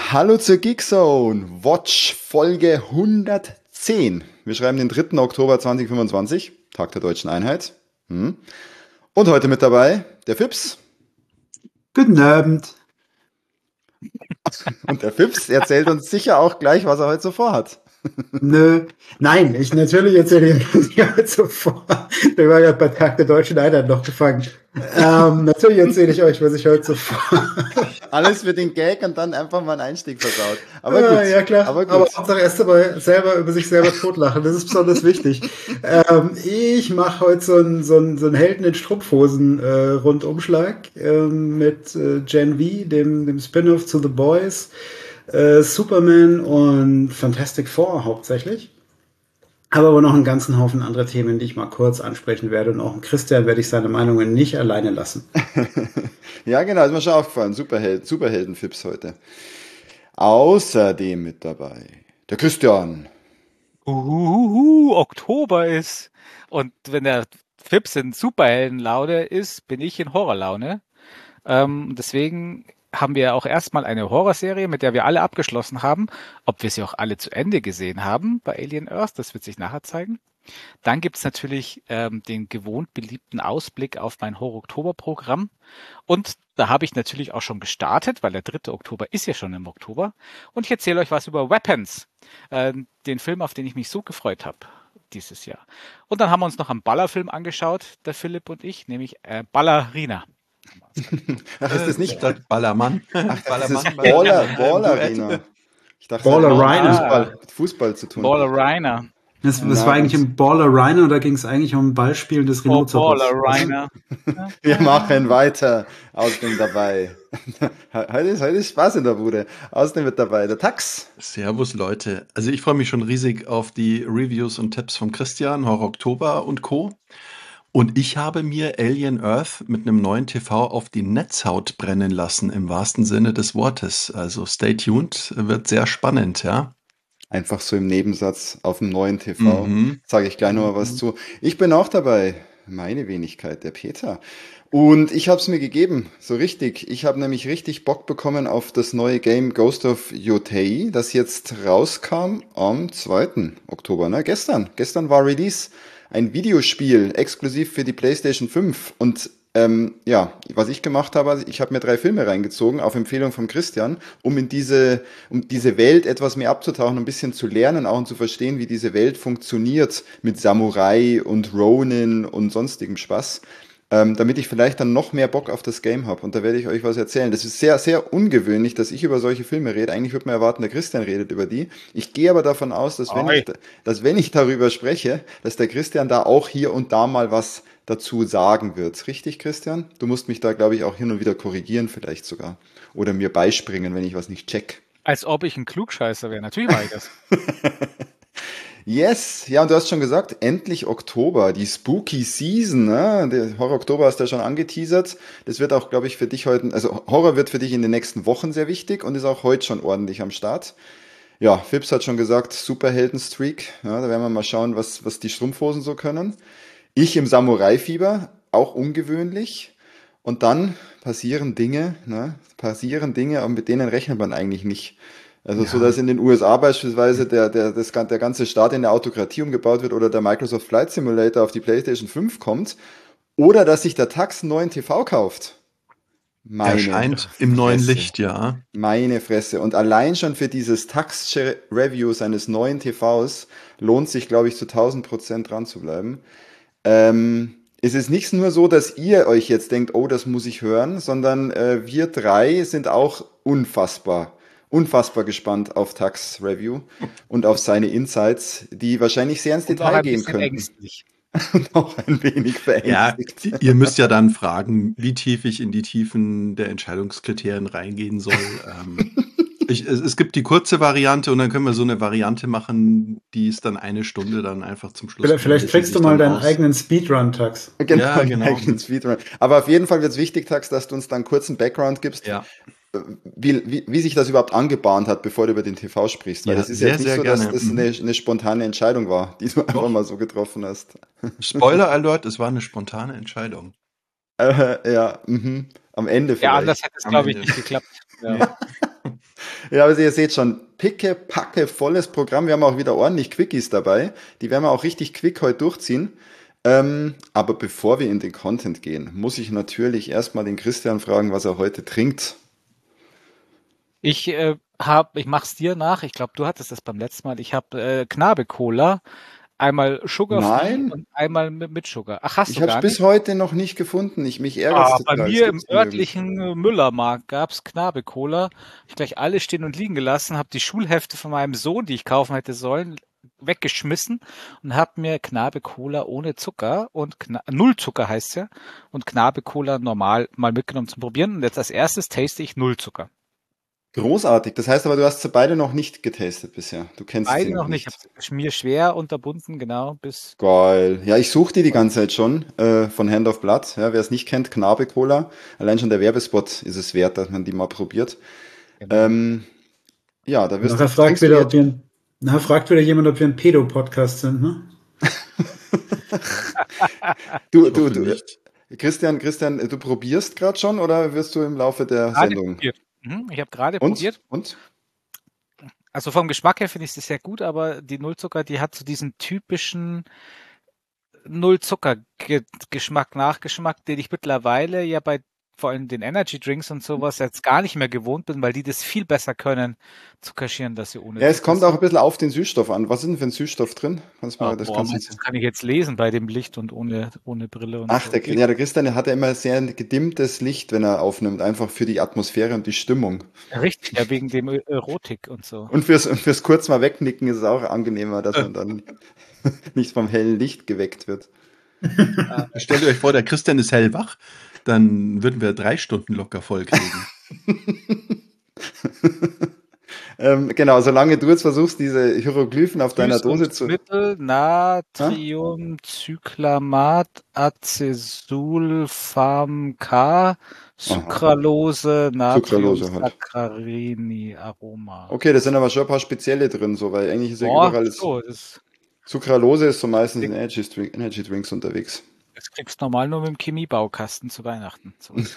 Hallo zur Geekzone, Watch Folge 110. Wir schreiben den 3. Oktober 2025, Tag der Deutschen Einheit. Und heute mit dabei der Fips. Guten Abend. Und der Fips erzählt uns sicher auch gleich, was er heute so vorhat. Nein, natürlich erzähle ich heute sofort. Wir waren ja bei Tag der Deutschen Einheit noch gefangen. Natürlich erzähle ich euch, was ich heute sofort. Alles für den Gag und dann einfach mal einen Einstieg versaut. Aber gut. Ja, klar. Aber gut. Aber Hauptsache erst einmal selber über sich selber totlachen. Das ist besonders wichtig. Ich mache heute so einen Helden in Strumpfhosen Rundumschlag mit Gen V, dem Spin-off zu The Boys, Superman und Fantastic Four hauptsächlich. Aber auch noch einen ganzen Haufen anderer Themen, die ich mal kurz ansprechen werde. Und auch Christian werde ich seine Meinungen nicht alleine lassen. Ja, genau, ist mir schon aufgefallen. Superhelden-Fips heute. Außerdem mit dabei der Christian. Oktober ist. Und wenn der Fips in Superheldenlaune ist, bin ich in Horrorlaune. Deswegen haben wir auch erstmal eine Horrorserie, mit der wir alle abgeschlossen haben. Ob wir sie auch alle zu Ende gesehen haben bei Alien Earth, das wird sich nachher zeigen. Dann gibt es natürlich den gewohnt beliebten Ausblick auf mein Horror-Oktober-Programm. Und da habe ich natürlich auch schon gestartet, weil der 3. Oktober ist ja schon im Oktober. Und ich erzähle euch was über Weapons, den Film, auf den ich mich so gefreut habe dieses Jahr. Und dann haben wir uns noch einen Ballerfilm angeschaut, der Philipp und ich, nämlich Ballerina. Ach, ist das nicht Ballermann? Ach, das ist Ballermann. Ballerina. Ich dachte, Ballerina. mit Fußball zu tun. Ballerina. Das war eigentlich ein Ballerina oder ging es eigentlich um ein Ballspielen des Rhinoceros? Ballerina. Wir machen weiter. Außerdem dabei. Heute ist Spaß in der Bude. Außerdem mit dabei der Tax. Servus Leute. Also ich freue mich schon riesig auf die Reviews und Tipps von Christian, Horror Oktober und Co. Und ich habe mir Alien Earth mit einem neuen TV auf die Netzhaut brennen lassen, im wahrsten Sinne des Wortes. Also stay tuned, wird sehr spannend, ja. Einfach so im Nebensatz auf dem neuen TV. Sage ich gleich noch mal was zu. Ich bin auch dabei. Meine Wenigkeit, der Peter. Und ich habe es mir gegeben, so richtig. Ich habe nämlich richtig Bock bekommen auf das neue Game Ghost of Yotei, das jetzt rauskam am 2. Oktober. Ne? Gestern war Release. Ein Videospiel, exklusiv für die PlayStation 5. Und was ich gemacht habe, ich habe mir 3 Filme reingezogen, auf Empfehlung von Christian, um diese Welt etwas mehr abzutauchen, ein bisschen zu lernen, auch und zu verstehen, wie diese Welt funktioniert mit Samurai und Ronin und sonstigem Spaß, damit ich vielleicht dann noch mehr Bock auf das Game habe. Und da werde ich euch was erzählen. Das ist sehr, sehr ungewöhnlich, dass ich über solche Filme rede. Eigentlich würde man erwarten, der Christian redet über die. Ich gehe aber davon aus, dass wenn ich darüber spreche, dass der Christian da auch hier und da mal was dazu sagen wird. Richtig, Christian? Du musst mich da, glaube ich, auch hin und wieder korrigieren vielleicht sogar. Oder mir beispringen, wenn ich was nicht check. Als ob ich ein Klugscheißer wäre. Natürlich mache ich das. Yes, ja, und du hast schon gesagt, endlich Oktober, die Spooky Season, ne? Der Horror Oktober hast du ja schon angeteasert. Das wird auch, glaube ich, für dich heute, also Horror wird für dich in den nächsten Wochen sehr wichtig und ist auch heute schon ordentlich am Start. Ja, Fips hat schon gesagt, Superhelden-Streak, ja, da werden wir mal schauen, was die Strumpfhosen so können. Ich im Samurai-Fieber, auch ungewöhnlich. Und dann passieren Dinge, und mit denen rechnet man eigentlich nicht. Also so, dass in den USA beispielsweise der ganze Staat in der Autokratie umgebaut wird oder der Microsoft Flight Simulator auf die PlayStation 5 kommt oder dass sich der Tax einen neuen TV kauft. Erscheint im neuen Licht, ja. Meine Fresse. Und allein schon für dieses Tax-Review seines neuen TVs lohnt sich, glaube ich, zu 1000% dran zu bleiben. Es ist nicht nur so, dass ihr euch jetzt denkt, oh, das muss ich hören, sondern wir 3 sind auch unfassbar gespannt auf Tax Review und auf seine Insights, die wahrscheinlich sehr ins Detail gehen könnten. Ängstlich. Und auch ein wenig verängstigt. Ja, ihr müsst ja dann fragen, wie tief ich in die Tiefen der Entscheidungskriterien reingehen soll. Es gibt die kurze Variante und dann können wir so eine Variante machen, die ist dann 1 Stunde dann einfach zum Schluss. Vielleicht kriegst du mal deinen eigenen Speedrun, Tax. Genau, eigenen Speedrun. Aber auf jeden Fall wird es wichtig, Tax, dass du uns dann kurz einen Background gibst, wie sich das überhaupt angebahnt hat, bevor du über den TV sprichst. Weil das ist ja nicht so, dass das eine spontane Entscheidung war, die du einfach mal so getroffen hast. Spoiler Alert, es war eine spontane Entscheidung. Am Ende vielleicht. Ja, anders hätte es, glaube ich, nicht geklappt. Ja. Ja, also ihr seht schon, picke, packe, volles Programm. Wir haben auch wieder ordentlich Quickies dabei. Die werden wir auch richtig quick heute durchziehen. Aber bevor wir in den Content gehen, muss ich natürlich erstmal den Christian fragen, was er heute trinkt. Ich mach's dir nach. Ich glaube, du hattest das beim letzten Mal. Ich habe Knabe-Cola, einmal Sugar-Free Nein, und einmal mit Sugar. Ach, hast ich du habe es gar bis nicht? heute noch nicht gefunden. Mich ärgert es Bei total. Es mir im gibt's nirgends. örtlichen Müllermarkt gab's Knabe-Cola. Ich gleich alles stehen und liegen gelassen, habe die Schulhefte von meinem Sohn, die ich kaufen hätte sollen, weggeschmissen und habe mir Knabe-Cola ohne Zucker und Null Zucker heißt ja und Knabe-Cola normal mal mitgenommen zum Probieren. Und jetzt als erstes taste ich Null Zucker. Großartig. Das heißt aber, du hast sie beide noch nicht getestet bisher. Du kennst sie Beide noch noch nicht. Ich nicht. habe es mir schwer unterbunden, genau, bis. Geil. Ja, ich suche die ganze Zeit schon von Hand of Blood. Ja, wer es nicht kennt, Knabe Cola. Allein schon der Werbespot ist es wert, dass man die mal probiert. Genau. Ja, da wirst Nachher du. fragt wieder jemand, ob wir ein Pedo-Podcast sind, ne? Du, Christian, du probierst gerade schon oder wirst du im Laufe der Gerade Sendung? probiert. Ich habe gerade probiert. Und? Also vom Geschmack her finde ich es sehr gut, aber die Nullzucker, die hat so diesen typischen Nullzucker-Geschmack, Nachgeschmack, den ich mittlerweile ja bei vor allem den Energy Drinks und sowas jetzt gar nicht mehr gewohnt bin, weil die das viel besser können, zu kaschieren, dass sie ohne Ja, es Zucker kommt auch sind. ein bisschen auf den Süßstoff an. Was ist denn für ein Süßstoff drin? Das Meinst du, das kann ich jetzt lesen bei dem Licht und ohne Brille und Ach, so. der Christian, der hat ja immer sehr gedimmtes Licht, wenn er aufnimmt, einfach für die Atmosphäre und die Stimmung. Richtig, ja, wegen dem Erotik und so. Und fürs kurz mal wegnicken ist es auch angenehmer, dass man dann nicht vom hellen Licht geweckt wird. Stellt euch vor, der Christian ist hellwach, dann würden wir 3 Stunden locker voll kriegen. Genau, solange du jetzt versuchst, diese Hieroglyphen auf deiner Dose zu. Mittel, Natriumcyclamat, Acesulfam K, Sucralose, Natriumsaccharini, Aroma. Okay, da sind aber schon ein paar spezielle drin, so, weil eigentlich ist ja überall Sucralose ist so meistens in Energy Drinks unterwegs. Das kriegst du normal nur mit dem Chemiebaukasten zu Weihnachten.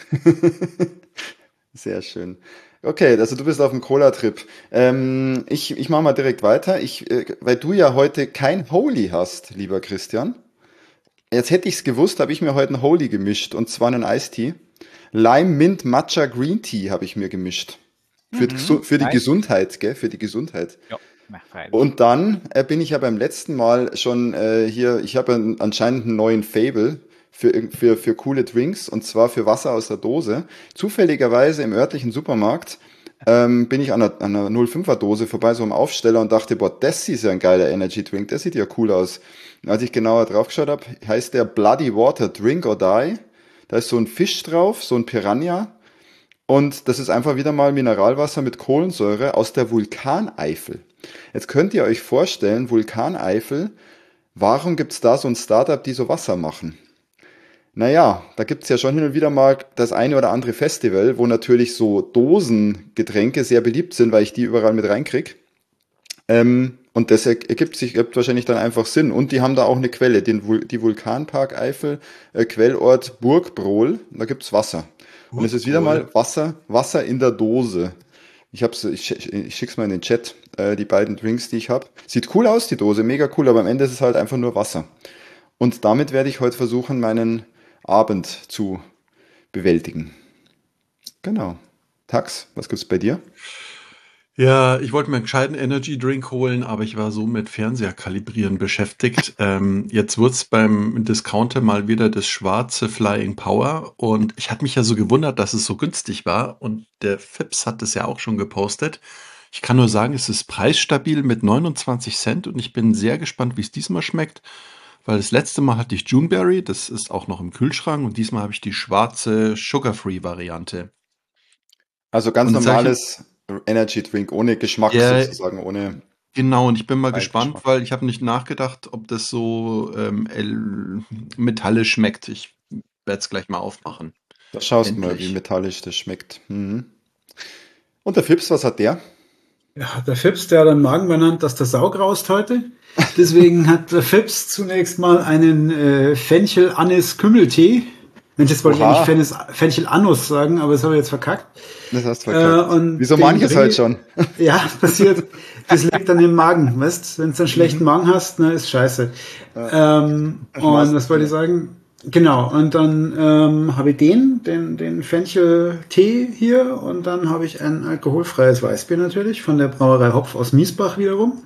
Sehr schön. Okay, also du bist auf dem Cola-Trip. Ich mache mal direkt weiter. Weil du ja heute kein Holy hast, lieber Christian. Jetzt hätte ich es gewusst, habe ich mir heute ein Holy gemischt, und zwar einen Eistee. Lime Mint Matcha Green Tea habe ich mir gemischt. Für die Gesundheit, gell? Für die Gesundheit. Ja. Und dann bin ich ja beim letzten Mal schon hier, ich habe anscheinend einen neuen Fable für coole Drinks, und zwar für Wasser aus der Dose. Zufälligerweise im örtlichen Supermarkt bin ich an einer 05er Dose vorbei, so am Aufsteller, und dachte, boah, das ist ja ein geiler Energy Drink, der sieht ja cool aus. Und als ich genauer drauf geschaut habe, heißt der Bloody Water Drink or Die. Da ist so ein Fisch drauf, so ein Piranha. Und das ist einfach wieder mal Mineralwasser mit Kohlensäure aus der Vulkaneifel. Jetzt könnt ihr euch vorstellen, Vulkaneifel, warum gibt's da so ein Startup, die so Wasser machen? Naja, da gibt's ja schon hin und wieder mal das eine oder andere Festival, wo natürlich so Dosengetränke sehr beliebt sind, weil ich die überall mit reinkrieg. Und das ergibt wahrscheinlich dann einfach Sinn. Und die haben da auch eine Quelle, die Vulkanpark Eifel, Quellort Burgbrohl, da gibt's Wasser. Und es ist wieder mal Wasser in der Dose. Ich schick's mal in den Chat, die beiden Drinks, die ich habe. Sieht cool aus, die Dose, mega cool, aber am Ende ist es halt einfach nur Wasser. Und damit werde ich heute versuchen, meinen Abend zu bewältigen. Genau. Tax, was gibt's bei dir? Ja, ich wollte mir einen gescheiten Energy Drink holen, aber ich war so mit Fernseher kalibrieren beschäftigt. Jetzt wird's beim Discounter mal wieder das schwarze Flying Power, und ich hatte mich ja so gewundert, dass es so günstig war, und der Fips hat es ja auch schon gepostet. Ich kann nur sagen, es ist preisstabil mit 29 Cent, und ich bin sehr gespannt, wie es diesmal schmeckt, weil das letzte Mal hatte ich Juneberry, das ist auch noch im Kühlschrank, und diesmal habe ich die schwarze Sugar-Free-Variante. Also ganz normales Energy Drink, ohne Geschmack sozusagen, ohne. Genau, und ich bin mal gespannt, weil ich habe nicht nachgedacht, ob das so metallisch schmeckt. Ich werde es gleich mal aufmachen. Da schaust du mal, wie metallisch das schmeckt. Mhm. Und der Fips, was hat der? Ja, der Fips, der hat einen Magen benannt, dass der Sau graust heute. Deswegen hat der Fips zunächst mal einen Fenchel-Anis-Kümmeltee Mensch, jetzt wollte ich Oha. eigentlich Fenchel-Anus sagen, aber das habe ich jetzt verkackt. Das hast du verkackt. Und Wie so den manches halt schon. Ja, passiert. Das liegt an dem Magen, weißt? Wenn du einen schlechten Magen hast, ne, ist scheiße. Und was wollte ich sagen? Genau, und dann habe ich den Fenchel-Tee hier und dann habe ich ein alkoholfreies Weißbier natürlich von der Brauerei Hopf aus Miesbach wiederum.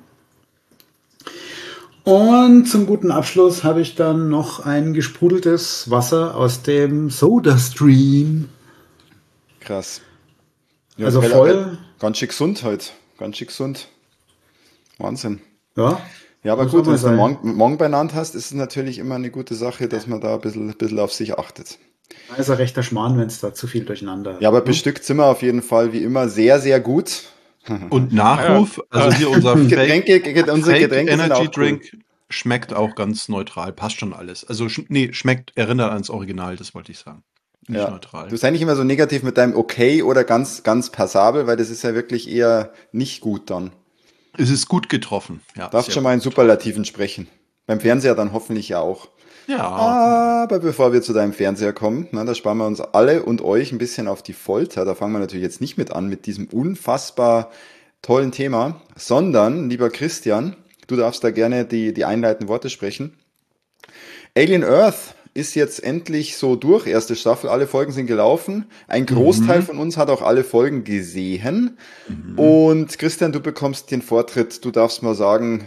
Und zum guten Abschluss habe ich dann noch ein gesprudeltes Wasser aus dem SodaStream. Krass. Ja, Also voll. Ganz schön gesund halt. Ganz schön gesund. Wahnsinn. Ja, Ja, aber muss gut, auch wenn mal du den sein. Morgen benannt hast, ist es natürlich immer eine gute Sache, dass man da ein bisschen auf sich achtet. Da ist ein rechter Schmarrn, wenn es da zu viel durcheinander Ja, aber hat. Ne? bestückt sind wir auf jeden Fall wie immer sehr, sehr gut. Und Nachruf, also hier unser Unsere Fake Getränke sind Energy auch cool. Drink schmeckt auch ganz neutral, passt schon alles. Also nee, schmeckt, erinnert ans Original, das wollte ich sagen. Nicht Ja. neutral. Du sei nicht immer so negativ mit deinem okay oder ganz, ganz passabel, weil das ist ja wirklich eher nicht gut dann. Es ist gut getroffen. Ja, Darfst sehr schon mal in gut Superlativen sprechen. Beim Fernseher dann hoffentlich ja auch. getroffen. Ja, Aber bevor wir zu deinem Fernseher kommen, da sparen wir uns alle und euch ein bisschen auf die Folter. Da fangen wir natürlich jetzt nicht mit an mit diesem unfassbar tollen Thema, sondern, lieber Christian, du darfst da gerne die einleitenden Worte sprechen. Alien Earth ist jetzt endlich so durch, erste Staffel, alle Folgen sind gelaufen. Ein Großteil von uns hat auch alle Folgen gesehen. Und Christian, du bekommst den Vortritt. Du darfst mal sagen,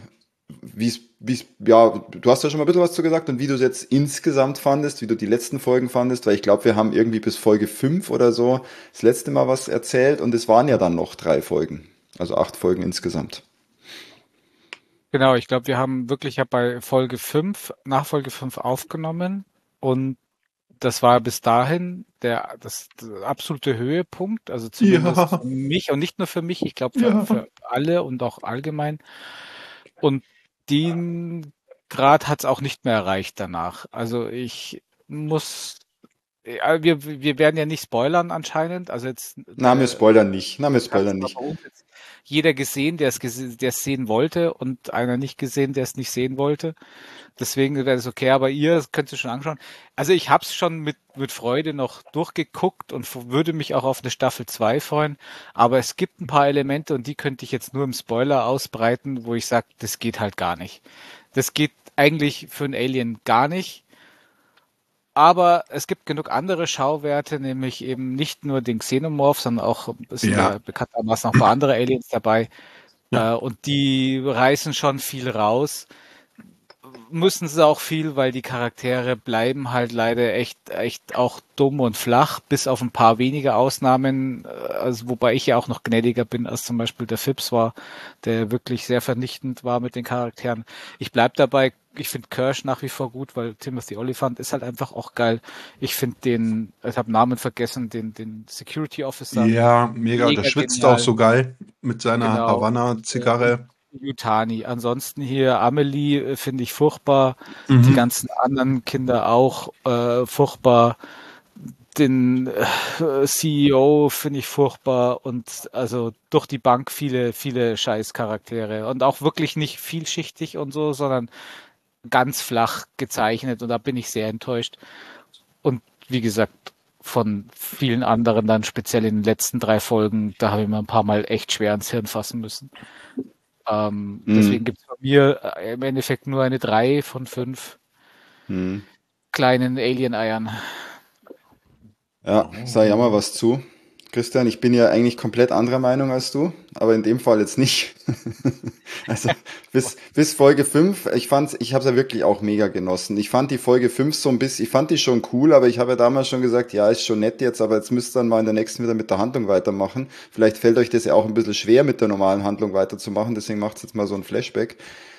ja, du hast ja schon mal ein bisschen was zu gesagt und wie du es jetzt insgesamt fandest, wie du die letzten Folgen fandest, weil ich glaube, wir haben irgendwie bis Folge 5 oder so das letzte Mal was erzählt und es waren ja dann noch 3 Folgen. Also 8 Folgen insgesamt. Genau, ich glaube, wir haben wirklich ja bei Folge 5, nach Folge 5 aufgenommen und das war bis dahin der absolute Höhepunkt, also zumindest ja, für mich und nicht nur für mich, ich glaube ja. für alle und auch allgemein. Und den Grad hat es auch nicht mehr erreicht danach. Also ich muss, wir werden ja nicht spoilern anscheinend. Also jetzt Na, wir spoilern nicht. Na, wir spoilern bei nicht. uns jetzt jeder gesehen, der es sehen wollte und einer nicht gesehen, der es nicht sehen wollte. Deswegen wäre es okay, aber ihr könnt es schon anschauen. Also ich habe es schon mit Freude noch durchgeguckt und würde mich auch auf eine Staffel 2 freuen. Aber es gibt ein paar Elemente und die könnte ich jetzt nur im Spoiler ausbreiten, wo ich sage, das geht halt gar nicht. Das geht eigentlich für ein Alien gar nicht. Aber es gibt genug andere Schauwerte, nämlich eben nicht nur den Xenomorph, sondern auch, es sind ja bekanntermaßen noch ein paar andere Aliens dabei. Ja. Und die reißen schon viel raus. Müssen sie auch viel, weil die Charaktere bleiben halt leider echt auch dumm und flach, bis auf ein paar wenige Ausnahmen, also wobei ich ja auch noch gnädiger bin, als zum Beispiel der Phipps war, der wirklich sehr vernichtend war mit den Charakteren. Ich bleib dabei, ich finde Kirsch nach wie vor gut, weil Timothy Olyphant ist halt einfach auch geil. Ich finde ich habe Namen vergessen, den Security Officer. Ja, mega. Der Mega schwitzt genial. auch so geil mit seiner Genau. Havanna-Zigarre. Yutani. Ansonsten hier Amelie finde ich furchtbar. Die ganzen anderen Kinder auch furchtbar. Den CEO finde ich furchtbar und also durch die Bank viele Scheißcharaktere und auch wirklich nicht vielschichtig und so, sondern ganz flach gezeichnet und da bin ich sehr enttäuscht. Und wie gesagt, von vielen anderen dann speziell in den letzten 3 Folgen, da habe ich mir ein paar Mal echt schwer ins Hirn fassen müssen. Deswegen gibt es bei mir im Endeffekt nur eine 3 von 5 kleinen Alien-Eiern. Ja, sag ja mal was zu. Christian, ich bin ja eigentlich komplett anderer Meinung als du, aber in dem Fall jetzt nicht. Also bis Folge 5, ich habe es ja wirklich auch mega genossen. Ich fand die Folge 5 so ein bisschen, ich fand die schon cool, aber ich habe ja damals schon gesagt, ja, ist schon nett jetzt, aber jetzt müsst ihr dann mal in der nächsten wieder mit der Handlung weitermachen. Vielleicht fällt euch das ja auch ein bisschen schwer, mit der normalen Handlung weiterzumachen, deswegen macht jetzt mal so ein Flashback.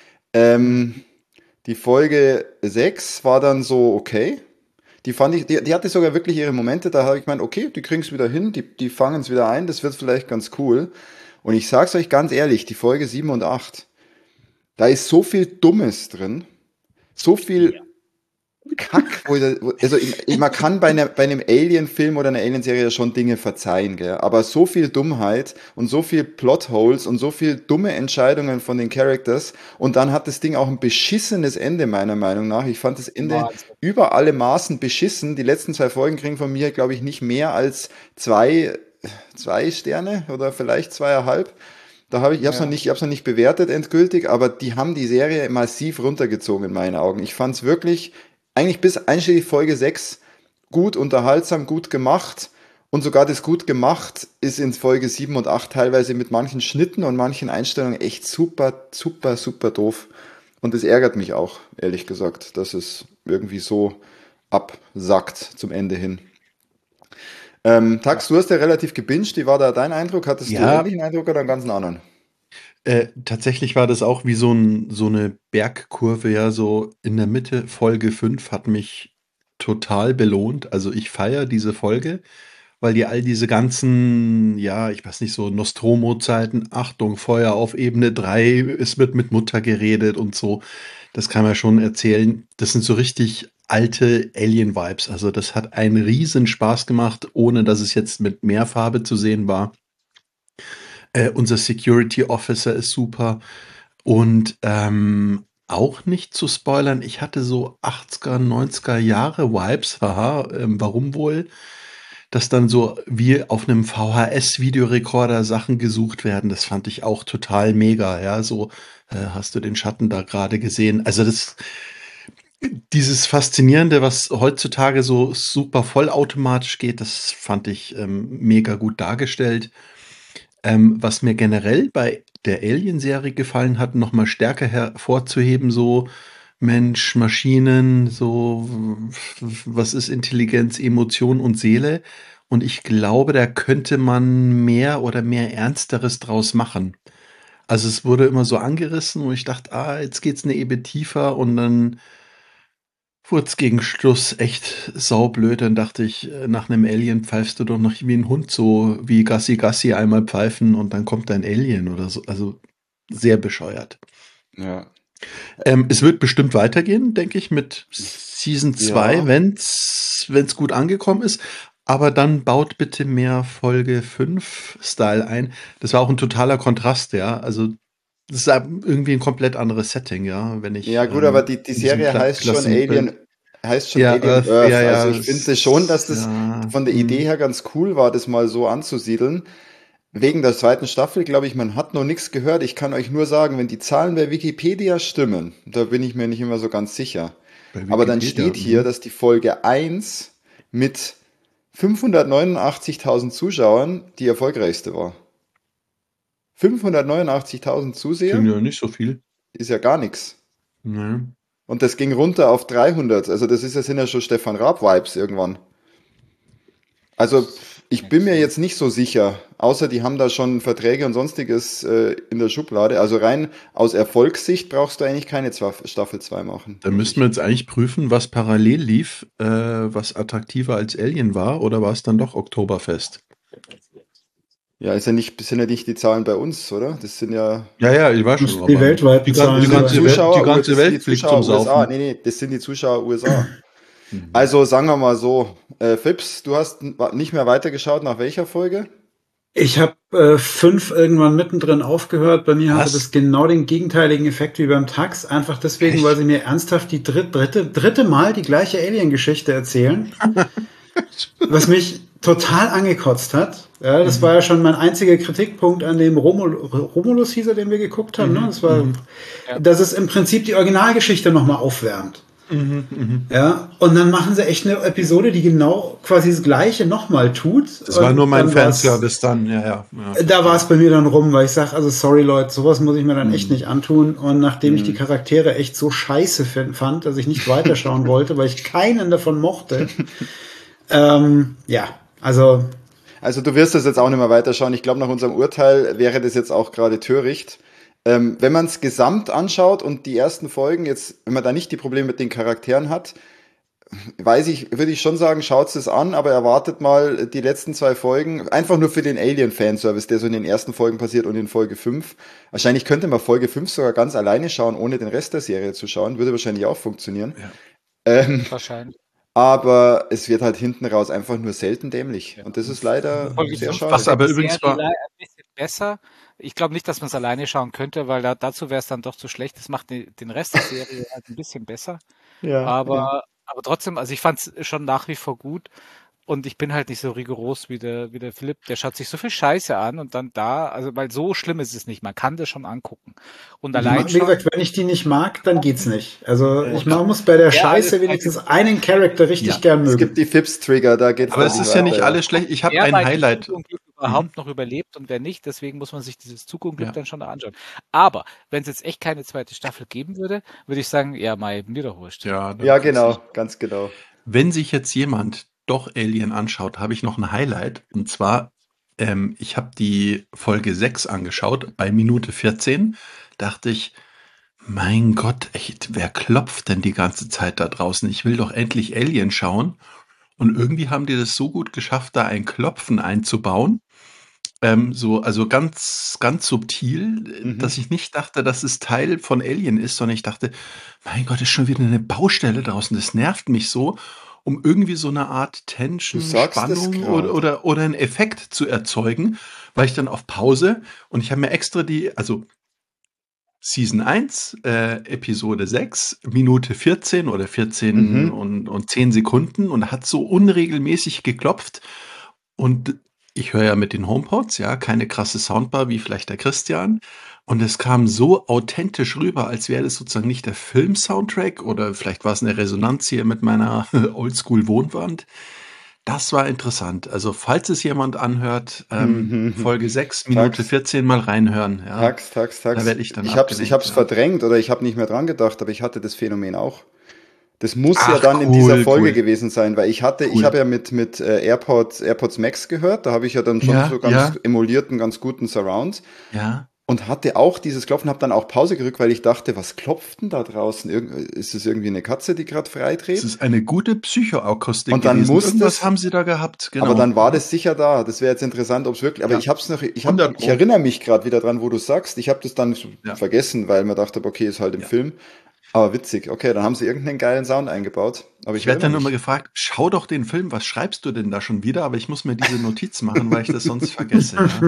Die Folge 6 war dann so okay. Die fand ich, die hatte sogar wirklich ihre Momente, da habe ich gemeint, okay, die kriegen es wieder hin, die fangen es wieder ein, das wird vielleicht ganz cool. Und ich sag's euch ganz ehrlich, die Folge 7 und 8, da ist so viel Dummes drin, so viel Kack, also man kann bei einem Alien-Film oder einer Alien-Serie schon Dinge verzeihen, gell? Aber so viel Dummheit und so viel Plotholes und so viel dumme Entscheidungen von den Characters und dann hat das Ding auch ein beschissenes Ende, meiner Meinung nach. Ich fand das Ende über alle Maßen beschissen. Die letzten 2 Folgen kriegen von mir, glaube ich, nicht mehr als 2 Sterne oder vielleicht 2,5. Ich habe es noch nicht bewertet endgültig, aber die haben die Serie massiv runtergezogen in meinen Augen. Ich fand es wirklich eigentlich bis einschließlich Folge 6 gut, unterhaltsam, gut gemacht. Und sogar das gut gemacht ist in Folge 7 und 8 teilweise mit manchen Schnitten und manchen Einstellungen echt super, super, super doof. Und es ärgert mich auch, ehrlich gesagt, dass es irgendwie so absackt zum Ende hin. Tax, du hast ja relativ gebinged. Wie war da dein Eindruck? Hattest du ähnlichen Eindruck oder einen ganz anderen? Tatsächlich war das auch wie so eine Bergkurve, ja, so in der Mitte. Folge 5 hat mich total belohnt. Also ich feiere diese Folge, weil die all diese ganzen, ja, ich weiß nicht, so Nostromo-Zeiten, Achtung, Feuer auf Ebene 3, es wird mit Mutter geredet und so. Das kann man schon erzählen. Das sind so richtig alte Alien-Vibes. Also das hat einen riesen Spaß gemacht, ohne dass es jetzt mit mehr Farbe zu sehen war. Unser Security Officer ist super. Und auch nicht zu spoilern, ich hatte so 80er, 90er Jahre Vibes. Haha, warum wohl? Dass dann so wie auf einem VHS-Videorekorder Sachen gesucht werden, das fand ich auch total mega. Ja, so hast du den Schatten da gerade gesehen. Also dieses Faszinierende, was heutzutage so super vollautomatisch geht, das fand ich mega gut dargestellt. Was mir generell bei der Alien-Serie gefallen hat, nochmal stärker hervorzuheben, so Mensch, Maschinen, so was ist Intelligenz, Emotion und Seele. Und ich glaube, da könnte man mehr oder mehr Ernsteres draus machen. Also es wurde immer so angerissen und ich dachte, jetzt geht's eine Ebene tiefer und dann wurde es gegen Schluss echt saublöd. Dann dachte ich, nach einem Alien pfeifst du doch noch wie ein Hund, so wie Gassi Gassi einmal pfeifen und dann kommt ein Alien oder so. Also sehr bescheuert. Ja. Es wird bestimmt weitergehen, denke ich, mit Season 2, wenn's gut angekommen ist. Aber dann baut bitte mehr Folge 5 Style ein. Das war auch ein totaler Kontrast, ja. Also das ist irgendwie ein komplett anderes Setting, ja. Wenn ich, Ja gut, aber die Serie heißt schon Alien Earth. Ja, Also ich finde schon, dass das von der Idee her ganz cool war, das mal so anzusiedeln. Wegen der 2. Staffel, glaube ich, man hat noch nichts gehört. Ich kann euch nur sagen, wenn die Zahlen bei Wikipedia stimmen, da bin ich mir nicht immer so ganz sicher. Aber dann steht hier, dass die Folge 1 mit 589.000 Zuschauern die erfolgreichste war. 589.000 Zuseher? Klingt ja nicht so viel. Ist ja gar nichts. Nee. Und das ging runter auf 300. Also das sind ja schon Stefan Raab-Vibes irgendwann. Also ich bin mir jetzt nicht so sicher, außer die haben da schon Verträge und sonstiges in der Schublade. Also rein aus Erfolgssicht brauchst du eigentlich keine Staffel 2 machen. Da müssten wir jetzt eigentlich prüfen, was parallel lief, was attraktiver als Alien war, oder war es dann doch Oktoberfest? Ja, sind ja nicht die Zahlen bei uns, oder? Das sind ja... Ja, ich war schon. Die weltweiten Zahlen. Die ganze Welt fliegt zum Saufen. Nee, das sind die Zuschauer USA. Also sagen wir mal so, Fips, du hast nicht mehr weitergeschaut, nach welcher Folge? Ich habe 5 irgendwann mittendrin aufgehört. Bei mir hatte das genau den gegenteiligen Effekt wie beim Tax. Einfach deswegen, weil sie mir ernsthaft die dritte Mal die gleiche Alien-Geschichte erzählen. Was mich total angekotzt hat. Ja, das war ja schon mein einziger Kritikpunkt an dem Romulus hieß er, den wir geguckt haben. Ne? Das war, dass es im Prinzip die Originalgeschichte nochmal aufwärmt. Ja, und dann machen sie echt eine Episode, die genau quasi das Gleiche nochmal tut. Das war nur mein Fanservice dann, ja. Da war es bei mir dann rum, weil ich sage, also sorry Leute, sowas muss ich mir dann echt nicht antun. Und nachdem ich die Charaktere echt so scheiße fand, dass ich nicht weiterschauen wollte, weil ich keinen davon mochte. Also du wirst das jetzt auch nicht mehr weiterschauen. Ich glaube, nach unserem Urteil wäre das jetzt auch gerade töricht. Wenn man es gesamt anschaut und die ersten Folgen jetzt, wenn man da nicht die Probleme mit den Charakteren hat, würde ich schon sagen, schaut es an, aber erwartet mal die letzten 2 Folgen, einfach nur für den Alien-Fanservice, der so in den ersten Folgen passiert und in Folge 5. Wahrscheinlich könnte man Folge 5 sogar ganz alleine schauen, ohne den Rest der Serie zu schauen, würde wahrscheinlich auch funktionieren. Ja. Wahrscheinlich. Aber es wird halt hinten raus einfach nur selten dämlich. Ja. Und das ist leider Folge sehr 5 schade. Was aber die übrigens Serie war, ein bisschen besser. Ich glaube nicht, dass man es alleine schauen könnte, weil dazu wäre es dann doch zu schlecht. Das macht den Rest der Serie halt ein bisschen besser. Ja, ja. Aber trotzdem, also ich fand es schon nach wie vor gut. Und ich bin halt nicht so rigoros wie der Philipp. Der schaut sich so viel Scheiße an und dann also weil so schlimm ist es nicht. Man kann das schon angucken. Und allein Wie schon, gesagt, wenn ich die nicht mag, dann geht's nicht. Also Ja. man muss bei der Ja, Scheiße alles wenigstens einen Charakter richtig Ja. gern Es gibt mögen. die Fips-Trigger, da geht's aber dann es nicht ist ja nicht weiter. alles schlecht. Ich habe wer ein bei Highlight. Zug und Glück überhaupt noch überlebt und wer nicht. Deswegen muss man sich dieses Zug und Glück Ja. dann schon anschauen. Aber wenn es jetzt echt keine zweite Staffel geben würde, würde ich sagen, ja, mir doch wurscht. Ja, Ja, dann genau, ganz genau. Wenn sich jetzt jemand doch Alien anschaut, habe ich noch ein Highlight. Und zwar, ich habe die Folge 6 angeschaut, bei Minute 14. Dachte ich, mein Gott, echt, wer klopft denn die ganze Zeit da draußen? Ich will doch endlich Alien schauen. Und irgendwie haben die das so gut geschafft, da ein Klopfen einzubauen. Also ganz, ganz subtil, dass ich nicht dachte, dass es Teil von Alien ist, sondern ich dachte, mein Gott, ist schon wieder eine Baustelle draußen. Das nervt mich so, um irgendwie so eine Art Du Tension, sagst es Spannung gerade. oder einen Effekt zu erzeugen, weil ich dann auf Pause und ich habe mir extra also Season 1, Episode 6, Minute 14 oder 14 und 10 Sekunden und hat so unregelmäßig geklopft. Und ich höre ja mit den HomePods, ja, keine krasse Soundbar wie vielleicht der Christian. Und es kam so authentisch rüber, als wäre das sozusagen nicht der Film-Soundtrack oder vielleicht war es eine Resonanz hier mit meiner Oldschool-Wohnwand. Das war interessant. Also, falls es jemand anhört, Folge 6, Minute Tax, 14 mal reinhören. Ja, Tax. da werde ich dann Ich abgelenkt. hab's Ja. verdrängt oder ich habe nicht mehr dran gedacht, aber ich hatte das Phänomen auch. Das muss ja Ach, dann in dieser Folge cool. gewesen sein, weil ich habe Cool. ja mit AirPods Max gehört, da habe ich ja dann schon Ja, so ganz emulierten, ganz guten Surround ja. und hatte auch dieses Klopfen, habe dann auch Pause gedrückt, weil ich dachte, was klopft denn da draußen? Ist es irgendwie eine Katze, die gerade Es freidreht? ist eine gute Psychoakustik Und dann gewesen. muss Irgendwas das, haben sie da gehabt, aber genau. dann war das sicher da. Das wäre jetzt interessant, ob es wirklich, aber Ja, ich hab's noch, 100 ich Pro. erinnere mich gerade wieder dran, wo du sagst, ich habe das dann Ja, vergessen, weil man dachte, okay, ist halt im ja. Film. Aber witzig, okay, dann haben sie irgendeinen geilen Sound eingebaut. Aber Ich ich werde erinnere dann immer mich. gefragt, schau doch den Film, was schreibst du denn da schon wieder? Aber ich muss mir diese Notiz machen, weil ich das sonst vergesse. Ja.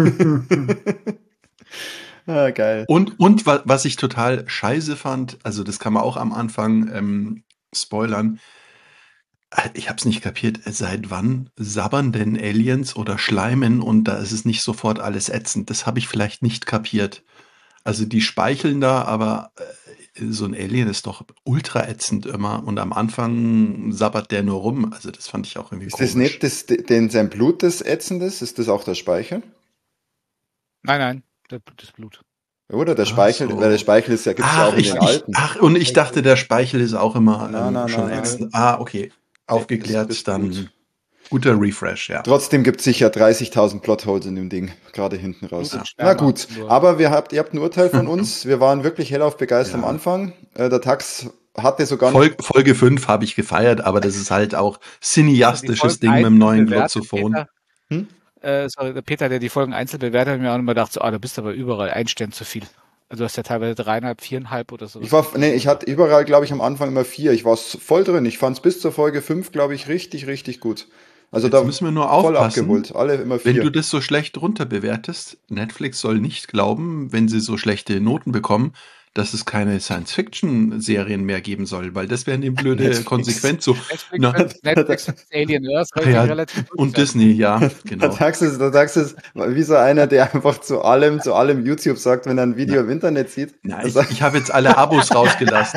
Ah, geil. Und was ich total scheiße fand, also das kann man auch am Anfang spoilern, ich habe es nicht kapiert, seit wann sabbern denn Aliens oder schleimen und da ist es nicht sofort alles ätzend. Das habe ich vielleicht nicht kapiert. Also die speicheln da, aber so ein Alien ist doch ultra ätzend immer und am Anfang sabbert der nur rum. Also das fand ich auch irgendwie Ist das nicht komisch. denn sein Blut das Ätzendes? Ist das auch der Speichel? Nein, das Blut. Oder der Ach Speichel, weil der so. Speichel gibt's ja auch in den alten. Und ich dachte, der Speichel ist auch immer Na, schon na. ätzend. Okay. Das Aufgeklärt, Blut. dann guter Refresh, ja. Trotzdem gibt es sicher 30.000 Plotholes in dem Ding, gerade hinten raus. Blut und Na Sperma. gut, aber ihr habt ein Urteil von uns. Wir waren wirklich hellauf begeistert am Ja. Anfang. Der Tax hatte sogar Folge 5 habe ich gefeiert, aber das ist halt auch Also die cineastisches Folgen Ding mit dem einzeln neuen bewertet, Glotzophon. Peter, Hm? sorry, der Peter, der die Folgen einzeln bewertet, hat mir auch immer gedacht, so, da bist du aber überall ein Stern zu viel. Also du hast ja teilweise 3,5, 4,5 oder so. Ich hatte überall, glaube ich, am Anfang immer 4. Ich war voll drin. Ich fand es bis zur Folge 5, glaube ich, richtig, richtig gut. Also Jetzt da müssen wir nur voll aufpassen, abgeholt. Alle immer wenn du 4. das so schlecht runterbewertest. Netflix soll nicht glauben, wenn sie so schlechte Noten bekommen, dass es keine Science-Fiction-Serien mehr geben soll, weil das wäre eine blöde Netflix. Konsequenz. So, Netflix und Alien Earth ach wirklich ja, relativ gut und sein. Disney, ja, Der genau. Tax ist wie so einer, der einfach zu allem YouTube sagt, wenn er ein Video im Internet sieht. Na, dann sagt- ich habe jetzt alle Abos rausgelassen.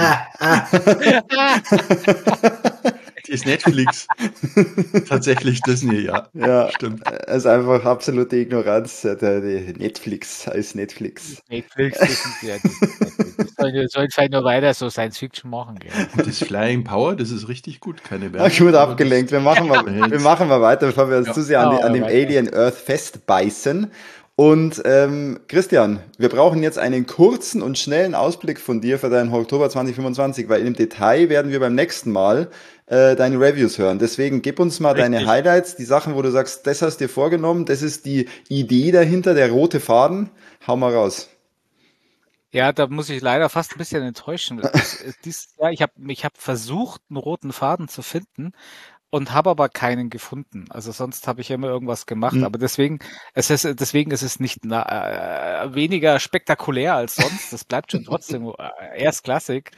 Die ist Netflix. Tatsächlich Disney, ja. Ja, Stimmt. es ist einfach absolute Ignoranz. Die Netflix heißt Netflix. Netflix, das sind ja die sollen vielleicht nur weiter so Science Fiction machen. Gell? Und das Flying Power, das ist richtig gut, keine Ah, Werbung. gut aber abgelenkt. Wir machen behält's. mal weiter, bevor wir uns Ja. zu sehr an dem weiter. Alien Earth festbeißen. Und Christian, wir brauchen jetzt einen kurzen und schnellen Ausblick von dir für deinen Oktober 2025, weil im Detail werden wir beim nächsten Mal deine Reviews hören. Deswegen gib uns mal deine Richtig. Highlights, die Sachen, wo du sagst, das hast du dir vorgenommen, das ist die Idee dahinter, der rote Faden. Hau mal raus. Ja, da muss ich leider fast ein bisschen enttäuschen. Dieses Jahr, ich hab versucht, einen roten Faden zu finden und habe aber keinen gefunden. Also sonst habe ich immer irgendwas gemacht. Hm. Aber deswegen ist es nicht weniger spektakulär als sonst. Das bleibt schon trotzdem erstklassig.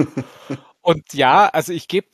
Und ja, also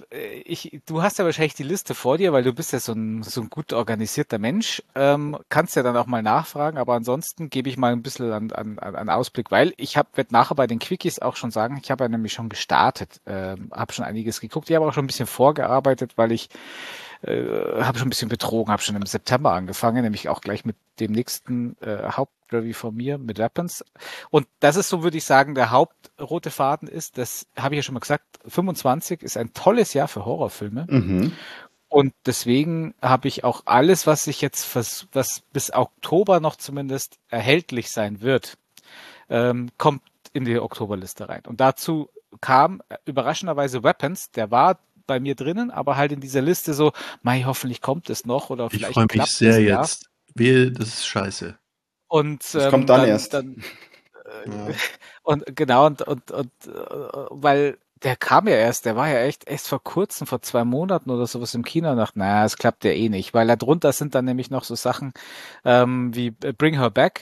du hast ja wahrscheinlich die Liste vor dir, weil du bist ja so ein gut organisierter Mensch. Kannst ja dann auch mal nachfragen, aber ansonsten gebe ich mal ein bisschen an Ausblick, weil werde nachher bei den Quickies auch schon sagen, ich habe ja nämlich schon gestartet, habe schon einiges geguckt, ich habe auch schon ein bisschen vorgearbeitet, weil ich habe schon ein bisschen betrogen, habe schon im September angefangen, nämlich auch gleich mit dem nächsten Hauptreview von mir mit Weapons. Und das ist so, würde ich sagen, der hauptrote Faden ist, das habe ich ja schon mal gesagt, 25 ist ein tolles Jahr für Horrorfilme. Mhm. Und deswegen habe ich auch alles, was was bis Oktober noch zumindest erhältlich sein wird, kommt in die Oktoberliste rein. Und dazu kam überraschenderweise Weapons, der war bei mir drinnen, aber halt in dieser Liste so, mei, hoffentlich kommt es noch oder Ich freue vielleicht mich klappt es sehr ja. jetzt. Wehe, das ist scheiße. Und Das kommt dann erst. Ja. und genau, weil der kam ja erst, der war ja echt vor kurzem, vor 2 Monaten oder sowas im Kino und dachte, naja, es klappt ja eh nicht, weil da drunter sind dann nämlich noch so Sachen wie Bring Her Back,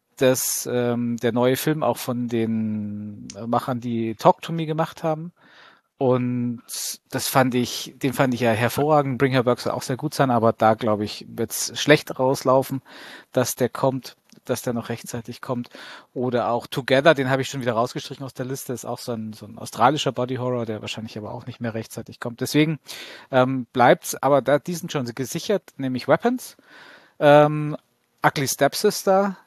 der neue Film auch von den Machern, die Talk to Me gemacht haben. Und den fand ich ja hervorragend. Bring Her Back soll auch sehr gut sein, aber da glaube ich, wird es schlecht rauslaufen, dass der kommt, dass der noch rechtzeitig kommt. Oder auch Together, den habe ich schon wieder rausgestrichen aus der Liste, ist auch so ein australischer Body Horror, der wahrscheinlich aber auch nicht mehr rechtzeitig kommt. Deswegen bleibt's, aber die sind schon gesichert, nämlich Weapons, ähm, Ugly Stepsister,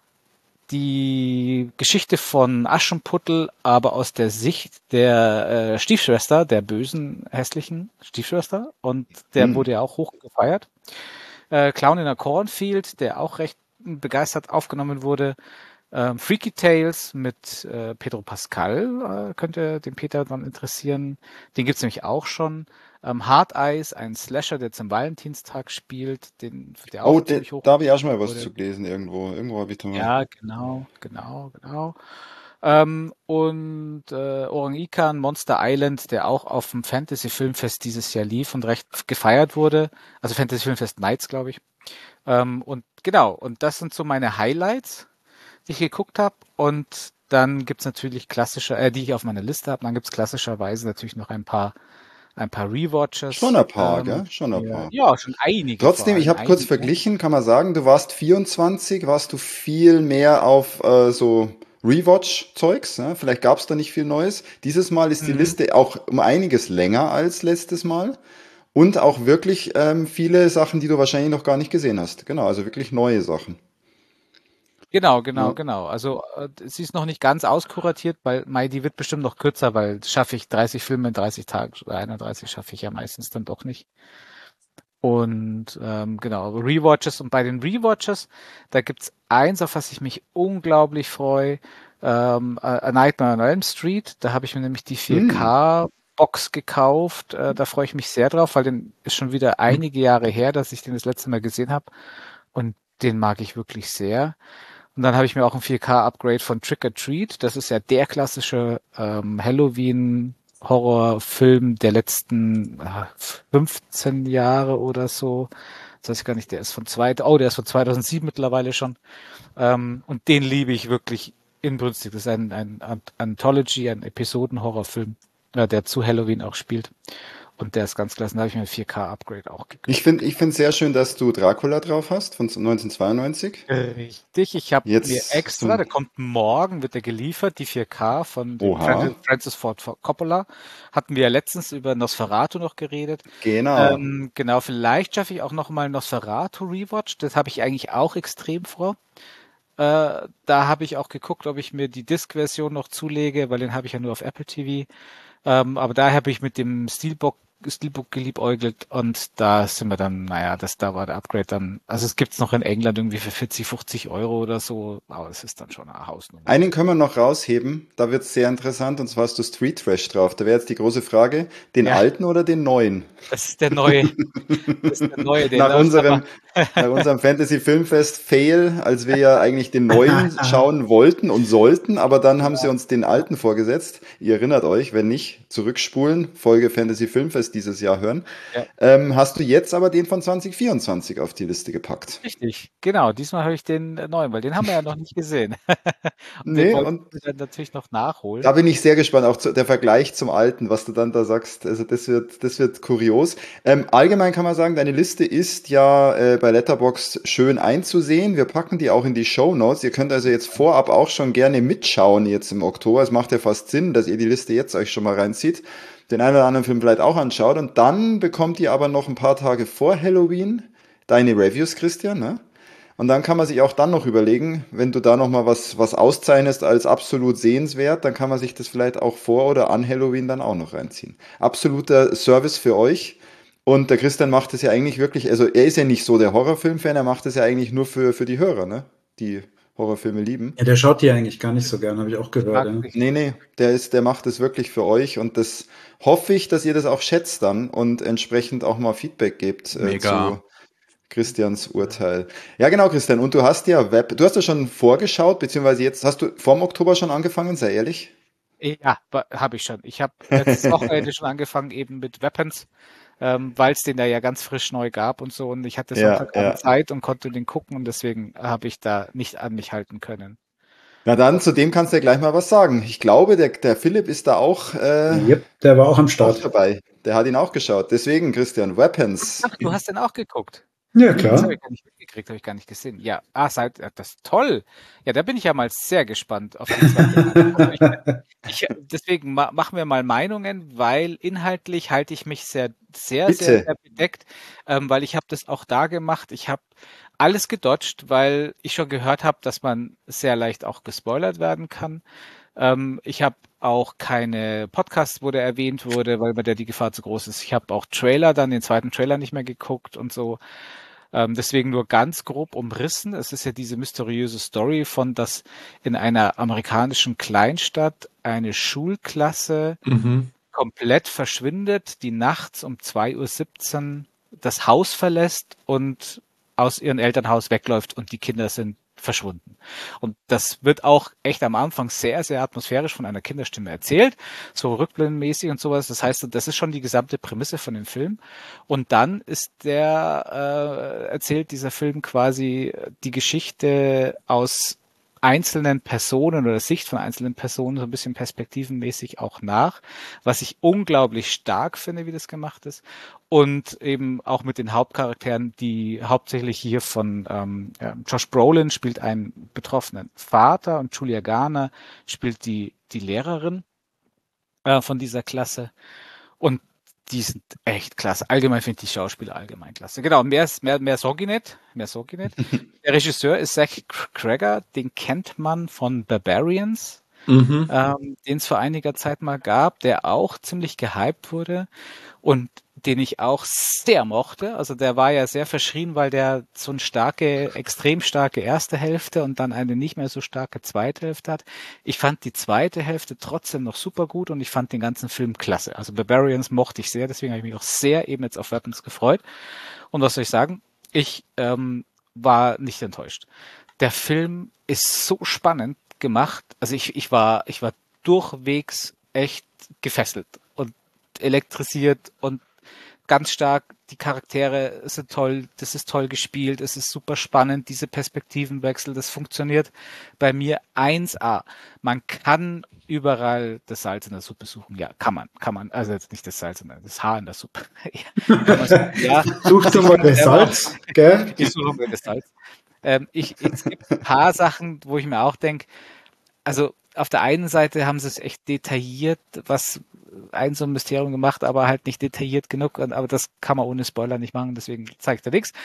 die Geschichte von Aschenputtel, aber aus der Sicht der Stiefschwester, der bösen, hässlichen Stiefschwester. Und der Hm. wurde ja auch hoch gefeiert. Clown in a Cornfield, der auch recht begeistert aufgenommen wurde. Freaky Tales mit Pedro Pascal, könnte den Peter dann interessieren. Den gibt's nämlich auch schon. Hard Eyes, ein Slasher, der zum Valentinstag spielt, der Oh, auch ziemlich hoch da habe ich auch schon mal was wurde. zu gelesen irgendwo. Irgendwo habe ich da mal. Ja, genau. Und Orang-Ikan Monster Island, der auch auf dem Fantasy Filmfest dieses Jahr lief und recht gefeiert wurde. Also Fantasy Filmfest Nights, glaube ich. Und genau, und das sind so meine Highlights, die ich geguckt habe. Und dann gibt's natürlich die ich auf meiner Liste habe. Dann gibt's klassischerweise natürlich noch ein paar Schon Rewatches. ein paar, gell? Schon ein paar. Ja, schon einige vor Trotzdem, ich allem, habe kurz einige. verglichen, kann man sagen, du warst 24, warst du viel mehr auf so Rewatch-Zeugs, ne? Vielleicht gab es da nicht viel Neues. Dieses Mal ist die Mhm. Liste auch um einiges länger als letztes Mal und auch wirklich viele Sachen, die du wahrscheinlich noch gar nicht gesehen hast. Genau, also wirklich neue Sachen. Ja. Genau. Also sie ist noch nicht ganz auskuratiert, weil die wird bestimmt noch kürzer, weil schaffe ich 30 Filme in 30 Tagen oder 31 schaffe ich ja meistens dann doch nicht. Und genau, Rewatches. Und bei den Rewatches, da gibt's eins, auf was ich mich unglaublich freue. A Nightmare on Elm Street. Da habe ich mir nämlich die Hm. 4K-Box gekauft. Da freue ich mich sehr drauf, weil den ist schon wieder einige Jahre her, dass ich den das letzte Mal gesehen habe. Und den mag ich wirklich sehr. Und dann habe ich mir auch ein 4K-Upgrade von Trick or Treat. Das ist ja der klassische Halloween-Horrorfilm der letzten 15 Jahre oder so. Das weiß ich gar nicht, der ist der ist von 2007 mittlerweile schon. Und den liebe ich wirklich inbrünstig. Das ist ein Anthology, ein Episoden-Horrorfilm, der zu Halloween auch spielt. Und der ist ganz klasse. Da habe ich mir ein 4K-Upgrade auch Ich gekauft. finde, ich finde sehr schön, dass du Dracula drauf hast von 1992. Richtig, ich habe mir Jetzt extra, zum der kommt morgen, wird der geliefert, die 4K von dem Oha, Francis Ford Coppola. Hatten wir ja letztens über Nosferatu noch geredet. genau. Genau, vielleicht schaffe ich auch noch mal Nosferatu Rewatch. Das habe ich eigentlich auch extrem vor. Da habe ich auch geguckt, ob ich mir die Disc-Version noch zulege, weil den habe ich ja nur auf Apple TV. Aber da habe ich mit dem Steelbook geliebäugelt und da sind wir dann, da war der Upgrade dann, also es gibt's noch in England irgendwie für 40, 50 Euro oder so, aber es ist dann schon eine Hausnummer. Einen können wir noch rausheben, da wird's sehr interessant, und zwar hast du Street Trash drauf. Da wäre jetzt die große Frage, den alten oder den neuen? Das ist der neue. Das ist der neue, nach unserem Fantasy Filmfest Fail, als wir ja eigentlich den neuen schauen wollten und sollten, aber dann haben sie uns den alten vorgesetzt. Ihr erinnert euch, wenn nicht, zurückspulen, Folge Fantasy Filmfest dieses Jahr hören. Ja. Hast du jetzt aber den von 2024 auf die Liste gepackt? Richtig, genau. Diesmal habe ich den neuen, weil den haben wir ja noch nicht gesehen. und den wollten wir dann natürlich noch nachholen. Da bin ich sehr gespannt, auch der Vergleich zum alten, was du dann da sagst. Also das wird kurios. Allgemein kann man sagen, deine Liste ist ja bei Letterboxd schön einzusehen. Wir packen die auch in die Shownotes. Ihr könnt also jetzt vorab auch schon gerne mitschauen jetzt im Oktober. Es macht ja fast Sinn, dass ihr die Liste jetzt euch schon mal reinzieht. Den einen oder anderen Film vielleicht auch anschaut. Und dann bekommt ihr aber noch ein paar Tage vor Halloween deine Reviews, Christian, ne? Und dann kann man sich auch dann noch überlegen, wenn du da nochmal was auszeichnest als absolut sehenswert, dann kann man sich das vielleicht auch vor oder an Halloween dann auch noch reinziehen. Absoluter Service für euch. Und der Christian macht es ja eigentlich wirklich, also er ist ja nicht so der Horrorfilm-Fan, er macht es ja eigentlich nur für die Hörer, ne? Die Horrorfilme lieben. Ja, der schaut die eigentlich gar nicht so gern, habe ich auch gehört. Ja. Nee, der macht es wirklich für euch, und das hoffe ich, dass ihr das auch schätzt dann und entsprechend auch mal Feedback gebt zu Christians Urteil. Ja, genau, Christian. Und du hast ja du hast ja schon vorgeschaut, beziehungsweise jetzt hast du vorm Oktober schon angefangen, sei ehrlich? Ja, habe ich schon. Ich habe letztes Wochenende schon angefangen eben mit Weapons, weil es den da ja ganz frisch neu gab und so. Und ich hatte Sonntag Zeit und konnte den gucken und deswegen habe ich da nicht an mich halten können. Na dann, zu dem kannst du ja gleich mal was sagen. Ich glaube, der Philipp ist da auch der war auch am Start dabei. Der hat ihn auch geschaut. Deswegen, Christian, Weapons. Ach, du hast den auch geguckt? Ja, klar. Das habe ich gar nicht mitgekriegt, habe ich gar nicht gesehen. Ja, das ist toll. Ja, da bin ich ja mal sehr gespannt auf die zweite. Deswegen machen wir mal Meinungen, weil inhaltlich halte ich mich sehr bedeckt, weil ich habe das auch da gemacht. Ich habe alles gedodged, weil ich schon gehört habe, dass man sehr leicht auch gespoilert werden kann. Ich habe auch keine Podcasts, wo der erwähnt wurde, weil mir da die Gefahr zu groß ist. Ich habe auch den zweiten Trailer nicht mehr geguckt und so. Deswegen nur ganz grob umrissen. Es ist ja diese mysteriöse Story von, dass in einer amerikanischen Kleinstadt eine Schulklasse komplett verschwindet, die nachts um 2:17 Uhr das Haus verlässt und aus ihrem Elternhaus wegläuft und die Kinder sind verschwunden. Und das wird auch echt am Anfang sehr, sehr atmosphärisch von einer Kinderstimme erzählt, so rückblindenmäßig und sowas. Das heißt, das ist schon die gesamte Prämisse von dem Film. Und dann erzählt dieser Film quasi die Geschichte aus einzelnen Personen oder Sicht von einzelnen Personen so ein bisschen perspektivenmäßig auch nach, was ich unglaublich stark finde, wie das gemacht ist. Und eben auch mit den Hauptcharakteren, die hauptsächlich hier von Josh Brolin spielt einen betroffenen Vater und Julia Garner spielt die Lehrerin von dieser Klasse. Und die sind echt klasse. Allgemein finde ich die Schauspieler allgemein klasse. Genau, mehr sag ich nicht. Der Regisseur ist Zach Cregger, den kennt man von Barbarians, den es vor einiger Zeit mal gab, der auch ziemlich gehypt wurde und den ich auch sehr mochte. Also der war ja sehr verschrien, weil der so eine extrem starke erste Hälfte und dann eine nicht mehr so starke zweite Hälfte hat. Ich fand die zweite Hälfte trotzdem noch super gut und ich fand den ganzen Film klasse. Also Barbarians mochte ich sehr, deswegen habe ich mich auch sehr eben jetzt auf Weapons gefreut. Und was soll ich sagen? Ich war nicht enttäuscht. Der Film ist so spannend gemacht. Also ich war durchwegs echt gefesselt und elektrisiert und ganz stark, die Charaktere sind toll, das ist toll gespielt, es ist super spannend, diese Perspektivenwechsel, das funktioniert bei mir 1A. Man kann überall das Salz in der Suppe suchen. Ja, kann man. Also jetzt nicht das Salz, sondern das Haar in der Suppe. Suchst du mal das Salz, gell? Ich suche mal das Salz. Es gibt ein paar Sachen, wo ich mir auch denke, also auf der einen Seite haben sie es echt detailliert, so ein Mysterium gemacht, aber halt nicht detailliert genug. Aber das kann man ohne Spoiler nicht machen, deswegen zeigt er nichts.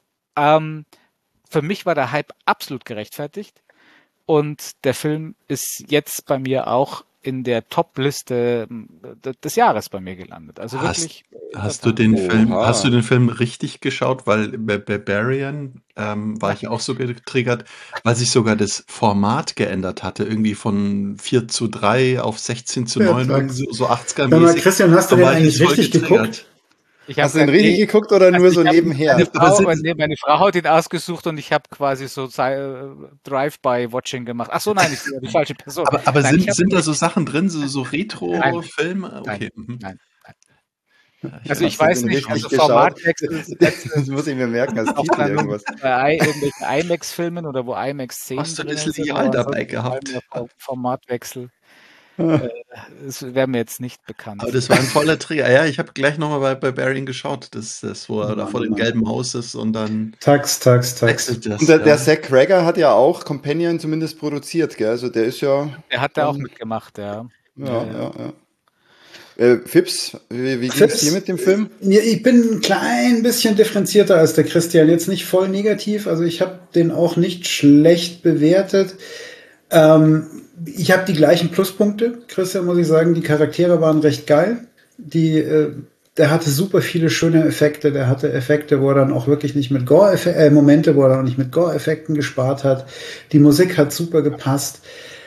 Für mich war der Hype absolut gerechtfertigt. Und der Film ist jetzt bei mir auch in der Top-Liste des Jahres bei mir gelandet. Also wirklich. Hast du den Film richtig geschaut? Weil bei Barbarian war ich auch so getriggert, weil sich sogar das Format geändert hatte, irgendwie von 4:3 auf 16:9, irgendwie so 80er-mäßig. Christian, hast du den eigentlich richtig geguckt? Hast du den richtig geguckt oder nur so nebenher? Meine Frau hat ihn ausgesucht und ich habe quasi so Drive-by-Watching gemacht. Ach so, nein, ich bin die falsche Person. Aber sind da so Sachen drin, so Retro-Filme? Okay. Nein. Also ich weiß nicht, also Formatwechsel. Das muss ich mir merken als Titel irgendwas. Bei irgendwelchen IMAX-Filmen oder wo IMAX-Szenen hast du das Lineal dabei gehabt? Formatwechsel. Das wäre mir jetzt nicht bekannt. Aber das war ein voller Trigger. Ja, ich habe gleich nochmal bei Barbarian geschaut, das wo er da vor dem gelben Haus ist und dann Tax. wechselt das. Und der Zach Cregger hat ja auch Companion zumindest produziert, gell? Also der ist ja... Der hat da auch mitgemacht, ja. Ja. Fips, wie ging es dir mit dem Film? Ich bin ein klein bisschen differenzierter als der Christian, jetzt nicht voll negativ, also ich habe den auch nicht schlecht bewertet. Ich habe die gleichen Pluspunkte, Christian, muss ich sagen, die Charaktere waren recht geil, der hatte super viele schöne Effekte, der hatte Effekte, wo er dann auch wirklich nicht mit Momente, wo er dann auch nicht mit Gore-Effekten gespart hat, die Musik hat super gepasst,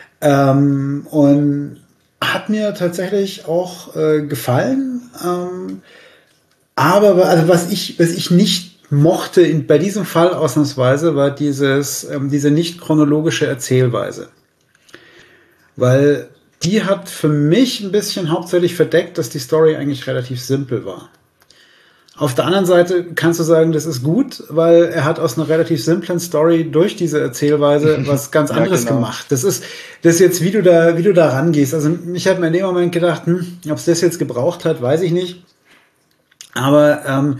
und hat mir tatsächlich auch gefallen. Aber also was ich nicht mochte bei diesem Fall ausnahmsweise, war diese nicht chronologische Erzählweise. Weil die hat für mich ein bisschen hauptsächlich verdeckt, dass die Story eigentlich relativ simpel war. Auf der anderen Seite kannst du sagen, das ist gut, weil er hat aus einer relativ simplen Story durch diese Erzählweise was ganz anderes gemacht. Das ist jetzt, wie du da rangehst. Also ich habe mir in dem Moment gedacht, ob es das jetzt gebraucht hat, weiß ich nicht. Aber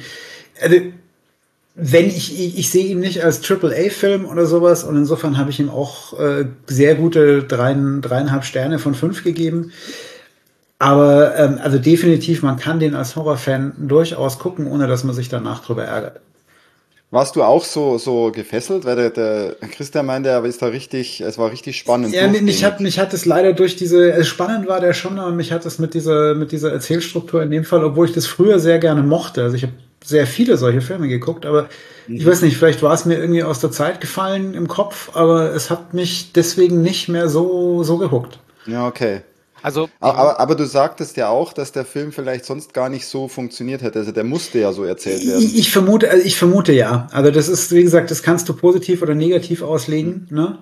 wenn ich sehe ihn nicht als AAA-Film oder sowas, und insofern habe ich ihm auch sehr gute 3,5 Sterne von 5 gegeben. Aber also definitiv, man kann den als Horrorfan durchaus gucken, ohne dass man sich danach drüber ärgert. Warst du auch so gefesselt? Weil der Christian meinte, es war richtig spannend. Ja, mich hat es leider durch spannend war der schon, aber mich hat es mit dieser Erzählstruktur in dem Fall, obwohl ich das früher sehr gerne mochte. Also ich habe sehr viele solche Filme geguckt, aber ich weiß nicht, vielleicht war es mir irgendwie aus der Zeit gefallen im Kopf, aber es hat mich deswegen nicht mehr so gehuckt. Ja, okay. Also, aber du sagtest ja auch, dass der Film vielleicht sonst gar nicht so funktioniert hätte. Also der musste ja so erzählt werden. Ich vermute ja. Also das ist, wie gesagt, das kannst du positiv oder negativ auslegen. Ne?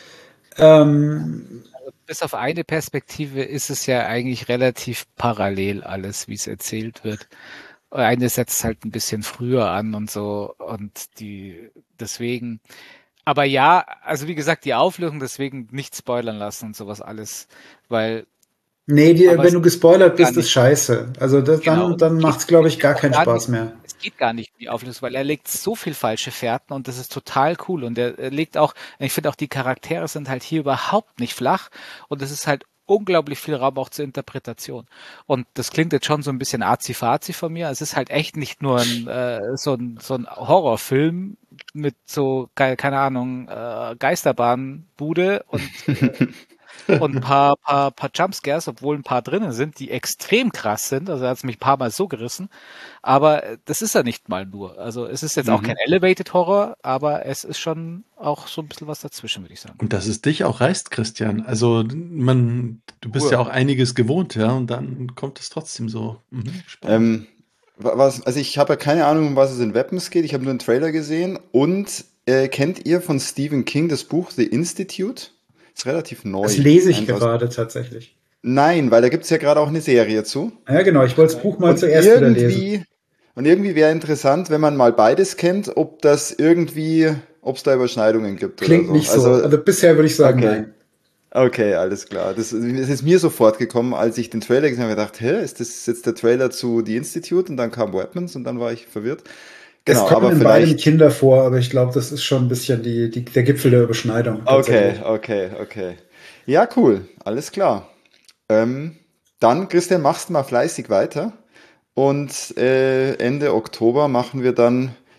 Bis auf eine Perspektive ist es ja eigentlich relativ parallel alles, wie es erzählt wird. Eine setzt halt ein bisschen früher an und so und deswegen. Aber ja, also wie gesagt, die Auflösung deswegen nicht spoilern lassen und sowas alles, weil nee, wenn du gespoilert bist, ist scheiße. Also dann macht es, glaube ich, gar keinen Spaß mehr. Es geht gar nicht um die Auflösung, weil er legt so viel falsche Fährten und das ist total cool. Und er legt auch, ich finde auch die Charaktere sind halt hier überhaupt nicht flach und es ist halt unglaublich viel Raum auch zur Interpretation. Und das klingt jetzt schon so ein bisschen azi-fazi von mir. Es ist halt echt nicht nur so ein Horrorfilm mit so, keine Ahnung, Geisterbahnbude und ein paar Jumpscares, obwohl ein paar drinnen sind, die extrem krass sind. Also er hat es mich ein paar Mal so gerissen. Aber das ist ja nicht mal nur. Also es ist jetzt auch kein Elevated Horror, aber es ist schon auch so ein bisschen was dazwischen, würde ich sagen. Und dass es dich auch reißt, Christian. Also du bist ja auch einiges gewohnt, ja, und dann kommt es trotzdem so. Spannend. Also ich habe ja keine Ahnung, um was es in Weapons geht. Ich habe nur einen Trailer gesehen. Und kennt ihr von Stephen King das Buch The Institute? Ist relativ neu. Das lese ich gerade tatsächlich. Nein, weil da gibt es ja gerade auch eine Serie zu. Ja, genau. Ich wollte das Buch mal zuerst wieder lesen. Und irgendwie wäre interessant, wenn man mal beides kennt, ob es da Überschneidungen gibt. Klingt oder so. Nicht so. Also bisher würde ich sagen, nein. Okay, alles klar. Das ist mir sofort gekommen, als ich den Trailer gesehen habe. Ich dachte, ist das jetzt der Trailer zu The Institute? Und dann kam Weapons und dann war ich verwirrt. Genau, es kommen in beiden Kinder vor, aber ich glaube, das ist schon ein bisschen der Gipfel der Überschneidung. Okay. Ja, cool. Alles klar. Dann, Christian, machst du mal fleißig weiter. Und Ende Oktober machen wir dann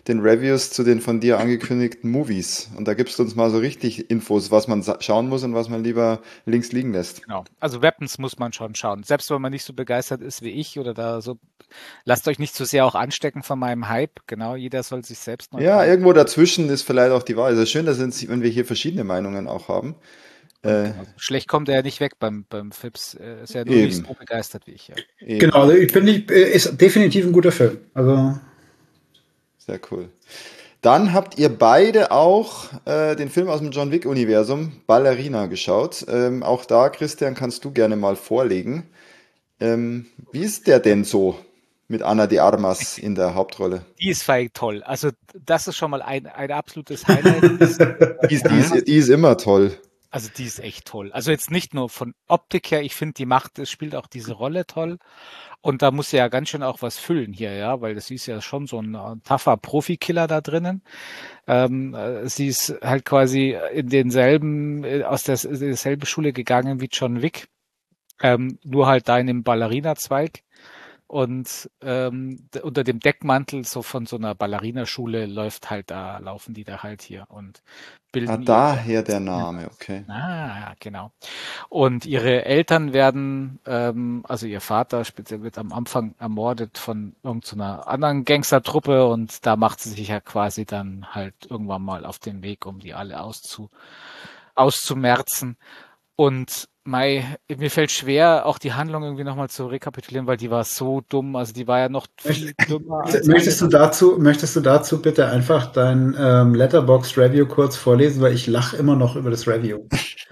den Reviews zu den von dir angekündigten Movies. Und da gibst du uns mal so richtig Infos, was man schauen muss und was man lieber links liegen lässt. Genau. Also Weapons muss man schon schauen. Selbst wenn man nicht so begeistert ist wie ich oder da so, lasst euch nicht zu sehr auch anstecken von meinem Hype. Genau, jeder soll sich selbst neu Ja, irgendwo dazwischen ist vielleicht auch die Wahl. Es ist schön, dass wenn wir hier verschiedene Meinungen auch haben. Genau. Schlecht kommt er ja nicht weg beim Fips. Ist ja nur Eben. nicht so begeistert wie ich. Ja. Eben. Genau, also ich finde, ist definitiv ein guter Film. Also Sehr cool. Dann habt ihr beide auch den Film aus dem John Wick-Universum, Ballerina, geschaut. Auch da, Christian, kannst du gerne mal vorlegen. Wie ist der denn so mit Ana de Armas in der Hauptrolle? Die ist feig toll. Also das ist schon mal ein absolutes Highlight. Die ist immer toll. Also die ist echt toll. Also jetzt nicht nur von Optik her, ich finde, die macht, es spielt auch diese Rolle toll. Und da muss sie ja ganz schön auch was füllen hier, ja, weil das ist ja schon so ein tougher Profikiller da drinnen. Sie ist halt quasi in denselben, aus derselben Schule gegangen wie John Wick, nur halt da in dem Ballerina-Zweig. Und unter dem Deckmantel so von so einer Ballerinaschule laufen die da halt hier und bilden. Daher der Name, okay. Ja, genau. Und ihre Eltern werden, also ihr Vater speziell wird am Anfang ermordet von irgendeiner anderen Gangstertruppe und da macht sie sich ja quasi dann halt irgendwann mal auf den Weg, um die alle auszumerzen. Und mir fällt schwer, auch die Handlung irgendwie nochmal zu rekapitulieren, weil die war so dumm. Also die war ja noch viel dümmer. Möchtest du dazu bitte einfach dein Letterboxd-Review kurz vorlesen, weil ich lache immer noch über das Review.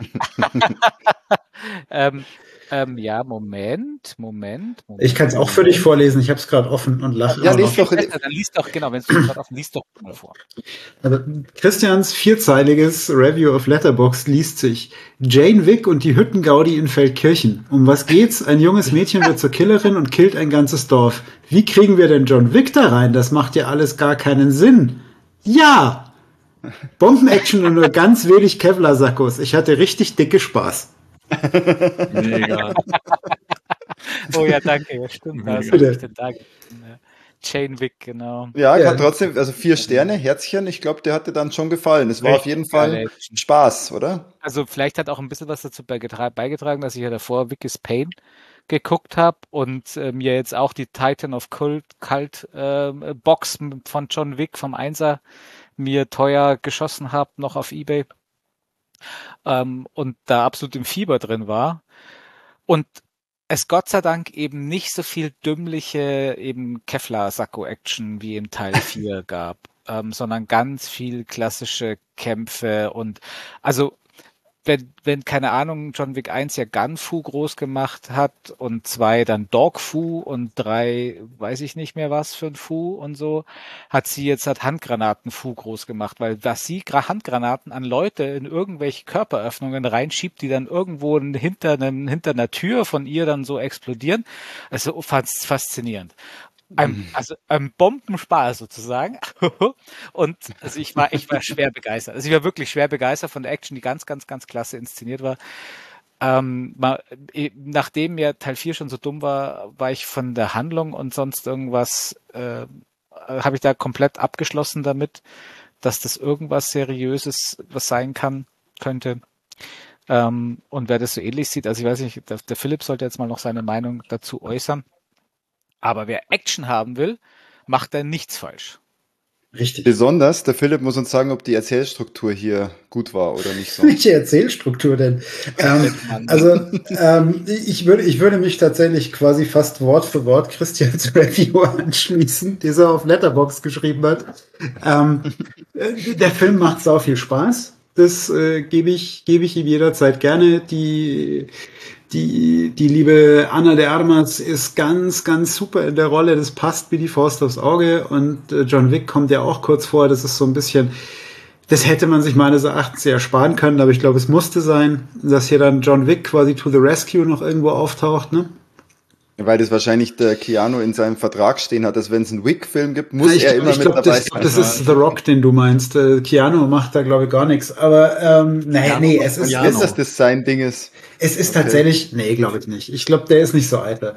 Ja, Moment. Ich kann es auch für dich vorlesen. Ich habe es gerade offen und lache. Ja, lies doch. Dann liest doch, genau, wenn es gerade offen liest, doch mal vor. Also, Christians vierzeiliges Review of Letterboxd liest sich: Jane Wick und die Hüttengaudi in Feldkirchen. Um was geht's? Ein junges Mädchen wird zur Killerin und killt ein ganzes Dorf. Wie kriegen wir denn John Wick da rein? Das macht ja alles gar keinen Sinn. Ja! Bomben-Action und nur ganz wenig Kevlar-Sackos. Ich hatte richtig dicke Spaß. Mega. Oh ja, danke, ja, stimmt. Da Bitte. ich den Tag. Jane Wick, genau. Ja, kann trotzdem, also 4 Sterne, Herzchen, ich glaube, der hatte dann schon gefallen. Es war auf jeden Fall Spaß, oder? Also vielleicht hat auch ein bisschen was dazu beigetragen, dass ich ja davor Wick is Pain geguckt habe und mir jetzt auch die Titan of Cult Box von John Wick vom 1er mir teuer geschossen habe, noch auf eBay. Und da absolut im Fieber drin war. Und es Gott sei Dank eben nicht so viel dümmliche eben Kevlar-Sakko-Action wie in Teil 4 gab, sondern ganz viel klassische Kämpfe und also wenn keine Ahnung, John Wick 1 ja Gun-Fu groß gemacht hat und 2 dann Dog-Fu und 3 weiß ich nicht mehr was für ein Fu und so, hat sie jetzt halt Handgranaten-Fu groß gemacht, weil was sie Handgranaten an Leute in irgendwelche Körperöffnungen reinschiebt, die dann irgendwo hinter einer Tür von ihr dann so explodieren, also faszinierend. Ein Bombenspaß sozusagen. Und also ich war schwer begeistert. Also ich war wirklich schwer begeistert von der Action, die ganz, ganz, ganz klasse inszeniert war. Nachdem ja Teil 4 schon so dumm war, war ich von der Handlung und sonst irgendwas, habe ich da komplett abgeschlossen damit, dass das irgendwas Seriöses was sein könnte. Und wer das so ähnlich sieht, also ich weiß nicht, der Philipp sollte jetzt mal noch seine Meinung dazu äußern. Aber wer Action haben will, macht da nichts falsch. Richtig. Besonders, der Philipp muss uns sagen, ob die Erzählstruktur hier gut war oder nicht so. Welche Erzählstruktur denn? Ich würde mich tatsächlich quasi fast Wort für Wort Christians Review anschließen, die er auf Letterboxd geschrieben hat. Der Film macht sau viel Spaß. Das gebe ich ihm jederzeit gerne. Die liebe Ana de Armas ist ganz, ganz super in der Rolle. Das passt wie die Faust aufs Auge. Und John Wick kommt ja auch kurz vor. Das ist so ein bisschen, das hätte man sich meines Erachtens sehr sparen können. Aber ich glaube, es musste sein, dass hier dann John Wick quasi to the rescue noch irgendwo auftaucht, ne? Weil das wahrscheinlich der Keanu in seinem Vertrag stehen hat, dass wenn es einen Wick-Film gibt, muss er immer mit dabei sein. Das ist The Rock, den du meinst. Keanu macht da, glaube ich, gar nichts. Aber es ist... Ist das sein Ding ist? Es ist tatsächlich... Nee, glaube ich nicht. Ich glaube, der ist nicht so eitel.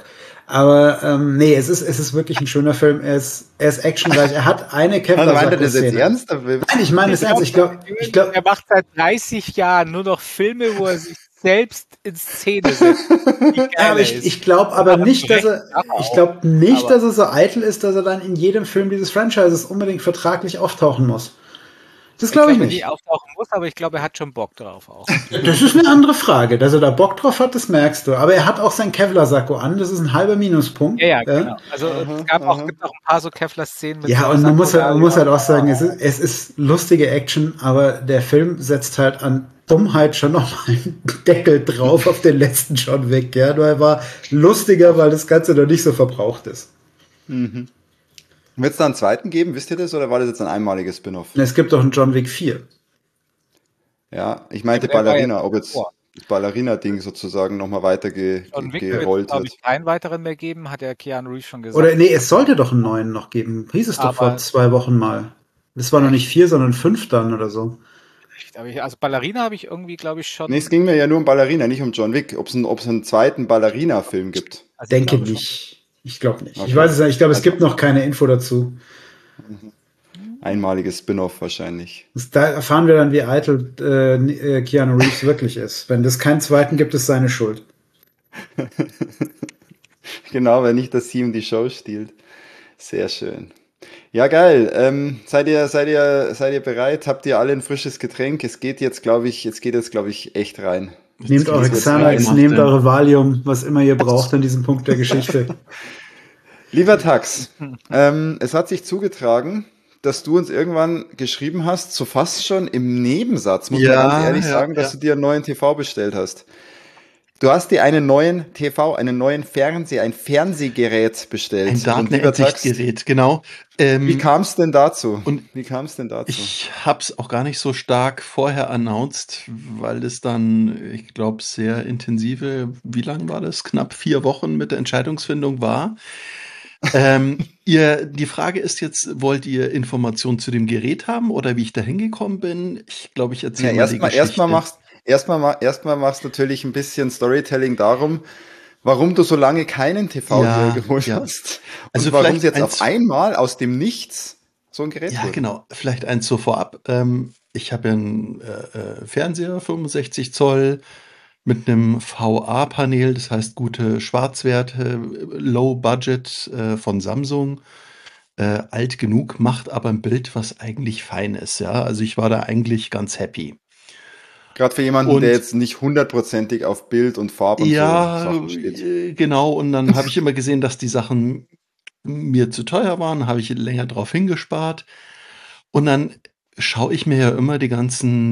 Aber nee, es ist wirklich ein schöner Film. Er ist actionreich. Er hat eine Meint er das jetzt Kevlar-Sakko-Szene. ernst? Nein, ich meine es ernst. Ich glaube, Er macht seit 30 Jahren nur noch Filme, wo er sich selbst in Szene setzt. ja, aber ich glaube aber nicht, dass er, dass er so eitel ist, dass er dann in jedem Film dieses Franchises unbedingt vertraglich auftauchen muss. Das glaube ich nicht. Nicht auftauchen muss, aber ich glaube, er hat schon Bock drauf auch. Das ist eine andere Frage. Dass er da Bock drauf hat, das merkst du. Aber er hat auch sein Kevlar-Sakko an. Das ist ein halber Minuspunkt. Ja, genau. Also es gibt auch ein paar so Kevlar-Szenen mit. Ja, und man muss halt auch sagen, es ist lustige Action, aber der Film setzt halt an Dummheit schon noch mal einen Deckel drauf auf den letzten John Wick. Ja, nur er war lustiger, weil das Ganze noch nicht so verbraucht ist. Mhm. Wird es da einen zweiten geben, wisst ihr das, oder war das jetzt ein einmaliges Spin-off? Es gibt doch einen John Wick 4. Ja, ich meinte Ballerina, ob jetzt das Ballerina-Ding sozusagen nochmal weiter John Wick gerollt wird. wird. Es keinen weiteren mehr geben, hat ja Keanu Reeves schon gesagt. Oder nee, es sollte doch einen neuen noch geben. Hieß es doch vor 2 Wochen mal. Das war noch nicht 4, sondern 5 dann oder so. Also Ballerina habe ich irgendwie, glaube ich, schon. Nee, es ging mir ja nur um Ballerina, nicht um John Wick. Ob es einen zweiten Ballerina-Film gibt. Also denke nicht. Ich glaube nicht. Okay. Ich weiß es nicht. Ich glaube, es gibt noch keine Info dazu. Einmaliges Spin-off wahrscheinlich. Da erfahren wir dann, wie eitel Keanu Reeves wirklich ist. Wenn es keinen zweiten gibt, ist seine Schuld. Genau, wenn nicht das Team die Show stiehlt. Sehr schön. Ja, geil. Seid ihr bereit? Habt ihr alle ein frisches Getränk? Es geht jetzt, glaube ich, echt rein. Nehmt eure Xanax, nehmt eure Valium, was immer ihr braucht an diesem Punkt der Geschichte. Lieber Tax, es hat sich zugetragen, dass du uns irgendwann geschrieben hast, so fast schon im Nebensatz, muss man ganz ehrlich sagen, dass du dir einen neuen TV bestellt hast. Du hast dir einen neuen Fernseher, ein Fernsehgerät bestellt. Ein Datensichtgerät, genau. Wie kam es denn dazu? Ich habe es auch gar nicht so stark vorher announced, weil es dann, ich glaube, sehr intensive, wie lang war das? Knapp 4 Wochen mit der Entscheidungsfindung war. Die Frage ist jetzt, wollt ihr Informationen zu dem Gerät haben oder wie ich da hingekommen bin? Ich glaube, ich erzähle mal die Geschichte. Erstmal machst du natürlich ein bisschen Storytelling darum, warum du so lange keinen TV hier geholt hast. Und also warum es jetzt auf einmal aus dem Nichts so ein Gerät wurde. Genau. Vielleicht eins so vorab. Ich habe einen Fernseher, 65 Zoll, mit einem VA-Panel, das heißt gute Schwarzwerte, Low Budget von Samsung. Alt genug, macht aber ein Bild, was eigentlich fein ist. Ja, also ich war da eigentlich ganz happy. Gerade für jemanden, der jetzt nicht 100%ig auf Bild und Farbe und so Sachen steht. Genau, und dann habe ich immer gesehen, dass die Sachen mir zu teuer waren, habe ich länger drauf hingespart. Und dann schaue ich mir ja immer die ganzen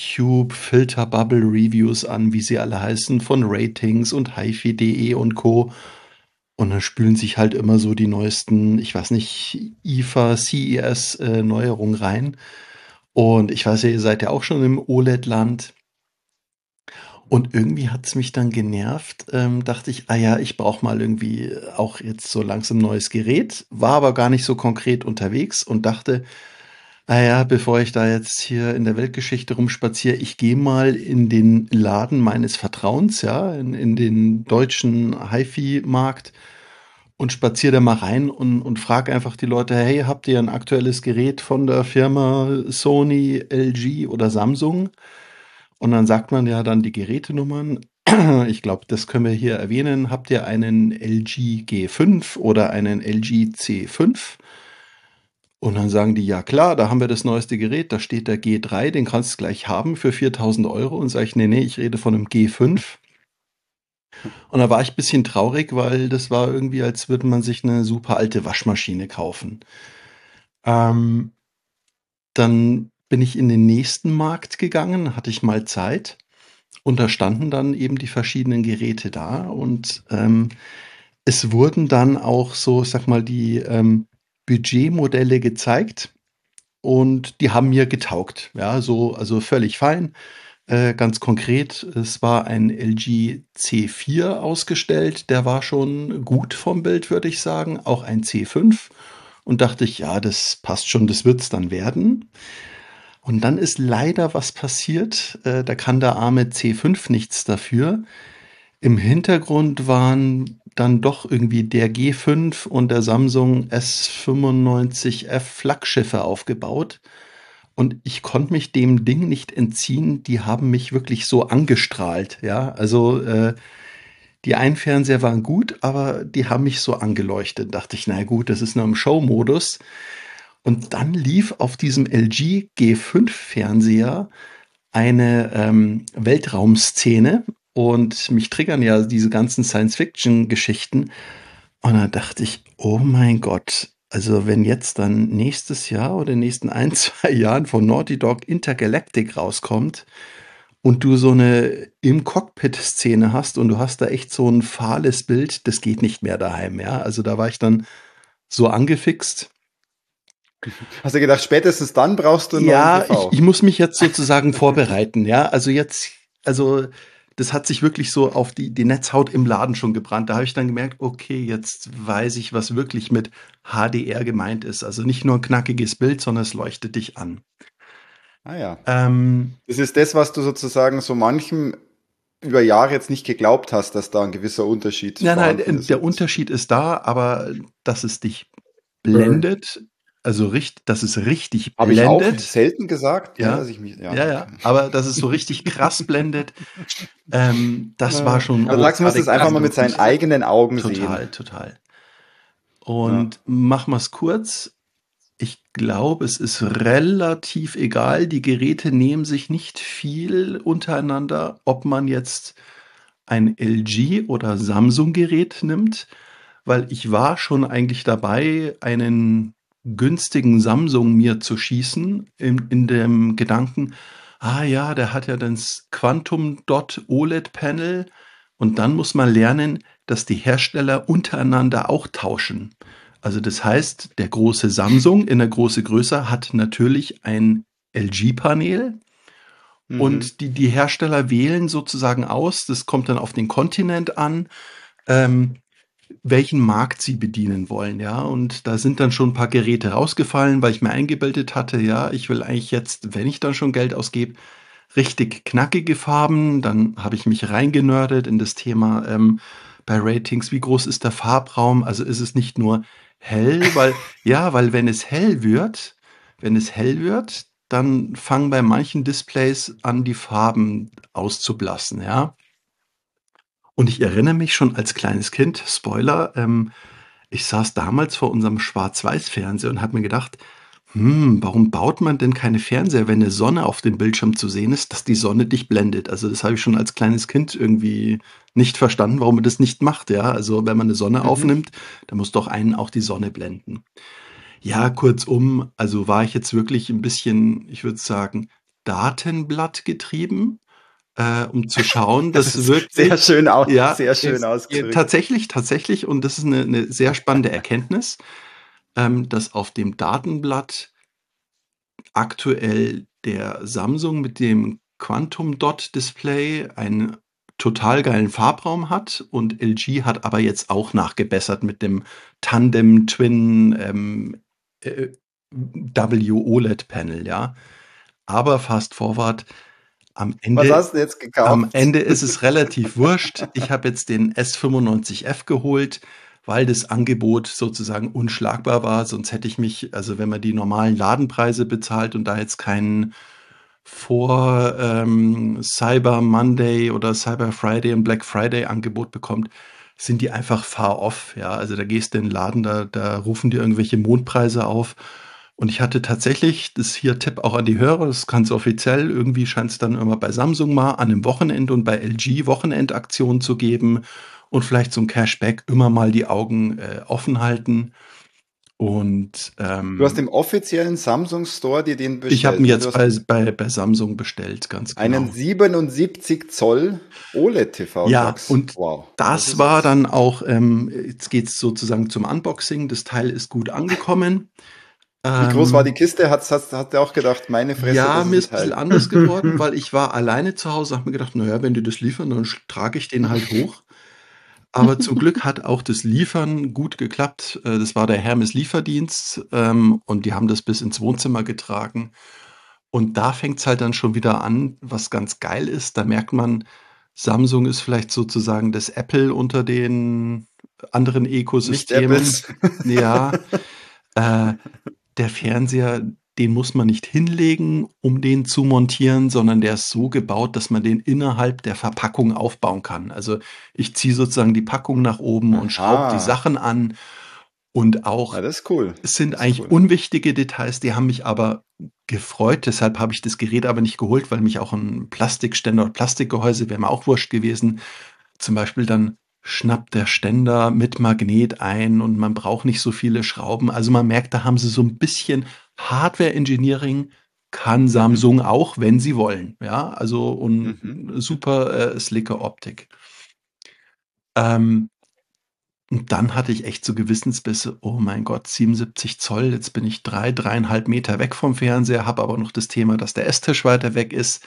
YouTube-Filter-Bubble-Reviews an, wie sie alle heißen, von Ratings und HiFi.de und Co. Und dann spülen sich halt immer so die neuesten, ich weiß nicht, IFA, CES Neuerungen rein. Und ich weiß ja, ihr seid ja auch schon im OLED-Land. Und irgendwie hat es mich dann genervt. Dachte ich, ich brauche mal irgendwie auch jetzt so langsam ein neues Gerät. War aber gar nicht so konkret unterwegs und dachte, bevor ich da jetzt hier in der Weltgeschichte rumspaziere, ich gehe mal in den Laden meines Vertrauens, ja, in den deutschen HiFi-Markt und spaziere da mal rein und frage einfach die Leute, hey, habt ihr ein aktuelles Gerät von der Firma Sony, LG oder Samsung? Und dann sagt man ja dann die Gerätenummern. Ich glaube, das können wir hier erwähnen. Habt ihr einen LG G5 oder einen LG C5? Und dann sagen die, ja klar, da haben wir das neueste Gerät, da steht der G3, den kannst du gleich haben für 4.000 Euro. Und sage ich, nee, ich rede von einem G5. Und da war ich ein bisschen traurig, weil das war irgendwie, als würde man sich eine super alte Waschmaschine kaufen. Dann bin ich in den nächsten Markt gegangen, hatte ich mal Zeit. Und da standen dann eben die verschiedenen Geräte da. Und es wurden dann auch so, sag mal, die Budgetmodelle gezeigt. Und die haben mir getaugt. Ja, so, also völlig fein. Ganz konkret, es war ein LG C4 ausgestellt, der war schon gut vom Bild, würde ich sagen, auch ein C5 und dachte ich, ja, das passt schon, das wird's dann werden. Und dann ist leider was passiert, da kann der arme C5 nichts dafür. Im Hintergrund waren dann doch irgendwie der G5 und der Samsung S95F Flaggschiffe aufgebaut. Und ich konnte mich dem Ding nicht entziehen. Die haben mich wirklich so angestrahlt. Ja, also die einen Fernseher waren gut, aber die haben mich so angeleuchtet. Dachte ich, na gut, das ist nur im Show-Modus. Und dann lief auf diesem LG G5 Fernseher eine Weltraumszene. Und mich triggern ja diese ganzen Science-Fiction-Geschichten. Und da dachte ich, oh mein Gott, also wenn jetzt dann nächstes Jahr oder in den nächsten 1, 2 Jahren von Naughty Dog Intergalactic rauskommt und du so eine im Cockpit-Szene hast und du hast da echt so ein fahles Bild, das geht nicht mehr daheim, ja. Also da war ich dann so angefixt. Hast du gedacht, spätestens dann brauchst du einen neuen Ja, TV? ich muss mich jetzt sozusagen vorbereiten, ja. Also das hat sich wirklich so auf die Netzhaut im Laden schon gebrannt. Da habe ich dann gemerkt, okay, jetzt weiß ich, was wirklich mit HDR gemeint ist. Also nicht nur ein knackiges Bild, sondern es leuchtet dich an. Ah ja. Ähm, Das ist das, was du sozusagen so manchem über Jahre jetzt nicht geglaubt hast, dass da ein gewisser Unterschied nein, vorhanden ist. der Unterschied ist da, aber dass es dich blendet, also dass es richtig Habe ich auch blendet. selten gesagt, Ja, dass ich mich, ja, aber dass es so richtig krass blendet, das war schon Der Lachs muss es einfach mal mit seinen eigenen Augen sehen. Total. Und machen wir es kurz. Ich glaube, es ist relativ egal. Die Geräte nehmen sich nicht viel untereinander, ob man jetzt ein LG oder Samsung-Gerät nimmt, weil ich war schon eigentlich dabei, einen günstigen Samsung mir zu schießen, in dem Gedanken, ja, der hat ja das Quantum Dot OLED-Panel und dann muss man lernen, dass die Hersteller untereinander auch tauschen. Also das heißt, der große Samsung in der großen Größe hat natürlich ein LG-Panel und die Hersteller wählen sozusagen aus, das kommt dann auf den Kontinent an, welchen Markt sie bedienen wollen, ja. Und da sind dann schon ein paar Geräte rausgefallen, weil ich mir eingebildet hatte, ja, ich will eigentlich jetzt, wenn ich dann schon Geld ausgebe, richtig knackige Farben. Dann habe ich mich reingenördet in das Thema bei Ratings, wie groß ist der Farbraum? Also ist es nicht nur hell, weil wenn es hell wird, dann fangen bei manchen Displays an, die Farben auszublassen, ja. Und ich erinnere mich schon als kleines Kind, Spoiler, ich saß damals vor unserem Schwarz-Weiß-Fernseher und habe mir gedacht, warum baut man denn keine Fernseher, wenn eine Sonne auf dem Bildschirm zu sehen ist, dass die Sonne dich blendet? Also das habe ich schon als kleines Kind irgendwie nicht verstanden, warum man das nicht macht, ja. Also wenn man eine Sonne aufnimmt, dann muss doch einen auch die Sonne blenden. Ja, kurzum, also war ich jetzt wirklich ein bisschen, ich würde sagen, Datenblatt getrieben, um zu schauen, Das dass ist wirklich sehr schön, ja, sehr schön ausgedrückt. tatsächlich, und das ist eine sehr spannende Erkenntnis, dass auf dem Datenblatt aktuell der Samsung mit dem Quantum Dot Display einen total geilen Farbraum hat und LG hat aber jetzt auch nachgebessert mit dem Tandem Twin WOLED Panel, ja. Aber fast forward, am Was Ende, hast du jetzt gekauft? ist es relativ wurscht. Ich habe jetzt den S95F geholt, weil das Angebot sozusagen unschlagbar war. Sonst hätte ich mich, also wenn man die normalen Ladenpreise bezahlt und da jetzt keinen vor Cyber Monday oder Cyber Friday und Black Friday Angebot bekommt, sind die einfach far off. Ja, also da gehst du in den Laden, da rufen die irgendwelche Mondpreise auf. Und ich hatte tatsächlich, das hier Tipp auch an die Hörer, das ist ganz offiziell, irgendwie scheint es dann immer bei Samsung mal an einem Wochenende und bei LG Wochenendaktionen zu geben und vielleicht so ein Cashback immer mal die Augen offen halten. Und Du hast im offiziellen Samsung Store dir den bestellt. ich habe ihn jetzt bei Samsung bestellt, ganz genau. Einen 77 Zoll OLED-TV. Ja, und wow, das war dann auch, jetzt geht es sozusagen zum Unboxing. Das Teil ist gut angekommen. Wie groß war die Kiste? Hast du auch gedacht, meine Fresse, Ja, das mir ist ist ein bisschen anders geworden, weil ich war alleine zu Hause, habe mir gedacht, naja, wenn die das liefern, dann trage ich den halt hoch. Aber zum Glück hat auch das Liefern gut geklappt. Das war der Hermes Lieferdienst und die haben das bis ins Wohnzimmer getragen. Und da fängt es halt dann schon wieder an, was ganz geil ist. Da merkt man, Samsung ist vielleicht sozusagen das Apple unter den anderen Nicht Ökosystemen. Apples. Ja, der Fernseher, den muss man nicht hinlegen, um den zu montieren, sondern der ist so gebaut, dass man den innerhalb der Verpackung aufbauen kann. Also ich ziehe sozusagen die Packung nach oben und schraube die Aha. Sachen an. Und auch, Ja, das ist cool. es sind Das ist eigentlich cool. unwichtige Details, die haben mich aber gefreut. Deshalb habe ich das Gerät aber nicht geholt, weil mich auch ein Plastikständer oder Plastikgehäuse wäre mir auch wurscht gewesen. Zum Beispiel dann schnappt der Ständer mit Magnet ein und man braucht nicht so viele Schrauben. Also man merkt, da haben sie so ein bisschen Hardware-Engineering kann Samsung auch, wenn sie wollen. Ja, also und super slicke Optik. Und dann hatte ich echt so Gewissensbisse, oh mein Gott, 77 Zoll, jetzt bin ich 3,5 Meter weg vom Fernseher, habe aber noch das Thema, dass der Esstisch weiter weg ist.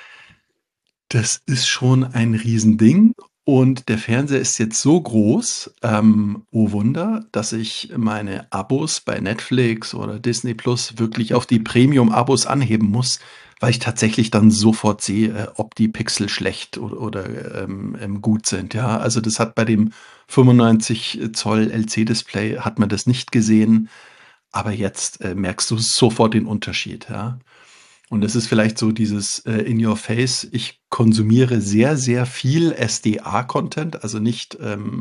Das ist schon ein Riesending. Und der Fernseher ist jetzt so groß, oh Wunder, dass ich meine Abos bei Netflix oder Disney Plus wirklich auf die Premium-Abos anheben muss, weil ich tatsächlich dann sofort sehe, ob die Pixel schlecht oder gut sind. Ja, also das hat bei dem 95 Zoll LC-Display hat man das nicht gesehen, aber jetzt merkst du sofort den Unterschied. Ja. Und es ist vielleicht so dieses in your face, ich konsumiere sehr, sehr viel SDA-Content, also nicht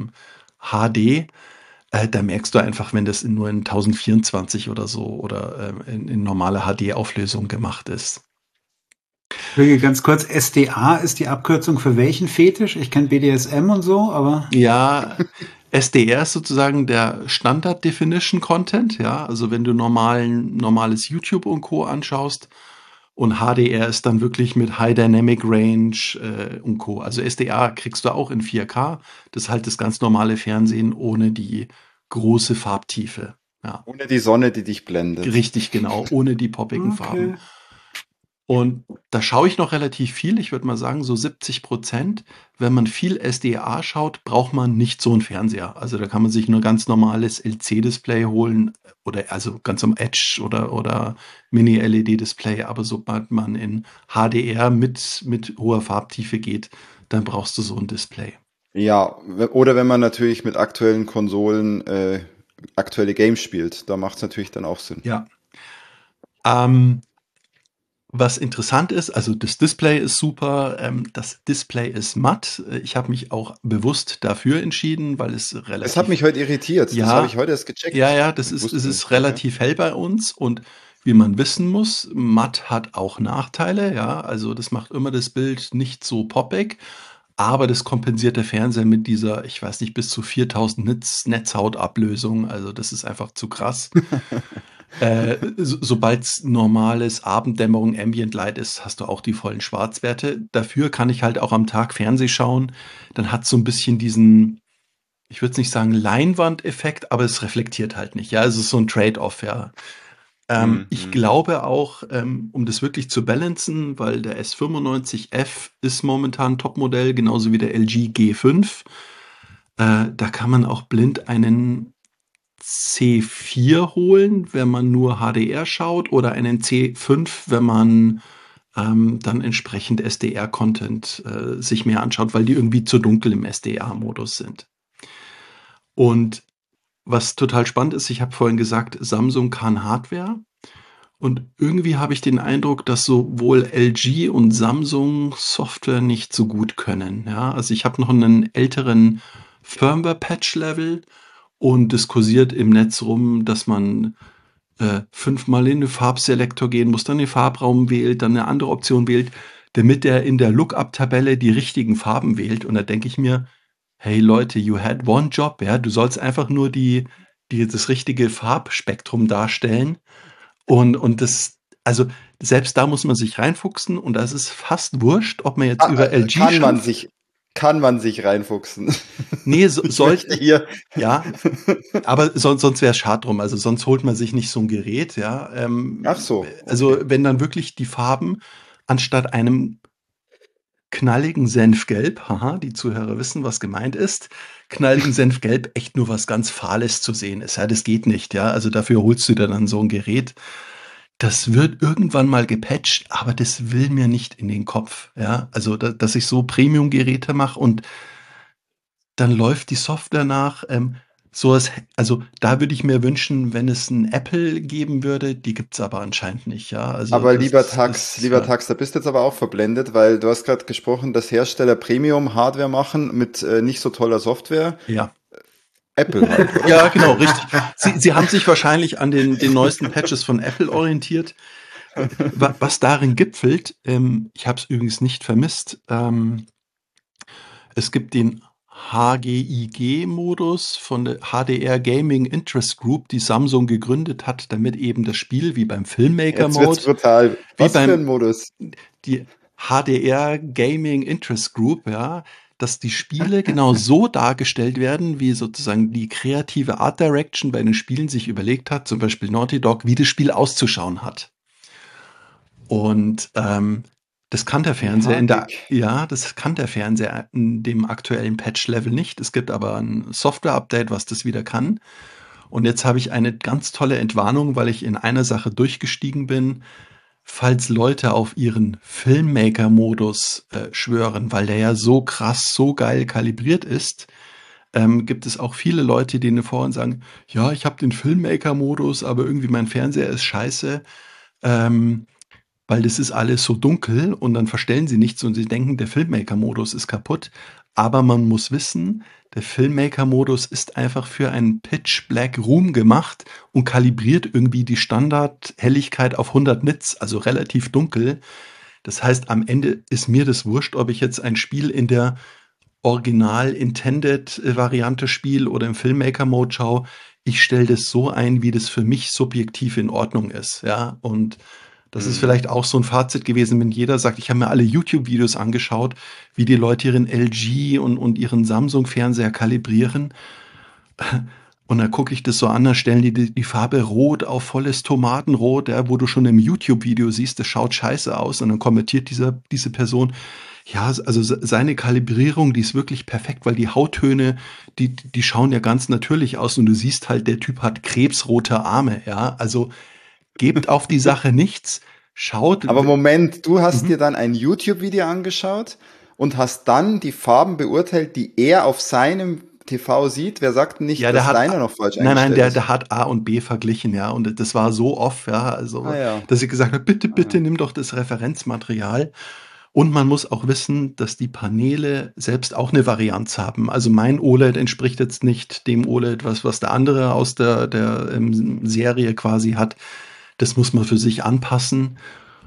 HD. Da merkst du einfach, wenn das nur in 1024 oder so oder in normale HD-Auflösung gemacht ist. Ganz kurz, SDA ist die Abkürzung für welchen Fetisch? Ich kenne BDSM und so, aber... Ja, SDR ist sozusagen der Standard Definition Content, ja, also wenn du normales YouTube und Co. anschaust. Und HDR ist dann wirklich mit High Dynamic Range und Co. Also SDR kriegst du auch in 4K. Das ist halt das ganz normale Fernsehen ohne die große Farbtiefe. Ja. Ohne die Sonne, die dich blendet. Richtig, genau. Ohne die poppigen Farben. Und da schaue ich noch relativ viel. Ich würde mal sagen, so 70%. Wenn man viel SDA schaut, braucht man nicht so einen Fernseher. Also da kann man sich nur ganz normales LC-Display holen oder also ganz am Edge oder Mini-LED-Display. Aber sobald man in HDR mit hoher Farbtiefe geht, dann brauchst du so ein Display. Ja, oder wenn man natürlich mit aktuellen Konsolen aktuelle Games spielt, da macht es natürlich dann auch Sinn. Ja. Was interessant ist, also das Display ist super, das Display ist matt. Ich habe mich auch bewusst dafür entschieden, weil es relativ... Es hat mich heute irritiert, ja, das habe ich heute erst gecheckt. Ja, es ist relativ hell bei uns und wie man wissen muss, matt hat auch Nachteile, ja, also das macht immer das Bild nicht so poppig, aber das kompensiert der Fernseher mit dieser, ich weiß nicht, bis zu 4000 Netzhautablösung, also das ist einfach zu krass. Sobald es normales Abenddämmerung, Ambient Light ist, hast du auch die vollen Schwarzwerte. Dafür kann ich halt auch am Tag Fernseh schauen. Dann hat so ein bisschen diesen, ich würde nicht sagen Leinwandeffekt, aber es reflektiert halt nicht. Ja, es ist so ein Trade-off, ja. Ich glaube auch, um das wirklich zu balancen, weil der S95F ist momentan Topmodell, genauso wie der LG G5. Da kann man auch blind einen C4 holen, wenn man nur HDR schaut, oder einen C5, wenn man dann entsprechend SDR-Content sich mehr anschaut, weil die irgendwie zu dunkel im SDR-Modus sind. Und was total spannend ist, ich habe vorhin gesagt, Samsung kann Hardware. Und irgendwie habe ich den Eindruck, dass sowohl LG und Samsung Software nicht so gut können. Ja, also ich habe noch einen älteren Firmware-Patch-Level und diskursiert im Netz rum, dass man 5-mal in den Farbselektor gehen muss, dann den Farbraum wählt, dann eine andere Option wählt, damit er in der Lookup-Tabelle die richtigen Farben wählt. Und da denke ich mir, hey Leute, you had one job, ja, du sollst einfach nur das richtige Farbspektrum darstellen. Und das, also selbst da muss man sich reinfuchsen und das ist fast wurscht, ob man jetzt über LG kann man sich reinfuchsen. Nee, sollte hier. Ja, aber sonst wäre es schade drum. Also sonst holt man sich nicht so ein Gerät, ja. Ach so. Okay. Also wenn dann wirklich die Farben anstatt einem knalligen Senfgelb, haha, die Zuhörer wissen, was gemeint ist, knalligen Senfgelb echt nur was ganz Fahles zu sehen ist. Ja, das geht nicht, ja. Also dafür holst du dir dann so ein Gerät. Das wird irgendwann mal gepatcht, aber das will mir nicht in den Kopf, ja. Also, dass ich so Premium-Geräte mache und dann läuft die Software nach. Sowas, also da würde ich mir wünschen, wenn es ein Apple geben würde, die gibt es aber anscheinend nicht, ja. Also Aber das lieber Tax, da bist du jetzt aber auch verblendet, weil du hast gerade gesprochen, dass Hersteller Premium-Hardware machen mit nicht so toller Software. ja. Apple halt, oder? Ja, genau, richtig. Sie haben sich wahrscheinlich an den neuesten Patches von Apple orientiert. Was darin gipfelt, ich habe es übrigens nicht vermisst, es gibt den HGIG-Modus von der HDR Gaming Interest Group, die Samsung gegründet hat, damit eben das Spiel wie beim Jetzt wird's Filmmaker-Mode, brutal. wie Was für ein beim Modus? die HDR Gaming Interest Group, ja, dass die Spiele genau so dargestellt werden, wie sozusagen die kreative Art Direction bei den Spielen sich überlegt hat, zum Beispiel Naughty Dog, wie das Spiel auszuschauen hat. Und das kann der Fernseher das kann der Fernseher in dem aktuellen Patch-Level nicht. Es gibt aber ein Software-Update, was das wieder kann. Und jetzt habe ich eine ganz tolle Entwarnung, weil ich in einer Sache durchgestiegen bin. Falls Leute auf ihren Filmmaker-Modus schwören, weil der ja so krass, so geil kalibriert ist, gibt es auch viele Leute, die in den Foren sagen, ja, ich habe den Filmmaker-Modus, aber irgendwie mein Fernseher ist scheiße. Weil das ist alles so dunkel und dann verstellen sie nichts und sie denken, der Filmmaker-Modus ist kaputt. Aber man muss wissen, der Filmmaker-Modus ist einfach für einen Pitch-Black-Room gemacht und kalibriert irgendwie die Standardhelligkeit auf 100 Nits, also relativ dunkel. Das heißt, am Ende ist mir das wurscht, ob ich jetzt ein Spiel in der Original-Intended-Variante spiele oder im Filmmaker-Mode schaue. Ich stelle das so ein, wie das für mich subjektiv in Ordnung ist. Ja, und das ist vielleicht auch so ein Fazit gewesen, wenn jeder sagt, ich habe mir alle YouTube-Videos angeschaut, wie die Leute ihren LG und ihren Samsung-Fernseher kalibrieren. Und dann gucke ich das so an, dann stellen die Farbe rot auf volles Tomatenrot, ja, wo du schon im YouTube-Video siehst, das schaut scheiße aus. Und dann kommentiert diese Person, ja, also seine Kalibrierung, die ist wirklich perfekt, weil die Hauttöne, die schauen ja ganz natürlich aus. Und du siehst halt, der Typ hat krebsrote Arme, ja, also gebt auf die Sache nichts, schaut. Aber Moment, du hast dir dann ein YouTube-Video angeschaut und hast dann die Farben beurteilt, die er auf seinem TV sieht. Wer sagt nicht, Ja, dass deiner noch falsch nein, eingestellt ist? der hat A und B verglichen, ja, und das war so oft, ja, also, Ja. dass ich gesagt habe, bitte nimm doch das Referenzmaterial. Und man muss auch wissen, dass die Paneele selbst auch eine Varianz haben. Also mein OLED entspricht jetzt nicht dem OLED, was der andere aus der Serie quasi hat. Das muss man für sich anpassen.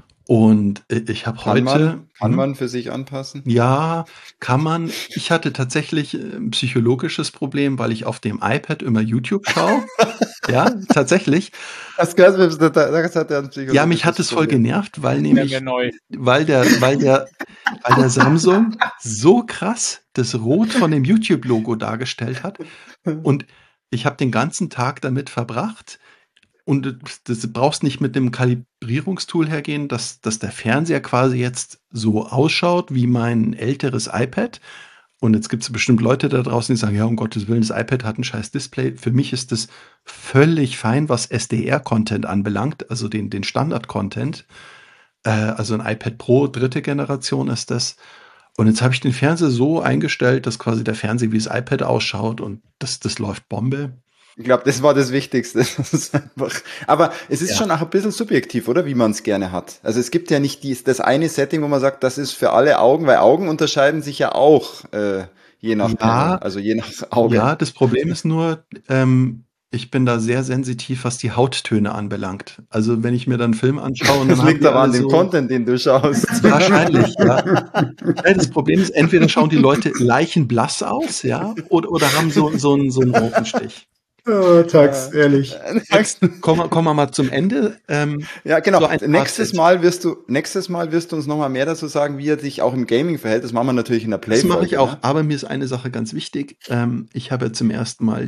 Und ich habe heute. Kann man für sich anpassen? Ja, kann man. Ich hatte tatsächlich ein psychologisches Problem, weil ich auf dem iPad immer YouTube schaue. Ja, tatsächlich. Das hat er ein psychologisches Ja, mich hat es voll Problem. genervt, weil nämlich, weil der Samsung so krass das Rot von dem YouTube-Logo dargestellt hat. Und ich habe den ganzen Tag damit verbracht. Und das brauchst nicht mit dem Kalibrierungstool hergehen, dass der Fernseher quasi jetzt so ausschaut wie mein älteres iPad. Und jetzt gibt es bestimmt Leute da draußen, die sagen, ja, um Gottes Willen, das iPad hat ein scheiß Display. Für mich ist das völlig fein, was SDR-Content anbelangt, also den Standard-Content. Also ein iPad Pro, 3. Generation ist das. Und jetzt habe ich den Fernseher so eingestellt, dass quasi der Fernseher wie das iPad ausschaut und das läuft Bombe. Ich glaube, das war das Wichtigste. Das ist einfach, aber es ist schon auch ein bisschen subjektiv, oder? Wie man es gerne hat. Also es gibt ja nicht das eine Setting, wo man sagt, das ist für alle Augen, weil Augen unterscheiden sich ja auch je nach Panel, also je nach Auge. Ja, das Problem ist nur, ich bin da sehr sensitiv, was die Hauttöne anbelangt. Also wenn ich mir dann einen Film anschaue und dann das liegt aber an dem Content, den du schaust. Wahrscheinlich, ja. Das Problem ist, entweder schauen die Leute leichenblass aus, ja, oder haben so einen roten Stich. Oh, Tax, ehrlich. Jetzt kommen wir mal zum Ende. Ja, genau. So nächstes Mal wirst du uns noch mal mehr dazu sagen, wie er sich auch im Gaming verhält. Das machen wir natürlich in der Play. Das mache ich auch. Ne? Aber mir ist eine Sache ganz wichtig. Ich habe ja zum ersten Mal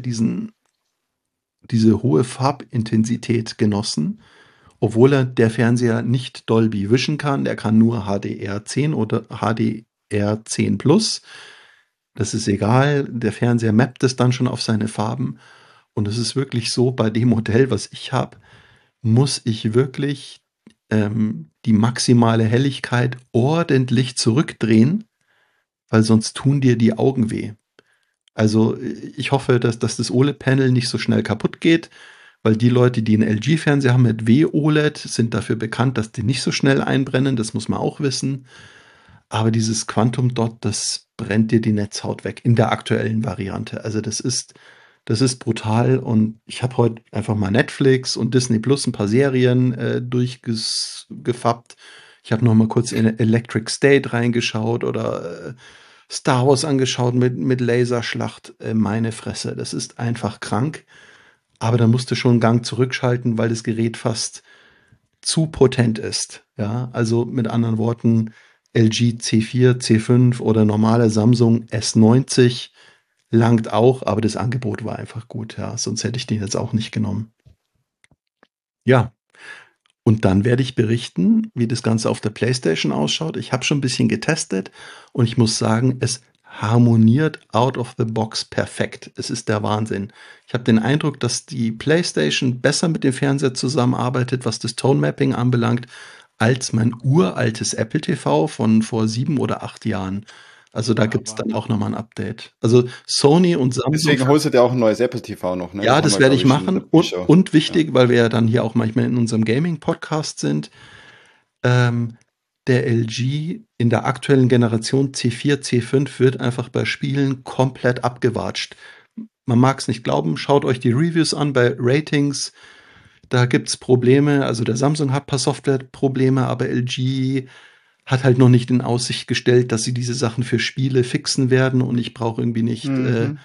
diese hohe Farbintensität genossen, obwohl der Fernseher nicht Dolby Vision kann. Der kann nur HDR10 oder HDR10 Plus. Das ist egal. Der Fernseher mappt es dann schon auf seine Farben. Und es ist wirklich so, bei dem Modell, was ich habe, muss ich wirklich die maximale Helligkeit ordentlich zurückdrehen, weil sonst tun dir die Augen weh. Also ich hoffe, dass das OLED-Panel nicht so schnell kaputt geht, weil die Leute, die einen LG-Fernseher haben mit WOLED, sind dafür bekannt, dass die nicht so schnell einbrennen. Das muss man auch wissen. Aber dieses Quantum Dot, das brennt dir die Netzhaut weg in der aktuellen Variante. Also das ist brutal. Und ich habe heute einfach mal Netflix und Disney Plus ein paar Serien durchgefappt. Ich habe noch mal kurz in Electric State reingeschaut oder Star Wars angeschaut mit Laserschlacht. Meine Fresse, das ist einfach krank. Aber da musst du schon einen Gang zurückschalten, weil das Gerät fast zu potent ist. Ja, also mit anderen Worten, LG C4, C5 oder normale Samsung S90 langt auch, aber das Angebot war einfach gut. Ja, sonst hätte ich den jetzt auch nicht genommen. Ja. Und dann werde ich berichten, wie das Ganze auf der PlayStation ausschaut. Ich habe schon ein bisschen getestet und ich muss sagen, es harmoniert out of the box perfekt. Es ist der Wahnsinn. Ich habe den Eindruck, dass die PlayStation besser mit dem Fernseher zusammenarbeitet, was das Tone Mapping anbelangt, als mein uraltes Apple TV von vor 7 oder 8 Jahren. Also da gibt es dann auch nochmal ein Update. Also Sony und Samsung. Deswegen holst du dir auch ein neues Apple TV noch, ne? Ja, das werde ich machen. Und wichtig, weil wir ja dann hier auch manchmal in unserem Gaming-Podcast sind, der LG in der aktuellen Generation C4, C5 wird einfach bei Spielen komplett abgewatscht. Man mag es nicht glauben, schaut euch die Reviews an bei Ratings. Da gibt es Probleme. Also der Samsung hat ein paar Softwareprobleme, aber LG hat halt noch nicht in Aussicht gestellt, dass sie diese Sachen für Spiele fixen werden und ich brauche irgendwie nicht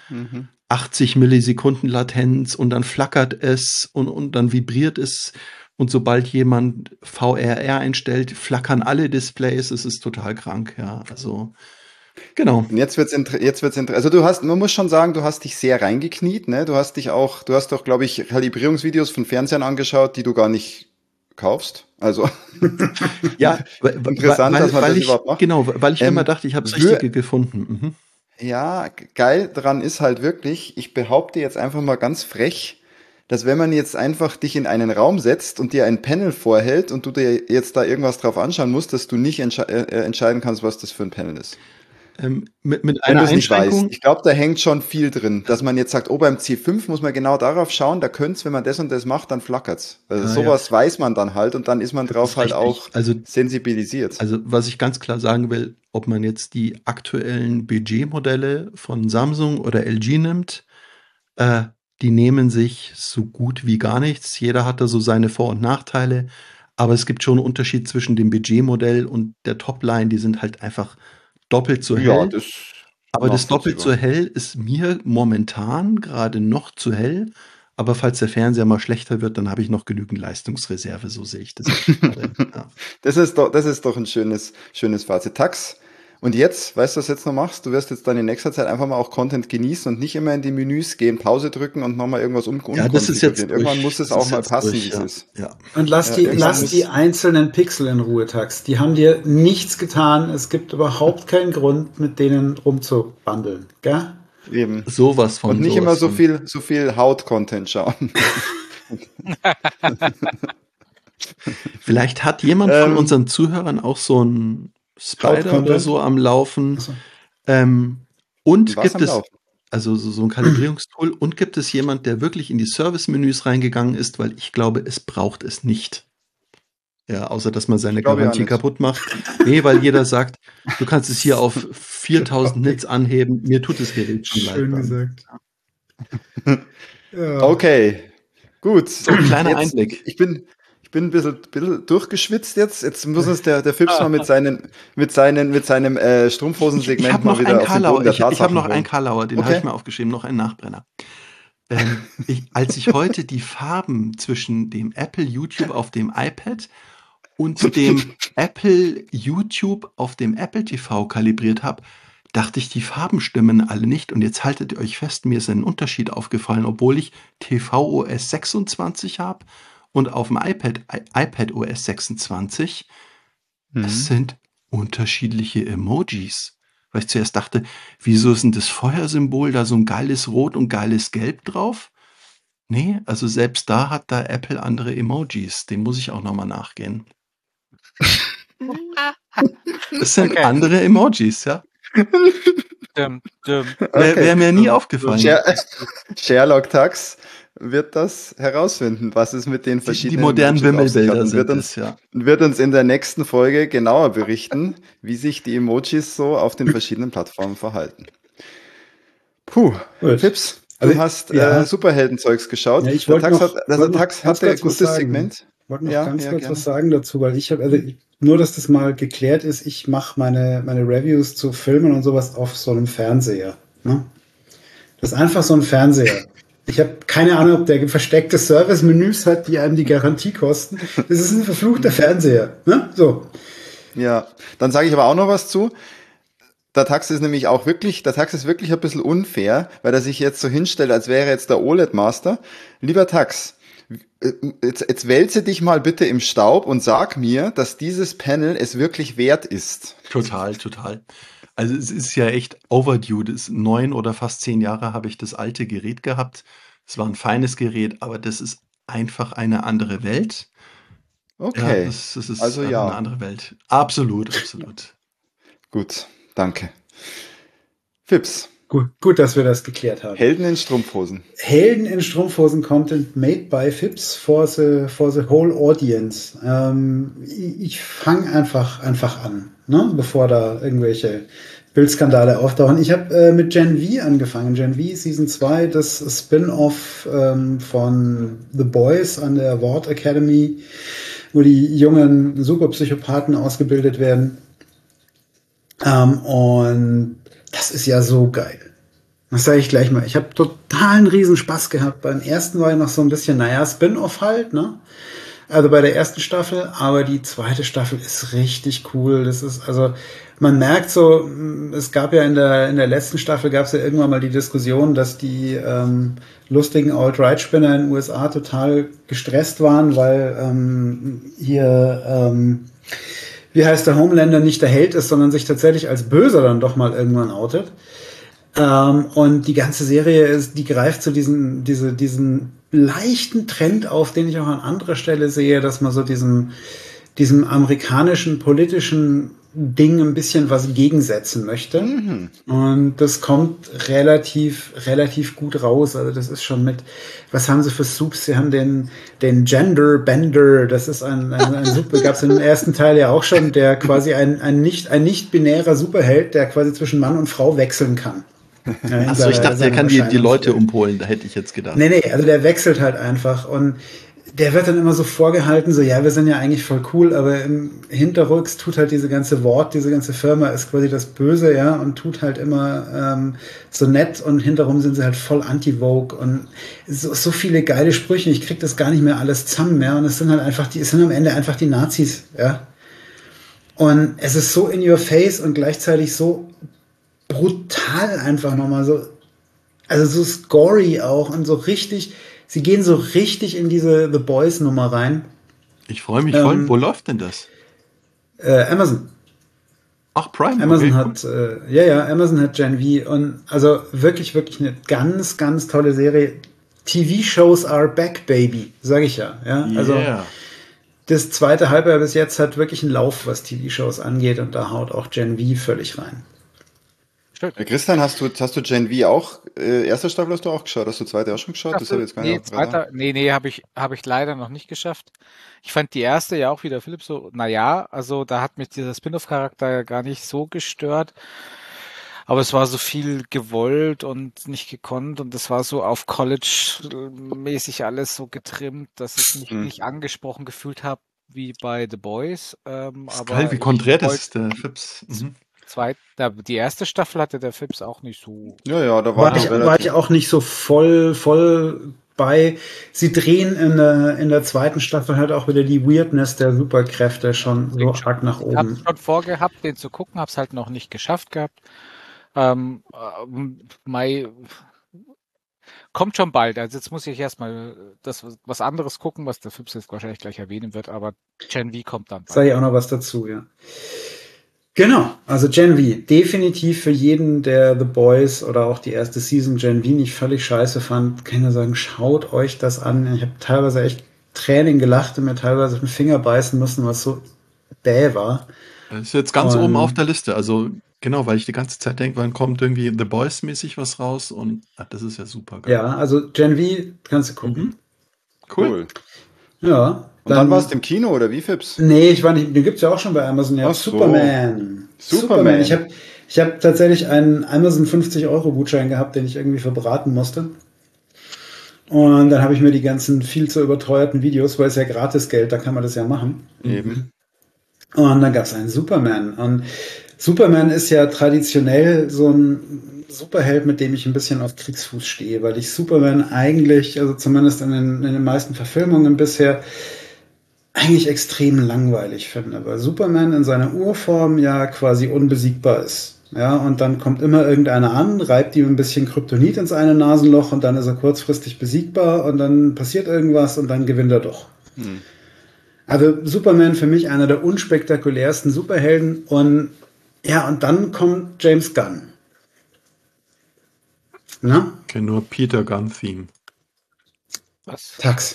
80 Millisekunden Latenz und dann flackert es und dann vibriert es und sobald jemand VRR einstellt, flackern alle Displays, es ist total krank, ja, also genau. Und jetzt wird's interessant. Also man muss schon sagen, du hast dich sehr reingekniet, ne? Du hast doch, glaube ich, Kalibrierungsvideos von Fernsehern angeschaut, die du gar nicht kaufst. Also ja, interessant, dass man das überhaupt macht. Genau, weil ich immer dachte, ich habe das Richtige gefunden. Ja, geil dran ist halt wirklich, ich behaupte jetzt einfach mal ganz frech, dass wenn man jetzt einfach dich in einen Raum setzt und dir ein Panel vorhält und du dir jetzt da irgendwas drauf anschauen musst, dass du nicht entscheiden kannst, was das für ein Panel ist. Mit einer Einschränkung. Ich glaube, da hängt schon viel drin, dass man jetzt sagt, beim C5 muss man genau darauf schauen, da könnte es, wenn man das und das macht, dann flackert's. Also sowas weiß man dann halt und dann ist man drauf halt auch sensibilisiert. Also was ich ganz klar sagen will, ob man jetzt die aktuellen Budgetmodelle von Samsung oder LG nimmt, die nehmen sich so gut wie gar nichts. Jeder hat da so seine Vor- und Nachteile, aber es gibt schon einen Unterschied zwischen dem Budgetmodell und der Topline, die sind halt einfach doppelt so hell. Ja, aber das doppelt so hell ist mir momentan gerade noch zu hell. Aber falls der Fernseher mal schlechter wird, dann habe ich noch genügend Leistungsreserve, so sehe ich das. Ja. Das ist doch ein schönes Fazit. Tax. Und jetzt, weißt du, was du jetzt noch machst? Du wirst jetzt dann in nächster Zeit einfach mal auch Content genießen und nicht immer in die Menüs gehen, Pause drücken und nochmal irgendwas Ja, das ist jetzt irgendwann muss es auch mal passen, wie es ist. Ja. Und lass die einzelnen Pixel in Ruhe, Tax. Die haben dir nichts getan. Es gibt überhaupt keinen Grund, mit denen rumzubandeln, gell? Eben. Sowas von. Und nicht immer so viel Haut-Content schauen. Vielleicht hat jemand von unseren Zuhörern auch so ein Spider oder so am Laufen. Und gibt es also so ein Kalibrierungstool und gibt es jemand, der wirklich in die Service-Menüs reingegangen ist, weil ich glaube, es braucht es nicht. Ja, außer dass man seine Garantie kaputt macht. Nee, weil jeder sagt, du kannst es hier auf 4000 Nits anheben. Mir tut es Gerät schon leid. Schön gesagt. Ja. Okay, gut. So ein kleiner Einblick. Ich bin ein bisschen durchgeschwitzt jetzt. Jetzt muss uns der Fips mal mit seinem Strumpfhosensegment mal wieder auf den Boden der Tatsachen Ich habe noch einen Karlauer, den habe ich mir aufgeschrieben, noch einen Nachbrenner. Als ich heute die Farben zwischen dem Apple YouTube auf dem iPad und dem Apple YouTube auf dem Apple TV kalibriert habe, dachte ich, die Farben stimmen alle nicht. Und jetzt haltet ihr euch fest, mir ist ein Unterschied aufgefallen, obwohl ich tvOS 26 habe und auf dem iPadOS 26. Es sind unterschiedliche Emojis. Weil ich zuerst dachte, wieso ist denn das Feuersymbol da so ein geiles Rot und geiles Gelb drauf? Nee, also selbst da hat da Apple andere Emojis. Den muss ich auch nochmal nachgehen. Das sind andere Emojis, ja. Wäre mir nie aufgefallen. Sherlock Tax wird das herausfinden, was es mit den verschiedenen die modernen Emojis Wimmelbilder und wird uns in der nächsten Folge genauer berichten, wie sich die Emojis so auf den verschiedenen Plattformen verhalten. Puh, Fips, du hast Superheldenzeugs geschaut. Ja, Tax hatte ein gutes Segment. Ich wollte noch ganz kurz was sagen dazu, weil nur, dass das mal geklärt ist, ich mache meine Reviews zu Filmen und sowas auf so einem Fernseher. Ne? Das ist einfach so ein Fernseher. Ich habe keine Ahnung, ob der versteckte Service-Menüs hat, die einem die Garantie kosten. Das ist ein verfluchter Fernseher. Ne? So. Ja, dann sage ich aber auch noch was zu. Der Tax ist wirklich ein bisschen unfair, weil er sich jetzt so hinstellt, als wäre jetzt der OLED-Master. Lieber Tax, jetzt wälze dich mal bitte im Staub und sag mir, dass dieses Panel es wirklich wert ist. Total. Also es ist ja echt overdue. 9 oder fast 10 Jahre habe ich das alte Gerät gehabt. Es war ein feines Gerät, aber das ist einfach eine andere Welt. Okay. Ja, das ist also eine andere Welt. Absolut. Gut, danke. Fips. Gut, dass wir das geklärt haben. Helden in Strumpfhosen. Content made by Fips for the whole audience. Ich fange einfach an, ne? Bevor da irgendwelche Bildskandale auftauchen. Ich habe mit Gen V angefangen. Gen V Season 2, das Spin-off von The Boys an der Ward Academy, wo die jungen Superpsychopathen ausgebildet werden. Und das ist ja so geil. Das sage ich gleich mal. Ich habe totalen Riesenspaß gehabt. Beim ersten war ja noch so ein bisschen, Spin-off halt, ne? Also bei der ersten Staffel, aber die zweite Staffel ist richtig cool. Das ist, also, man merkt so, es gab ja in der letzten Staffel gab es ja irgendwann mal die Diskussion, dass die lustigen Alt-Right-Spinner in den USA total gestresst waren, weil wie heißt der Homelander, nicht der Held ist, sondern sich tatsächlich als Böser dann doch mal irgendwann outet. Und die ganze Serie die greift so diesen leichten Trend auf, den ich auch an anderer Stelle sehe, dass man so diesem amerikanischen politischen Ding ein bisschen was gegensetzen möchte. Mhm. Und das kommt relativ gut raus. Also das ist schon was haben sie für Soups? Sie haben den Gender Bender, das ist ein Super, gab es im ersten Teil ja auch schon, der quasi ein nicht binärer Superheld, der quasi zwischen Mann und Frau wechseln kann. Achso, ich dachte, der kann die Leute umpolen, da hätte ich jetzt gedacht. Nee, also der wechselt halt einfach und der wird dann immer so vorgehalten, so, ja, wir sind ja eigentlich voll cool, aber im Hinterrücks tut halt diese ganze Firma ist quasi das Böse, ja, und tut halt immer so nett und hinterrum sind sie halt voll anti-Vogue und so viele geile Sprüche, ich krieg das gar nicht mehr alles zusammen, ja, und es sind am Ende einfach die Nazis, ja. Und es ist so in your face und gleichzeitig so brutal einfach nochmal so, also so scory auch und so richtig, sie gehen so richtig in diese The Boys Nummer rein. Ich freue mich voll. Wo läuft denn das? Amazon. Ach, Prime. Amazon hat, Amazon hat Gen V und also wirklich eine ganz, ganz tolle Serie. TV-Shows are back, baby, sage ich ja. Also das zweite Halbjahr bis jetzt hat wirklich einen Lauf, was TV-Shows angeht und da haut auch Gen V völlig rein. Christian, hast du Gen V auch, erste Staffel hast du auch geschaut? Hast du zweite auch schon geschaut? Das habe ich jetzt gar nicht habe ich leider noch nicht geschafft. Ich fand die erste ja auch wieder, Philipp, so, also da hat mich dieser Spin-off-Charakter ja gar nicht so gestört. Aber es war so viel gewollt und nicht gekonnt und es war so auf College-mäßig alles so getrimmt, dass ich mich nicht angesprochen gefühlt habe wie bei The Boys. Aber wie konträr das ist der Fips. Die erste Staffel hatte der Fips auch nicht so. Ja, da war ich auch nicht so voll bei. Sie drehen in der zweiten Staffel halt auch wieder die Weirdness der Superkräfte schon so arg nach oben. Ich habe schon vorgehabt, den zu gucken, habe es halt noch nicht geschafft gehabt. Kommt schon bald. Also jetzt muss ich erstmal was anderes gucken, was der Fips jetzt wahrscheinlich gleich erwähnen wird, aber Gen V kommt dann bald. Sag ich auch noch was dazu, ja. Genau, also Gen V, definitiv für jeden, der The Boys oder auch die erste Season Gen V nicht völlig scheiße fand, kann ich nur sagen, schaut euch das an. Ich habe teilweise echt Tränen gelacht und mir teilweise auf den Finger beißen müssen, was so bäh war. Das ist jetzt ganz oben auf der Liste, also Genau, weil ich die ganze Zeit denke, wann kommt irgendwie The Boys-mäßig was raus und das ist ja super geil. Ja, also Gen V kannst du gucken. Cool. Ja. Und dann warst du im Kino, oder wie, Fips? Nee, ich war nicht, den gibt's ja auch schon bei Amazon. Ja, Ach so. Superman. Ich hab tatsächlich einen Amazon 50-Euro-Gutschein gehabt, den ich irgendwie verbraten musste. Und dann habe ich mir die ganzen viel zu überteuerten Videos, weil es ja gratis Geld, da kann man das ja machen. Eben. Und dann gab's einen Superman. Und Superman ist ja traditionell so ein Superheld, mit dem ich ein bisschen auf Kriegsfuß stehe, weil ich Superman eigentlich, also zumindest in den meisten Verfilmungen bisher, eigentlich extrem langweilig finde, weil Superman in seiner Urform ja quasi unbesiegbar ist. Ja, und dann kommt immer irgendeiner an, reibt ihm ein bisschen Kryptonit ins eine Nasenloch und dann ist er kurzfristig besiegbar und dann passiert irgendwas und dann gewinnt er doch. Also Superman für mich einer der unspektakulärsten Superhelden und ja, und dann kommt James Gunn. Na? Ich kenne nur Peter Gunn-Theme. Was? Tax.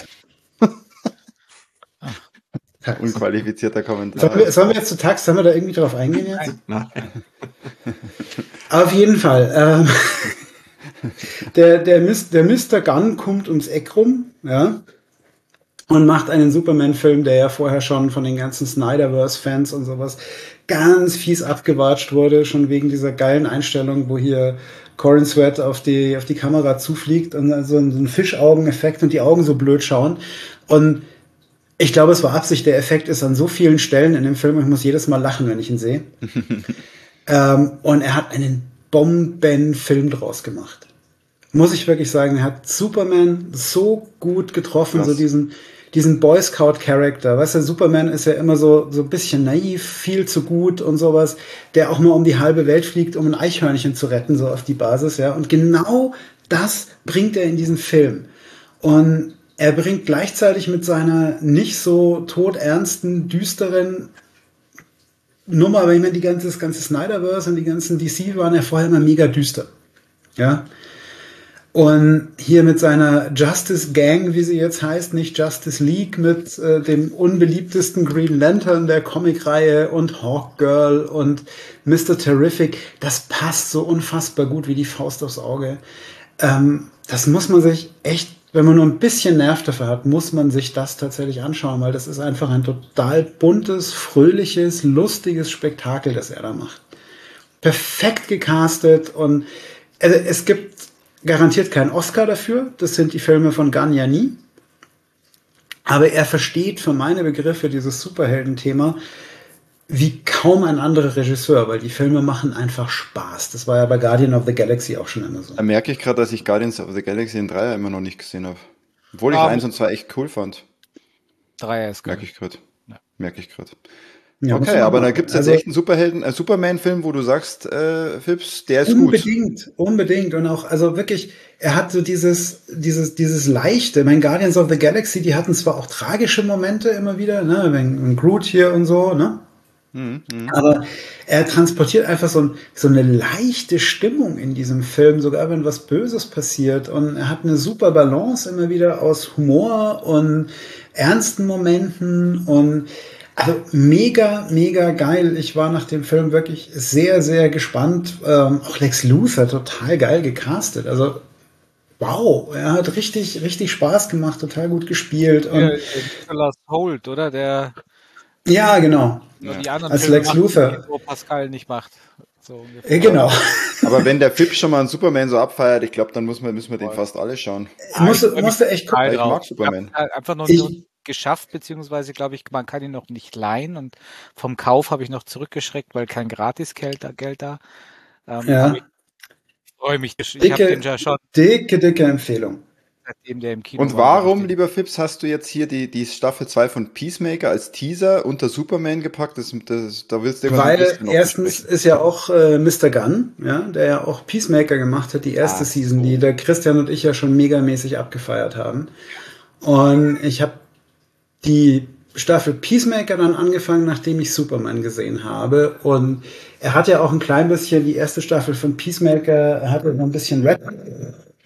Unqualifizierter Kommentar. Sollen wir jetzt zu Tax, sollen wir da irgendwie drauf eingehen jetzt? Nein. Auf jeden Fall. Der Mr. Gunn kommt ums Eck rum, ja, und macht einen Superman-Film, der ja vorher schon von den ganzen Snyderverse-Fans und sowas ganz fies abgewatscht wurde, schon wegen dieser geilen Einstellung, wo hier Corin Sweat auf die Kamera zufliegt und so ein Fischaugen-Effekt und die Augen so blöd schauen. Und ich glaube, es war Absicht, der Effekt ist an so vielen Stellen in dem Film, ich muss jedes Mal lachen, wenn ich ihn sehe. Und er hat einen Bombenfilm draus gemacht. Muss ich wirklich sagen, er hat Superman so gut getroffen, so diesen Boy Scout-Charakter. Weißt du, Superman ist ja immer so ein bisschen naiv, viel zu gut und sowas, der auch mal um die halbe Welt fliegt, um ein Eichhörnchen zu retten, so auf die Basis, ja. Und genau das bringt er in diesen Film. Und er bringt gleichzeitig mit seiner nicht so todernsten, düsteren Nummer, aber ich meine, das ganze Snyderverse und die ganzen DC waren ja vorher immer mega düster. Ja. Und hier mit seiner Justice Gang, wie sie jetzt heißt, nicht Justice League, mit dem unbeliebtesten Green Lantern der Comicreihe und Hawkgirl und Mr. Terrific, das passt so unfassbar gut wie die Faust aufs Auge. Das muss man sich echt, wenn man nur ein bisschen Nerv dafür hat, muss man sich das tatsächlich anschauen, weil das ist einfach ein total buntes, fröhliches, lustiges Spektakel, das er da macht. Perfekt gecastet und also es gibt garantiert keinen Oscar dafür, das sind die Filme von Gunn ja nie, aber er versteht für meine Begriffe dieses Superhelden-Thema wie kaum ein anderer Regisseur, weil die Filme machen einfach Spaß. Das war ja bei Guardian of the Galaxy auch schon immer so. Da merke ich gerade, dass ich Guardians of the Galaxy in 3 immer noch nicht gesehen habe. Obwohl ich 1 und 2 echt cool fand. 3 ist Merke ich gerade. Merke ich gerade. Ja, okay, aber da gibt es jetzt echt einen Superman-Film, wo du sagst, Fips, der ist Unbedingt. Und auch, also wirklich, er hat so dieses Leichte. Mein Guardians of the Galaxy, die hatten zwar auch tragische Momente immer wieder, ne, wenn Groot hier und so, ne? Aber er transportiert einfach so eine leichte Stimmung in diesem Film, sogar wenn was Böses passiert. Und er hat eine super Balance immer wieder aus Humor und ernsten Momenten und also mega, mega geil. Ich war nach dem Film wirklich sehr, sehr gespannt. Auch Lex Luthor total geil gecastet. Also wow, er hat richtig, richtig Spaß gemacht, total gut gespielt. Und Nicholas Hoult, oder? Der ja, genau. die anderen als Filme Lex macht, Luthor. wo Pascal nicht macht. So ungefähr. Genau. Aber wenn der Fips schon mal einen Superman so abfeiert, ich glaube, dann müssen wir den fast alle schauen. Musste echt gucken. Ich mag Superman. Ich hab einfach noch nicht geschafft, beziehungsweise glaube ich, man kann ihn noch nicht leihen und vom Kauf habe ich noch zurückgeschreckt, weil kein Gratisgeld da. Ja. Ich freue mich. Ich habe den ja schon dicke Empfehlung. seitdem der im Kino Und warum, lieber Fips, hast du jetzt hier die Staffel 2 von Peacemaker als Teaser unter Superman gepackt? Da willst du Weil erstens ist ja auch Mr. Gunn, ja, der ja auch Peacemaker gemacht hat, die erste Season, die der Christian und ich ja schon megamäßig abgefeiert haben. Und ich habe die Staffel Peacemaker dann angefangen, nachdem ich Superman gesehen habe. Und er hat ja auch ein klein bisschen, die erste Staffel von Peacemaker, er hatte noch ein bisschen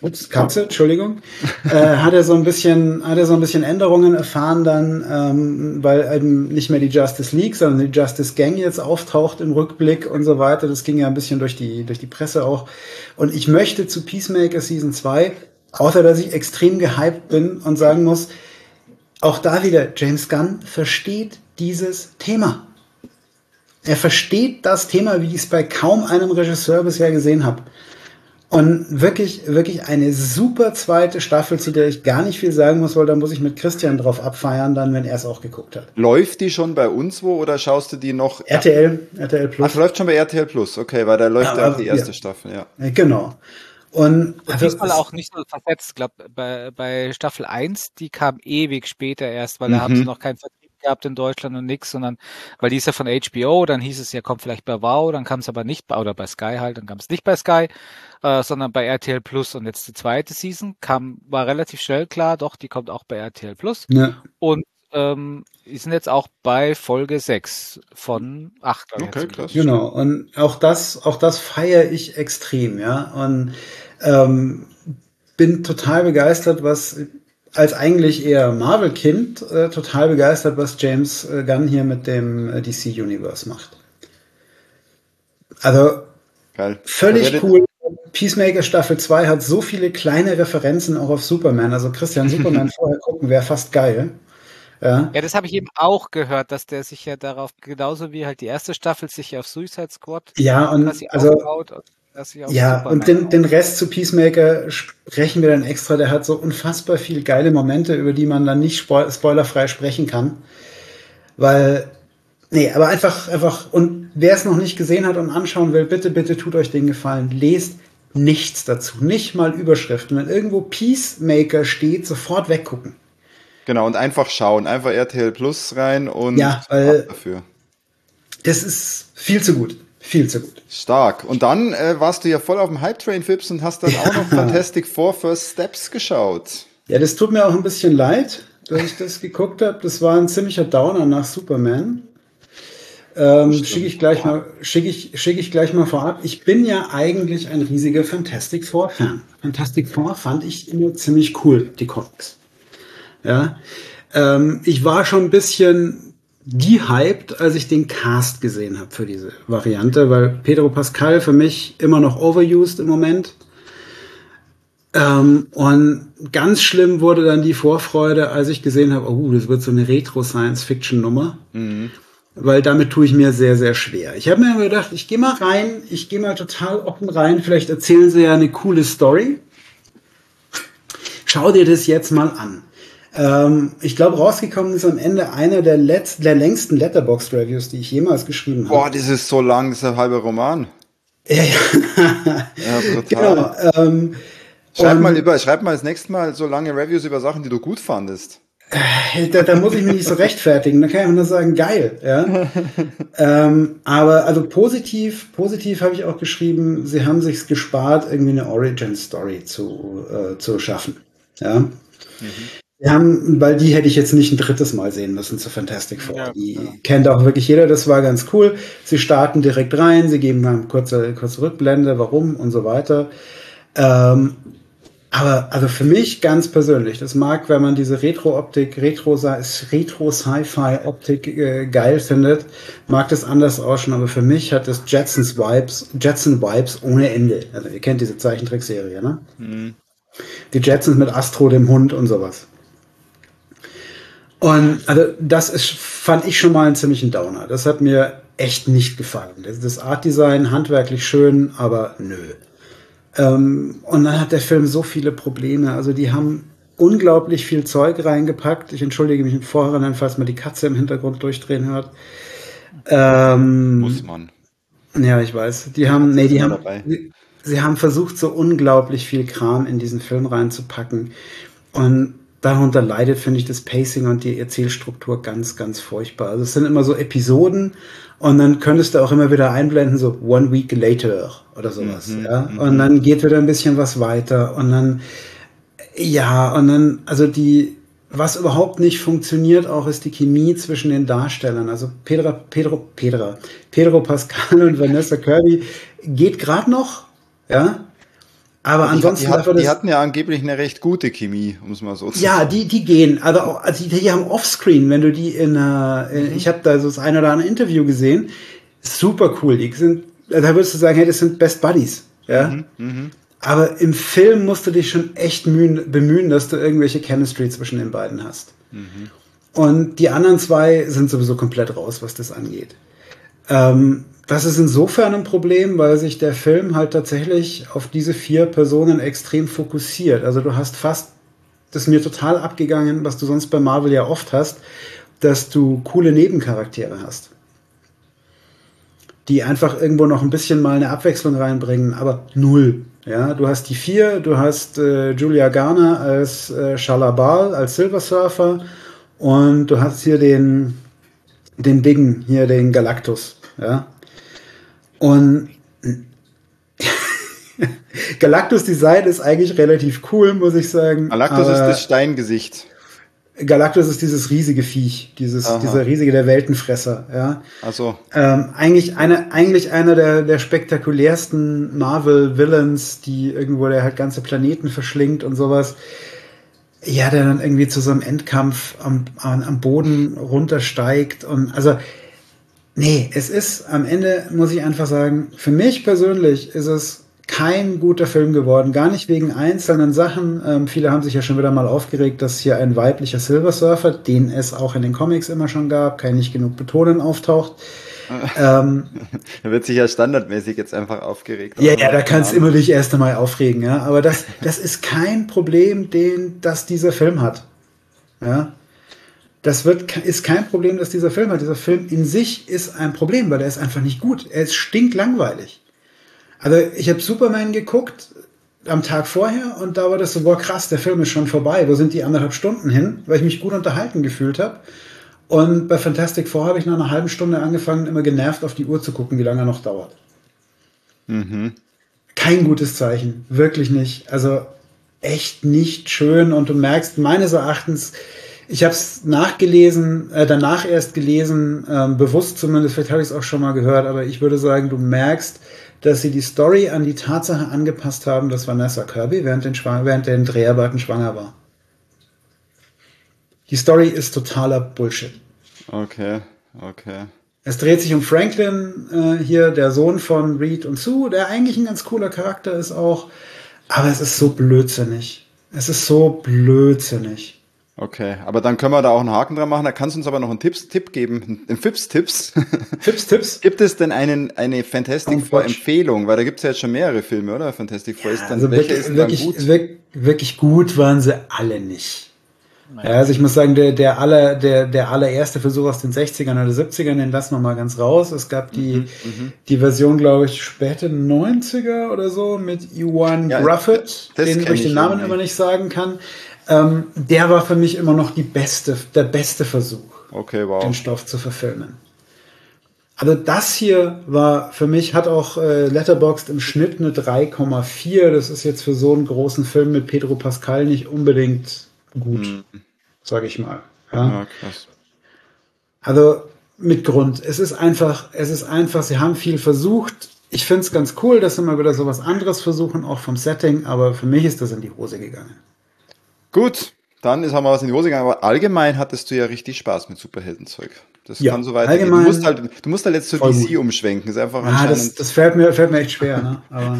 ups, Katze, Entschuldigung, hat er so ein bisschen Änderungen erfahren dann, weil eben nicht mehr die Justice League, sondern die Justice Gang jetzt auftaucht im Rückblick und so weiter. Das ging ja ein bisschen durch die Presse auch. Und ich möchte zu Peacemaker Season 2, außer dass ich extrem gehypt bin und sagen muss, auch da wieder, James Gunn versteht dieses Thema. Er versteht das Thema, wie ich es bei kaum einem Regisseur bisher gesehen habe. Und wirklich eine super zweite Staffel, zu der ich gar nicht viel sagen muss, weil da muss ich mit Christian drauf abfeiern, dann, wenn er es auch geguckt hat. Läuft die schon bei uns wo oder schaust du die noch? RTL Plus. Ach, läuft schon bei RTL Plus, okay, weil da läuft ja auch die erste Staffel, ja. Genau. Und diesmal auch nicht so versetzt. Ich glaube, bei Staffel 1, die kam ewig später erst, weil da haben sie noch keinen Vertrieb gehabt in Deutschland und nix, sondern weil die ist ja von HBO, dann hieß es ja, kommt vielleicht bei Wow, dann kam es aber nicht, oder bei Sky halt, dann kam es nicht bei Sky, sondern bei RTL Plus. Und jetzt die zweite Season war relativ schnell klar, doch, die kommt auch bei RTL Plus. Ja. Und die sind jetzt auch bei Folge 6 von 8. Okay, krass. Genau, und auch das feiere ich extrem, ja. Und bin total begeistert, als eigentlich eher Marvel-Kind, total begeistert, was James Gunn hier mit dem DC-Universe macht. Also, geil. Völlig cool. Peacemaker Staffel 2 hat so viele kleine Referenzen auch auf Superman. Also Christian, Superman vorher gucken wäre fast geil. Ja, das habe ich eben auch gehört, dass der sich ja darauf, genauso wie halt die erste Staffel, sich auf Suicide Squad aufbaut. Ja, und den Rest zu Peacemaker sprechen wir dann extra. Der hat so unfassbar viele geile Momente, über die man dann nicht spoilerfrei sprechen kann. Aber einfach, und wer es noch nicht gesehen hat und anschauen will, bitte tut euch den Gefallen. Lest nichts dazu, nicht mal Überschriften. Wenn irgendwo Peacemaker steht, sofort weggucken. Genau, und einfach schauen, einfach RTL Plus rein und weil dafür. Das ist viel zu gut. Viel zu gut. Stark. Und dann warst du ja voll auf dem Hype-Train, Fips, und hast dann auch noch Fantastic Four First Steps geschaut. Ja, das tut mir auch ein bisschen leid, dass ich das geguckt habe. Das war ein ziemlicher Downer nach Superman. Schicke ich gleich mal vorab. Ich bin ja eigentlich ein riesiger Fantastic Four-Fan. Fantastic Four fand ich immer ziemlich cool, die Comics. Ja, ich war schon ein bisschen gehypt, als ich den Cast gesehen habe für diese Variante, weil Pedro Pascal für mich immer noch overused im Moment. Und ganz schlimm wurde dann die Vorfreude, als ich gesehen habe, das wird so eine Retro-Science-Fiction-Nummer. Mhm. Weil damit tue ich mir sehr, sehr schwer. Ich habe mir immer gedacht, ich gehe mal total offen rein, vielleicht erzählen sie ja eine coole Story. Schau dir das jetzt mal an. Ich glaube, rausgekommen ist am Ende einer der längsten Letterboxd-Reviews, die ich jemals geschrieben habe. Boah, das ist so lang, das ist ein halber Roman. Ja, brutal. Genau. Schreib mal das nächste Mal so lange Reviews über Sachen, die du gut fandest. Da muss ich mich nicht so rechtfertigen. Da kann ich nur sagen, geil. Ja? Aber also positiv habe ich auch geschrieben, sie haben sich's gespart, irgendwie eine Origin-Story zu schaffen. Ja. Mhm. Weil die hätte ich jetzt nicht ein drittes Mal sehen müssen zu Fantastic Four. Ja, die kennt auch wirklich jeder, das war ganz cool. Sie starten direkt rein, sie geben mal kurze Rückblende, warum und so weiter. Aber also für mich ganz persönlich, das mag, wenn man diese Retro-Optik, Retro-Sci-Fi-Optik geil findet, mag das anders ausschauen, aber für mich hat das Jetson-Vibes ohne Ende. Also ihr kennt diese Zeichentrickserie, ne? Mhm. Die Jetsons mit Astro, dem Hund und sowas. Und also fand ich schon mal einen ziemlichen Downer. Das hat mir echt nicht gefallen. Das Artdesign handwerklich schön, aber nö. Und dann hat der Film so viele Probleme. Also die haben unglaublich viel Zeug reingepackt. Ich entschuldige mich im Vorhinein, falls man die Katze im Hintergrund durchdrehen hört. Muss man. Ja, ich weiß. Sie haben versucht, so unglaublich viel Kram in diesen Film reinzupacken. Und darunter leidet, finde ich, das Pacing und die Erzählstruktur ganz, ganz furchtbar. Also es sind immer so Episoden und dann könntest du auch immer wieder einblenden, so 1 week later oder sowas. Ja? Und dann geht wieder ein bisschen was weiter und dann, also was überhaupt nicht funktioniert auch, ist die Chemie zwischen den Darstellern. Also Pedro Pascal und Vanessa Kirby geht gerade noch, ja. Aber ansonsten die hatten ja angeblich eine recht gute Chemie, um es mal so zu sagen. Ja, die gehen. Also die haben Offscreen, wenn du die ich habe da so das ein oder andere Interview gesehen, super cool. Die sind, da würdest du sagen, hey, das sind Best Buddies. Ja. Aber im Film musst du dich schon echt bemühen, dass du irgendwelche Chemistry zwischen den beiden hast. Und die anderen zwei sind sowieso komplett raus, was das angeht. Das ist insofern ein Problem, weil sich der Film halt tatsächlich auf diese 4 Personen extrem fokussiert. Also du hast fast, das ist mir total abgegangen, was du sonst bei Marvel ja oft hast, dass du coole Nebencharaktere hast, die einfach irgendwo noch ein bisschen mal eine Abwechslung reinbringen, aber null. Ja, du hast die 4, du hast Julia Garner als Shalabal, als Silver Surfer, und du hast hier den Dicken, hier den Galactus. Ja. Und Galactus Design ist eigentlich relativ cool, muss ich sagen. Galactus ist das Steingesicht. Galactus ist dieses riesige Viech, dieser riesige, der Weltenfresser, ja. Also eigentlich einer der spektakulärsten Marvel-Villains, die irgendwo der halt ganze Planeten verschlingt und sowas. Ja, der dann irgendwie zu so einem Endkampf am Boden runtersteigt und also, nee, es ist am Ende, muss ich einfach sagen, für mich persönlich ist es kein guter Film geworden, gar nicht wegen einzelnen Sachen. Viele haben sich ja schon wieder mal aufgeregt, dass hier ein weiblicher Silver Surfer, den es auch in den Comics immer schon gab, kann ich nicht genug betonen, auftaucht. Da wird sich ja standardmäßig jetzt einfach aufgeregt. Ja, da kannst du immer dich erst einmal aufregen, ja. Aber das ist kein Problem, das dieser Film hat. Ja. Ist kein Problem, das dieser Film hat. Dieser Film in sich ist ein Problem, weil er ist einfach nicht gut. Er ist stinklangweilig. Also ich habe Superman geguckt am Tag vorher und da war das so, boah krass, der Film ist schon vorbei. Wo sind die 1,5 Stunden hin? Weil ich mich gut unterhalten gefühlt habe. Und bei Fantastic Four habe ich nach einer halben Stunde angefangen, immer genervt auf die Uhr zu gucken, wie lange er noch dauert. Kein gutes Zeichen, wirklich nicht. Also echt nicht schön. Und du merkst meines Erachtens, ich habe es danach erst gelesen, bewusst zumindest, vielleicht habe ich es auch schon mal gehört, aber ich würde sagen, du merkst, dass sie die Story an die Tatsache angepasst haben, dass Vanessa Kirby während den Dreharbeiten schwanger war. Die Story ist totaler Bullshit. Okay. Es dreht sich um Franklin, hier der Sohn von Reed und Sue, der eigentlich ein ganz cooler Charakter ist auch, aber es ist so blödsinnig. Okay, aber dann können wir da auch einen Haken dran machen. Da kannst du uns aber noch einen Tipp geben, einen Fips-Tipps. Fips-Tipps? Gibt es denn eine Fantastic Four-Empfehlung? Weil da gibt es ja jetzt schon mehrere Filme, oder? Fantastic Four ist dann, also welche ist dann gut? Wirklich gut waren sie alle nicht. Ja, also ich muss sagen, der allererste Versuch aus den 60ern oder 70ern, den lassen wir mal ganz raus. Es gab die Version, glaube ich, späte 90er oder so mit Ewan Gruffett, wo ich den Namen immer nicht sagen kann. Der war für mich immer noch der beste Versuch, den Stoff zu verfilmen. Also das hier war für mich, hat auch Letterboxd im Schnitt eine 3,4. Das ist jetzt für so einen großen Film mit Pedro Pascal nicht unbedingt gut, sage ich mal. Ja, krass. Also mit Grund. Es ist einfach, sie haben viel versucht. Ich finde es ganz cool, dass sie mal wieder sowas anderes versuchen, auch vom Setting, aber für mich ist das in die Hose gegangen. Gut, dann haben wir was in die Hose gegangen, aber allgemein hattest du ja richtig Spaß mit Superheldenzeug. Das kann so weitergehen. Du musst halt jetzt zu DC gut umschwenken. Ist einfach das fällt mir echt schwer, ne? Aber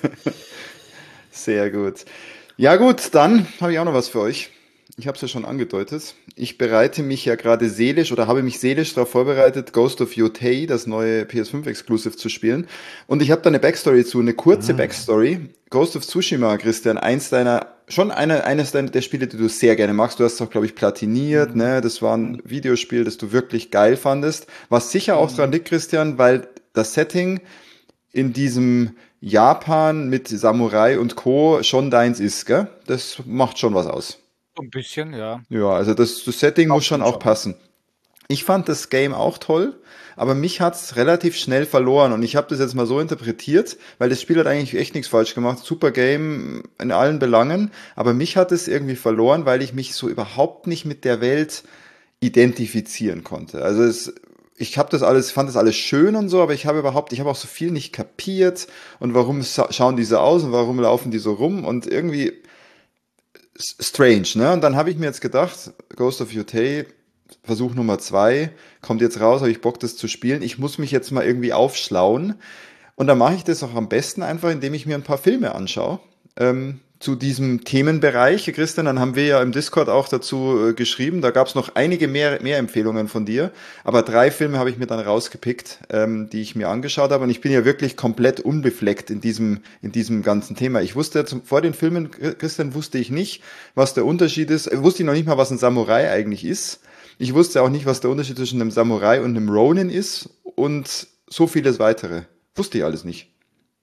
sehr gut. Ja gut, dann habe ich auch noch was für euch. Ich habe es ja schon angedeutet. Ich bereite mich ja gerade habe mich seelisch darauf vorbereitet, Ghost of Yotei, das neue PS5-Exclusive zu spielen. Und ich habe da eine Backstory eine kurze Backstory. Ghost of Tsushima, Christian, eines der Spiele, die du sehr gerne magst. Du hast es auch, glaube ich, platiniert. Ne? Das war ein Videospiel, das du wirklich geil fandest. Was sicher auch dran liegt, Christian, weil das Setting in diesem Japan mit Samurai und Co. schon deins ist, gell? Das macht schon was aus. Ein bisschen, ja. Ja, also das Setting muss schon auch passen. Ich fand das Game auch toll, aber mich hat's relativ schnell verloren und ich habe das jetzt mal so interpretiert, weil das Spiel hat eigentlich echt nichts falsch gemacht. Super Game in allen Belangen, aber mich hat es irgendwie verloren, weil ich mich so überhaupt nicht mit der Welt identifizieren konnte. Also ich habe das alles, fand das alles schön und so, aber ich habe auch so viel nicht kapiert und warum schauen die so aus und warum laufen die so rum und irgendwie strange, ne? Und dann habe ich mir jetzt gedacht, Ghost of Yotei, Versuch Nummer 2, kommt jetzt raus, habe ich Bock, das zu spielen. Ich muss mich jetzt mal irgendwie aufschlauen. Und dann mache ich das auch am besten einfach, indem ich mir ein paar Filme anschaue. Zu diesem Themenbereich. Christian, dann haben wir ja im Discord auch dazu geschrieben. Da gab es noch einige mehr Empfehlungen von dir. Aber 3 Filme habe ich mir dann rausgepickt, die ich mir angeschaut habe. Und ich bin ja wirklich komplett unbefleckt in diesem ganzen Thema. Ich wusste vor den Filmen, Christian, wusste ich nicht, was der Unterschied ist. Wusste ich noch nicht mal, was ein Samurai eigentlich ist. Ich wusste auch nicht, was der Unterschied zwischen einem Samurai und einem Ronin ist. Und so vieles weitere. Wusste ich alles nicht.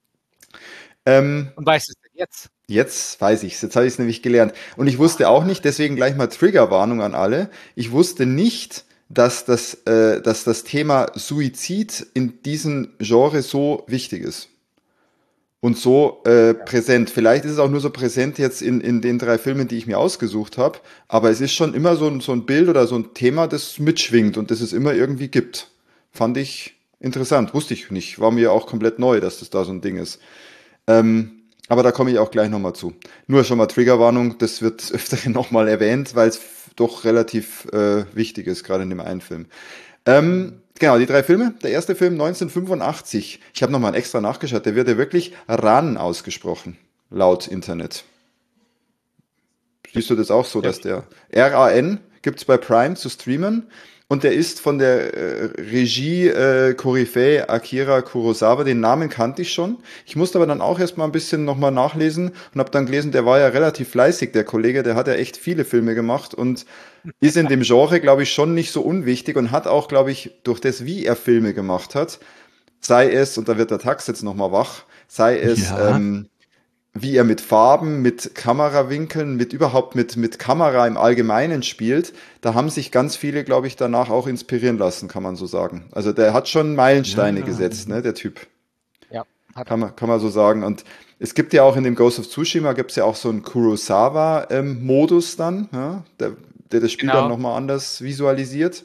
Und weißt du es denn jetzt? Jetzt weiß ich's. Jetzt habe ich es nämlich gelernt. Und ich wusste auch nicht, deswegen gleich mal Triggerwarnung an alle. Ich wusste nicht, dass das Thema Suizid in diesem Genre so wichtig ist. Und so präsent. Vielleicht ist es auch nur so präsent jetzt in den 3 Filmen, die ich mir ausgesucht habe. Aber es ist schon immer so ein Bild oder so ein Thema, das mitschwingt und das es immer irgendwie gibt. Fand ich interessant. Wusste ich nicht. War mir auch komplett neu, dass das da so ein Ding ist. Aber da komme ich auch gleich nochmal zu. Nur schon mal Triggerwarnung, das wird öfter nochmal erwähnt, weil es doch relativ wichtig ist, gerade in dem einen Film. Genau, die 3 Filme. Der erste Film 1985. Ich habe nochmal extra nachgeschaut. Der wird ja wirklich Ran ausgesprochen, laut Internet. Siehst du das auch so, dass der RAN gibt's bei Prime zu streamen? Und der ist von der Regie Koryphäe Akira Kurosawa. Den Namen kannte ich schon. Ich musste aber dann auch erstmal ein bisschen nochmal nachlesen und habe dann gelesen, der war ja relativ fleißig, der Kollege. Der hat ja echt viele Filme gemacht und ist in dem Genre, glaube ich, schon nicht so unwichtig und hat auch, glaube ich, durch das, wie er Filme gemacht hat, sei es, und da wird der Tax jetzt nochmal wach, sei es wie er mit Farben, mit Kamerawinkeln, mit Kamera im Allgemeinen spielt, da haben sich ganz viele, glaube ich, danach auch inspirieren lassen, kann man so sagen. Also der hat schon Meilensteine gesetzt, ne, der Typ. Ja. Kann man so sagen. Und es gibt ja auch in dem Ghost of Tsushima gibt's ja auch so einen Kurosawa-Modus dann, ja, der das Spiel dann nochmal anders visualisiert.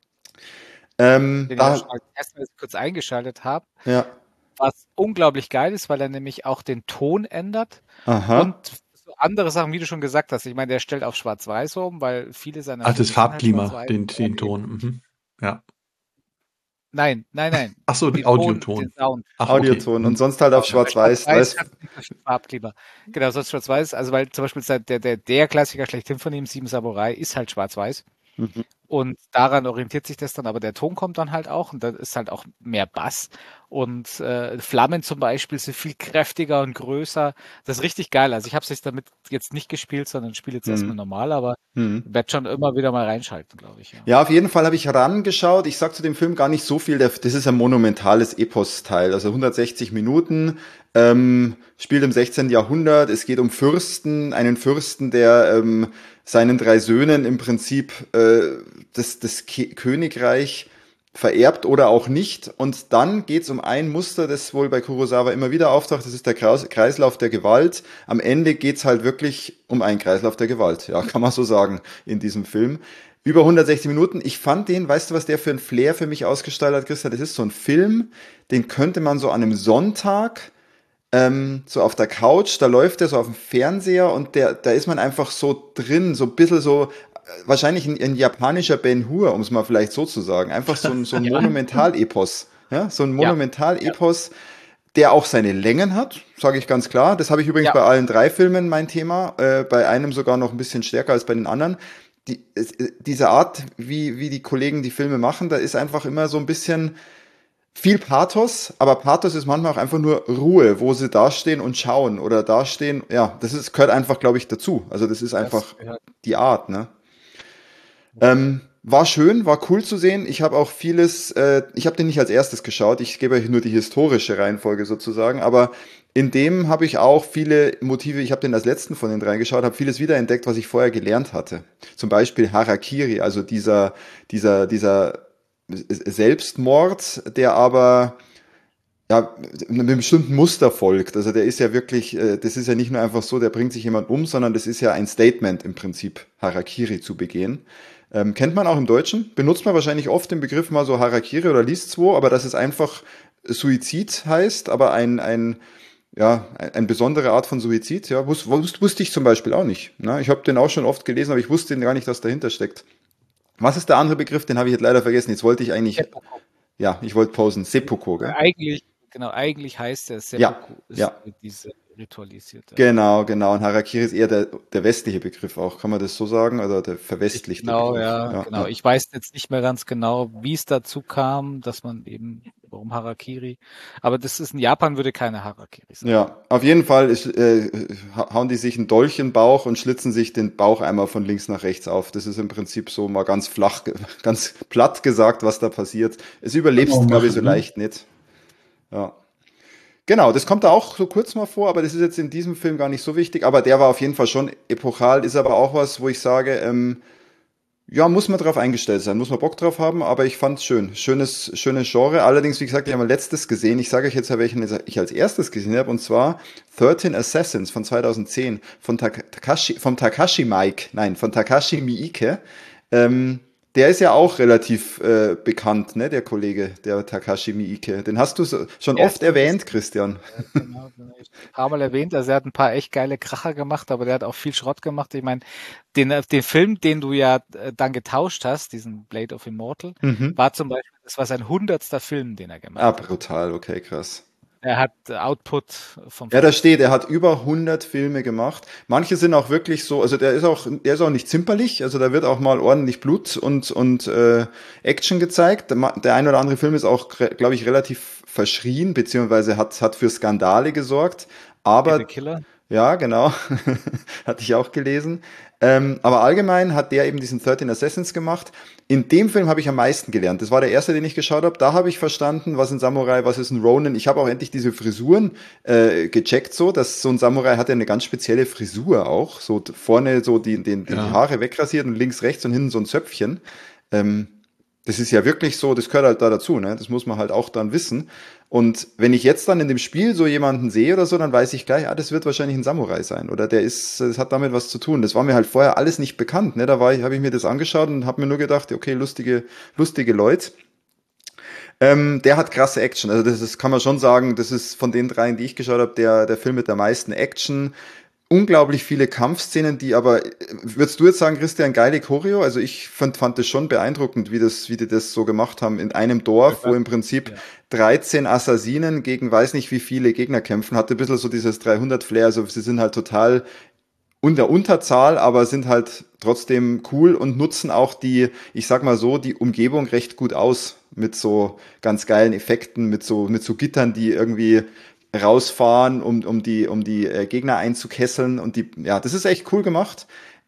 Den ich erstmal kurz eingeschaltet habe. Ja. Was unglaublich geil ist, weil er nämlich auch den Ton ändert. Aha. Und so andere Sachen, wie du schon gesagt hast. Ich meine, der stellt auf Schwarz-Weiß um, weil viele seiner Ach, das Farbklima, halt den Ton. Mhm. Ja. Nein. Ach so, den Audioton. Den Sound. Ach, Audioton und sonst halt auf Schwarz-Weiß. Farbklima. Genau, sonst Schwarz-Weiß. Also weil zum Beispiel der Klassiker schlechthin von ihm, 7 Samurai, ist halt Schwarz-Weiß. Mhm. Und daran orientiert sich das dann, aber der Ton kommt dann halt auch und da ist halt auch mehr Bass und Flammen zum Beispiel sind viel kräftiger und größer. Das ist richtig geil. Also ich habe es damit jetzt nicht gespielt, sondern spiele jetzt erstmal normal, aber werde schon immer wieder mal reinschalten, glaube ich. Ja, auf jeden Fall habe ich rangeschaut. Ich sag zu dem Film gar nicht so viel. Das ist ein monumentales Epos-Teil, also 160 Minuten. Spielt im 16. Jahrhundert. Es geht um Fürsten, einen Fürsten, der seinen 3 Söhnen im Prinzip das Königreich vererbt oder auch nicht. Und dann geht's um ein Muster, das wohl bei Kurosawa immer wieder auftaucht. Das ist der Kreislauf der Gewalt. Am Ende geht's halt wirklich um einen Kreislauf der Gewalt. Ja, kann man so sagen in diesem Film. Über 160 Minuten. Ich fand den, weißt du, was der für ein Flair für mich ausgestaltet hat, Christian? Das ist so ein Film, den könnte man so an einem Sonntag so auf der Couch, da läuft der so auf dem Fernseher und da ist man einfach so drin, so ein bisschen so, wahrscheinlich ein japanischer Ben-Hur, um es mal vielleicht so zu sagen. Einfach so ein Monumental-Epos. Ja, so ein Monumental-Epos, der auch seine Längen hat, sage ich ganz klar. Das habe ich übrigens bei allen 3 Filmen mein Thema, bei einem sogar noch ein bisschen stärker als bei den anderen. Diese Art, wie die Kollegen die Filme machen, da ist einfach immer so ein bisschen viel Pathos, aber Pathos ist manchmal auch einfach nur Ruhe, wo sie dastehen und schauen oder dastehen. Ja, gehört einfach, glaube ich, dazu. Also das ist einfach die Art, ne? War schön, war cool zu sehen. Ich habe auch vieles, ich habe den nicht als erstes geschaut, ich gebe euch nur die historische Reihenfolge sozusagen, aber in dem habe ich auch viele Motive, ich habe den als letzten von den 3 geschaut, habe vieles wiederentdeckt, was ich vorher gelernt hatte. Zum Beispiel Harakiri, also dieser Selbstmord, der aber einem bestimmten Muster folgt. Also der ist ja wirklich, das ist ja nicht nur einfach so, der bringt sich jemand um, sondern das ist ja ein Statement im Prinzip, Harakiri zu begehen. Kennt man auch im Deutschen, benutzt man wahrscheinlich oft den Begriff mal so Harakiri oder liest wo, aber dass es einfach Suizid heißt, aber eine besondere Art von Suizid, ja, wusste ich zum Beispiel auch nicht. Ne? Ich habe den auch schon oft gelesen, aber ich wusste gar nicht, was dahinter steckt. Was ist der andere Begriff? Den habe ich jetzt leider vergessen. Jetzt wollte ich eigentlich, ich wollte posen. Seppuku, gell? Eigentlich heißt der Ja, Seppuku, ja. diese ritualisierte. Genau. Und Harakiri ist eher der westliche Begriff auch. Kann man das so sagen? Oder der verwestlichte Genau, Begriff? ja, genau. Ich weiß jetzt nicht mehr ganz genau, wie es dazu kam, dass man eben, warum Harakiri, aber das ist in Japan würde keine Harakiri sein. Ja, auf jeden Fall hauen die sich einen Dolch in den Bauch und schlitzen sich den Bauch einmal von links nach rechts auf. Das ist im Prinzip so mal ganz flach, ganz platt gesagt, was da passiert. Es überlebst, glaube ich, so leicht nicht. Ja. Genau, das kommt da auch so kurz mal vor, aber das ist jetzt in diesem Film gar nicht so wichtig. Aber der war auf jeden Fall schon epochal, ist aber auch was, wo ich sage, muss man drauf eingestellt sein, muss man Bock drauf haben, aber ich fand's schön. Schönes Genre. Allerdings, wie gesagt, ich habe letztes gesehen. Ich sage euch jetzt, welchen ich als erstes gesehen habe, und zwar 13 Assassins von 2010 von Takashi Miike. Der ist ja auch relativ bekannt, ne, der Kollege, der Takashi Miike. Den hast du schon oft erwähnt, Christian. Genau, ein paar Mal erwähnt. Also er hat ein paar echt geile Kracher gemacht, aber der hat auch viel Schrott gemacht. Ich meine, den Film, den du ja dann getauscht hast, diesen Blade of Immortal, war zum Beispiel, das war sein 100. Film, den er gemacht hat. Ah, brutal, okay, krass. Er hat Output vom Ja, da steht, er hat über 100 Filme gemacht. Manche sind auch wirklich so, also der ist auch nicht zimperlich, also da wird auch mal ordentlich Blut und Action gezeigt. Der ein oder andere Film ist auch, glaube ich, relativ verschrien, beziehungsweise hat für Skandale gesorgt. Aber The Killer. ja, genau. Hatte ich auch gelesen. Aber allgemein hat der eben diesen 13 Assassins gemacht. In dem Film habe ich am meisten gelernt. Das war der erste, den ich geschaut habe. Da habe ich verstanden, was ein Samurai, was ist ein Ronin. Ich habe auch endlich diese Frisuren gecheckt, so dass so ein Samurai hat ja eine ganz spezielle Frisur auch. So vorne so die Haare wegrasiert und links, rechts und hinten so ein Zöpfchen. Das ist ja wirklich so, das gehört halt da dazu, ne? Das muss man halt auch dann wissen. Und wenn ich jetzt dann in dem Spiel so jemanden sehe oder so, dann weiß ich gleich, das wird wahrscheinlich ein Samurai sein. Oder das hat damit was zu tun. Das war mir halt vorher alles nicht bekannt, ne? Habe ich mir das angeschaut und habe mir nur gedacht, okay, lustige Leute. Der hat krasse Action. Also das kann man schon sagen, das ist von den dreien, die ich geschaut habe, der Film mit der meisten Action. Unglaublich viele Kampfszenen, die aber, würdest du jetzt sagen, Christian, geile Choreo? Also ich fand das schon beeindruckend, wie die das so gemacht haben in einem Dorf, wo im Prinzip 13 Assassinen gegen weiß nicht wie viele Gegner kämpfen. Hatte ein bisschen so dieses 300-Flair, also sie sind halt total unter Unterzahl, aber sind halt trotzdem cool und nutzen auch die Umgebung recht gut aus mit so ganz geilen Effekten, mit so Gittern, die irgendwie rausfahren, um die Gegner einzukesseln und das ist echt cool gemacht.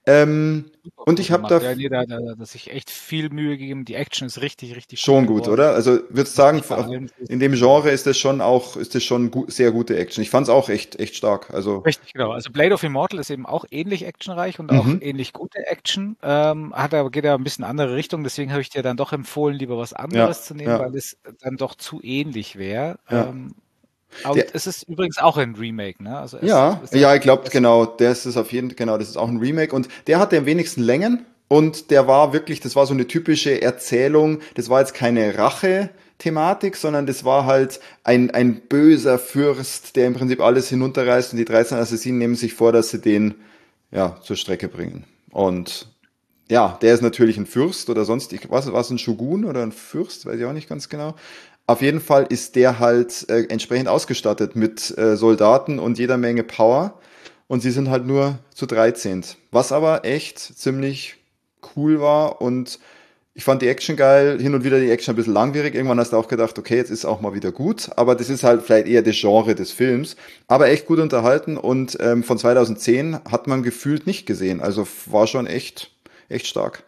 Und ich habe da hat sich echt viel Mühe gegeben. Die Action ist richtig, richtig schon gut, oder? Also würdest sagen, in dem Genre ist das schon sehr gute Action. Ich fand es auch echt stark. Also richtig, genau. Also Blade of Immortal ist eben auch ähnlich actionreich und auch ähnlich gute Action. Geht aber ein bisschen andere Richtung. Deswegen habe ich dir dann doch empfohlen, lieber was anderes zu nehmen, weil es dann doch zu ähnlich wäre. Aber es ist übrigens auch ein Remake, ne? Also ich glaube, genau, das ist auch ein Remake und der hatte am wenigsten Längen und der war wirklich, das war so eine typische Erzählung, das war jetzt keine Rache-Thematik, sondern das war halt ein böser Fürst, der im Prinzip alles hinunterreißt und die 13 Assassinen nehmen sich vor, dass sie den, zur Strecke bringen. Und der ist natürlich ein Fürst oder sonst, was ein Shogun oder ein Fürst, weiß ich auch nicht ganz genau. Auf jeden Fall ist der halt entsprechend ausgestattet mit Soldaten und jeder Menge Power. Und sie sind halt nur zu 13. Was aber echt ziemlich cool war. Und ich fand die Action geil. Hin und wieder die Action ein bisschen langwierig. Irgendwann hast du auch gedacht, okay, jetzt ist auch mal wieder gut. Aber das ist halt vielleicht eher das Genre des Films. Aber echt gut unterhalten. Und von 2010 hat man gefühlt nicht gesehen. Also war schon echt stark.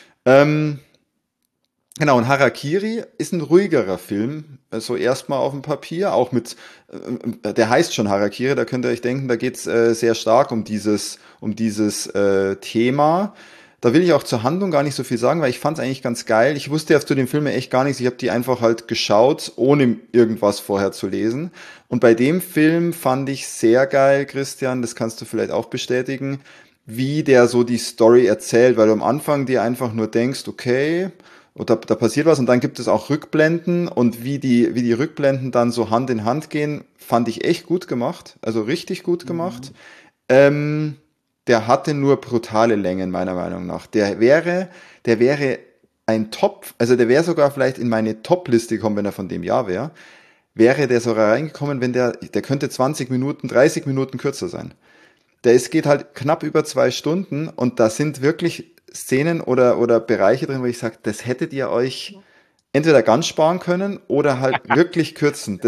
Genau, und Harakiri ist ein ruhigerer Film, so erstmal auf dem Papier, auch der heißt schon Harakiri, da könnt ihr euch denken, da geht's sehr stark um dieses Thema. Da will ich auch zur Handlung gar nicht so viel sagen, weil ich fand's eigentlich ganz geil. Ich wusste ja zu den Filmen echt gar nichts, ich habe die einfach halt geschaut, ohne irgendwas vorher zu lesen. Und bei dem Film fand ich sehr geil, Christian, das kannst du vielleicht auch bestätigen, wie der so die Story erzählt, weil du am Anfang dir einfach nur denkst, okay, und da passiert was und dann gibt es auch Rückblenden und wie die Rückblenden dann so Hand in Hand gehen, fand ich echt gut gemacht, also richtig gut gemacht. Ähm, Der hatte nur brutale Längen, meiner Meinung nach. Der wäre ein Top, also der wäre sogar vielleicht in meine Top-Liste gekommen, wenn er von dem Jahr wäre. Wäre der sogar reingekommen, wenn der könnte 20 Minuten, 30 Minuten kürzer sein. Geht halt knapp über 2 Stunden und da sind wirklich Szenen oder Bereiche drin, wo ich sage, das hättet ihr euch entweder ganz sparen können oder halt wirklich kürzen.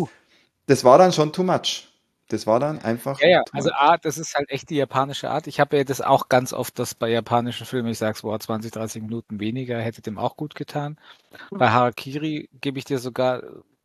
Das war dann schon too much. Das war dann einfach Ja, ja, too also much. das ist halt echt die japanische Art. Ich habe ja das auch ganz oft, dass bei japanischen Filmen, ich sag's, boah, 20, 30 Minuten weniger hätte dem auch gut getan. Bei Harakiri gebe ich dir sogar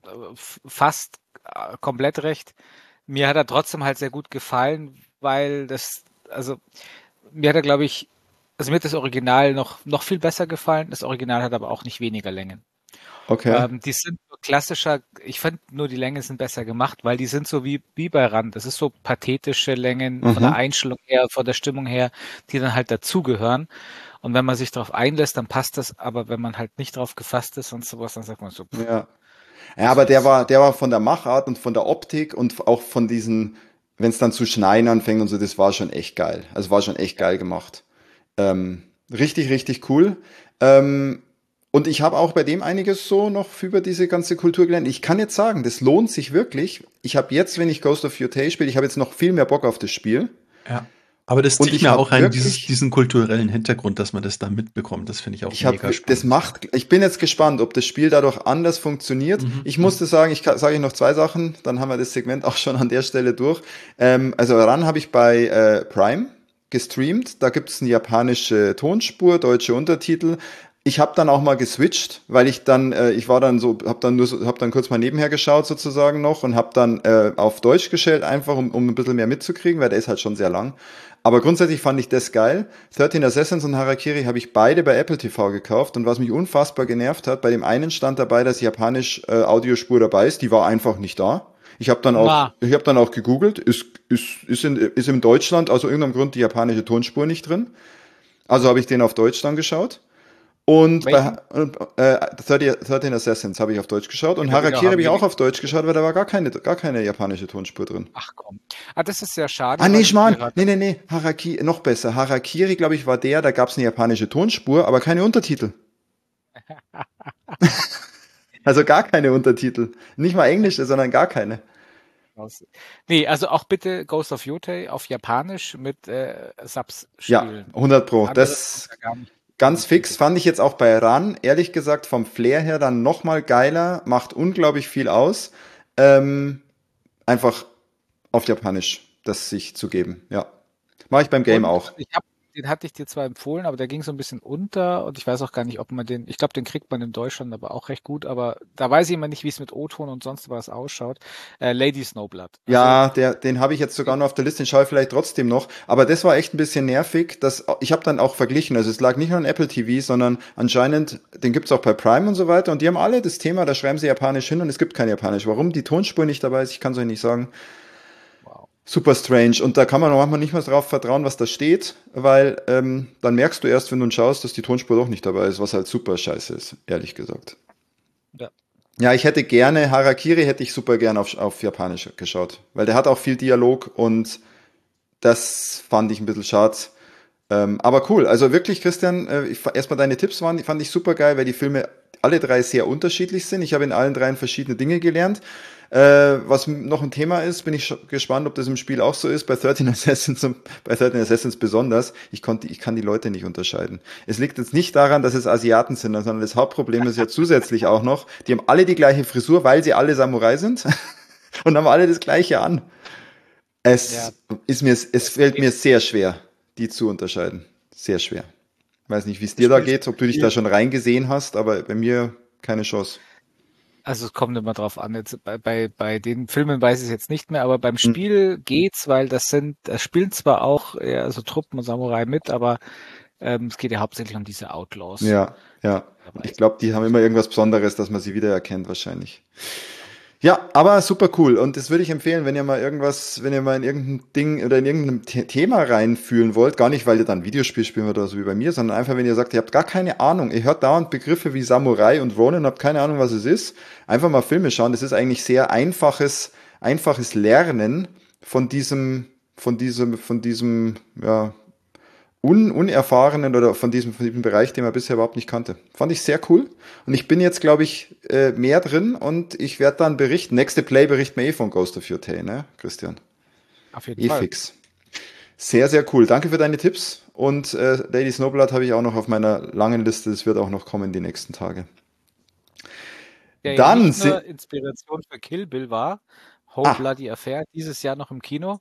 fast komplett recht. Mir hat er trotzdem halt sehr gut gefallen, weil also mir hat er, glaube ich, also mir hat das Original noch viel besser gefallen. Das Original hat aber auch nicht weniger Längen. Okay. Die sind so klassischer, ich finde nur die Längen sind besser gemacht, weil die sind so wie bei Rand. Das ist so pathetische Längen von der Mhm. Einstellung her, von der Stimmung her, die dann halt dazugehören. Und wenn man sich darauf einlässt, dann passt das, aber wenn man halt nicht drauf gefasst ist und sowas, dann sagt man so, pff, Ja. Ja, was aber der jetzt? war, der war von der Machart und von der Optik und auch von diesen, wenn es dann zu schneien anfängt und so, das war schon echt geil. Also war schon echt Ja. geil gemacht. Richtig, richtig cool. Ähm, und ich habe auch bei dem einiges so noch über diese ganze Kultur gelernt. Ich kann jetzt sagen, das lohnt sich wirklich. Ich habe jetzt, wenn ich Ghost of Yotei spiele, ich habe jetzt noch viel mehr Bock auf das Spiel. Ja. Aber das Und zieht ich mir habe auch ein, wirklich, diesen kulturellen Hintergrund, dass man das da mitbekommt. Das finde ich auch mega spannend. ich bin jetzt gespannt, ob das Spiel dadurch anders funktioniert. Ich musste sagen, sage ich noch 2 Sachen, dann haben wir das Segment auch schon an der Stelle durch. Also ran habe ich bei Prime gestreamt, da gibt es eine japanische Tonspur, deutsche Untertitel. Ich habe dann auch mal geswitcht, weil ich war dann so, habe dann kurz mal nebenher geschaut sozusagen noch und habe dann auf Deutsch gestellt, einfach um ein bisschen mehr mitzukriegen, weil der ist halt schon sehr lang. Aber grundsätzlich fand ich das geil. 13 Assassins und Harakiri habe ich beide bei Apple TV gekauft und was mich unfassbar genervt hat, bei dem einen stand dabei, dass japanisch Audiospur dabei ist, die war einfach nicht da. Na, Ich habe dann auch gegoogelt, ist in Deutschland aus irgendeinem Grund die japanische Tonspur nicht drin. Also habe ich den auf Deutsch dann geschaut. Und bei welchen? 13 Assassins habe ich auf Deutsch geschaut und Wieder Harakiri haben habe ich wir auch nicht. auf Deutsch geschaut, weil da war gar keine japanische Tonspur drin. Ach komm. Das ist sehr Ah, schade, nee, weil das Schmarrn. Spiel hat. Nee. Noch besser. Harakiri, glaube ich, war da gab es eine japanische Tonspur, aber keine Untertitel. Also gar keine Untertitel. Nicht mal englische, sondern gar keine. Nee, also auch bitte Ghost of Yotei auf Japanisch mit Subs Ja, spielen. 100 Pro. Andere kommt Das ja gar nicht in ganz die fix Tüte. fand ich jetzt auch bei Ran, ehrlich gesagt, vom Flair her dann nochmal geiler, macht unglaublich viel aus. Ähm, Einfach auf Japanisch das sich zu geben. Ja. Mache ich beim Game Und auch. den hatte ich dir zwar empfohlen, aber der ging so ein bisschen unter und ich weiß auch gar nicht, ob man den, ich glaube, den kriegt man in Deutschland aber auch recht gut, aber da weiß ich immer nicht, wie es mit O-Ton und sonst was ausschaut. Lady Snowblood. Also, Ja, den habe ich jetzt sogar noch auf der Liste, den schaue ich vielleicht trotzdem noch. Aber das war echt ein bisschen nervig. Ich habe dann auch verglichen. Also es lag nicht nur an Apple TV, sondern anscheinend, den gibt's auch bei Prime und so weiter. Und die haben alle das Thema, da schreiben sie Japanisch hin und es gibt kein Japanisch. Warum die Tonspur nicht dabei ist, ich kann es euch nicht sagen. wow. Super strange. Und da kann man manchmal nicht mehr drauf vertrauen, was da steht, weil dann merkst du erst, wenn du schaust, dass die Tonspur doch nicht dabei ist, was halt super scheiße ist, ehrlich gesagt. Ja. Ja, Harakiri hätte ich super gern auf Japanisch geschaut, weil der hat auch viel Dialog und das fand ich ein bisschen schade. Aber cool, also wirklich, Christian, erstmal deine Tipps fand ich super geil, weil die Filme alle drei sehr unterschiedlich sind. Ich habe in allen dreien verschiedene Dinge gelernt. Was noch ein Thema ist, bin ich gespannt, ob das im Spiel auch so ist, bei 13 Assassins und bei 13 Assassins besonders. Ich kann die Leute nicht unterscheiden. Es liegt jetzt nicht daran, dass es Asiaten sind, sondern das Hauptproblem ist ja zusätzlich auch noch, die haben alle die gleiche Frisur, weil sie alle Samurai sind und haben alle das gleiche an. Ja, Es das fällt mir sehr schwer, die zu unterscheiden. Sehr schwer. Weiß nicht, wie es dir da Spiel ist geht, ob du dich da schon reingesehen hast, aber bei mir keine Chance. Also es kommt immer drauf an. Jetzt bei den Filmen weiß ich es jetzt nicht mehr, aber beim Hm. Spiel geht's, weil da spielen zwar auch eher so Truppen und Samurai mit, aber es geht ja hauptsächlich um diese Outlaws Ja, ja. Und dabei ich sind. glaube, die haben immer irgendwas Besonderes, dass man sie wiedererkennt, wahrscheinlich. Ja, aber super cool. Und das würde ich empfehlen, wenn ihr mal in irgendein Ding oder in irgendein Thema reinfühlen wollt. Gar nicht, weil ihr dann Videospiel spielen wollt oder so wie bei mir, sondern einfach, wenn ihr sagt, ihr habt gar keine Ahnung. Ihr hört dauernd Begriffe wie Samurai und Ronin, habt keine Ahnung, was es ist. Einfach mal Filme schauen. Das ist eigentlich sehr einfaches Lernen von diesem, ja, unerfahrenen oder von diesem Bereich, den man bisher überhaupt nicht kannte. Fand ich sehr cool. Und ich bin jetzt, glaube ich, mehr drin und ich werde dann berichten. Nächste Play berichten wir von Ghost of Yotei, ne, Christian? Auf jeden Fall. Fix. Sehr, sehr cool. Danke für deine Tipps. Und Lady Snowblood habe ich auch noch auf meiner langen Liste. Das wird auch noch kommen die nächsten Tage. Der Dann ja nicht nur Inspiration für Kill Bill war, Whole Bloody Affair, dieses Jahr noch im Kino,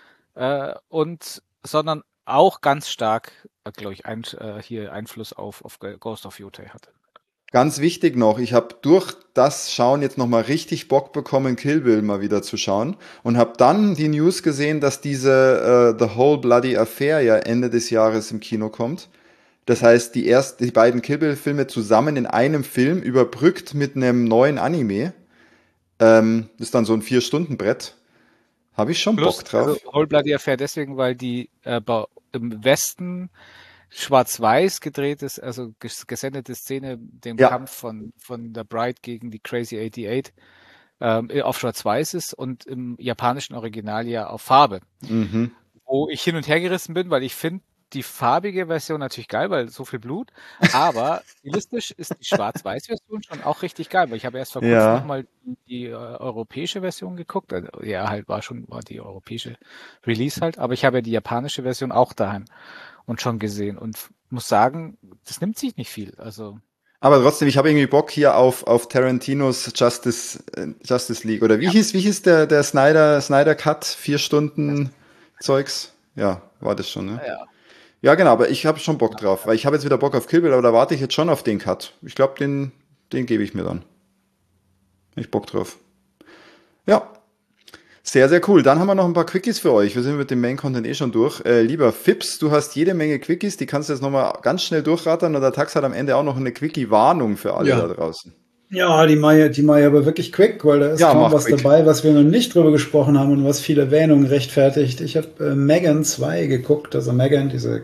sondern auch ganz stark, glaube ich, hier Einfluss auf Ghost of Yotei hatte. Ganz wichtig noch, ich habe durch das Schauen jetzt nochmal richtig Bock bekommen, Kill Bill mal wieder zu schauen und habe dann die News gesehen, dass diese The Whole Bloody Affair ja Ende des Jahres im Kino kommt. Das heißt, die beiden Kill Bill Filme zusammen in einem Film, überbrückt mit einem neuen Anime. Das ist dann so ein 4-Stunden-Brett. Habe ich schon Bock drauf. Also Whole Bloody Affair deswegen, weil die im Westen schwarz-weiß gedreht ist, also gesendete Szene, dem Kampf von der Bride gegen die Crazy 88 auf schwarz-weiß ist und im japanischen Original ja auf Farbe. Mhm. Wo ich hin und her gerissen bin, weil ich finde die farbige Version natürlich geil, weil so viel Blut, aber stilistisch ist die Schwarz-Weiß-Version schon auch richtig geil, weil ich habe erst vor kurzem nochmal die europäische Version geguckt, also, ja, halt war die europäische Release halt, aber ich habe ja die japanische Version auch daheim und schon gesehen und muss sagen, das nimmt sich nicht viel, also. Aber trotzdem, ich habe irgendwie Bock hier auf Tarantinos Justice League, oder wie hieß der Snyder Cut, 4 Stunden Zeugs? Ja, war das schon, ne? Ja, genau, aber ich habe schon Bock drauf, weil ich habe jetzt wieder Bock auf Kill Bill, aber da warte ich jetzt schon auf den Cut. Ich glaube, den gebe ich mir dann. Ich Bock drauf. Ja, sehr, sehr cool. Dann haben wir noch ein paar Quickies für euch. Wir sind mit dem Main-Content schon durch. Lieber Fips, du hast jede Menge Quickies, die kannst du jetzt nochmal ganz schnell durchrattern und der Tax hat am Ende auch noch eine Quickie-Warnung für alle da draußen. Ja, die mach ich aber wirklich quick, weil da ist kaum was dabei, was wir noch nicht drüber gesprochen haben und was viel Erwähnung rechtfertigt. Ich habe Megan 2 geguckt, also Megan, diese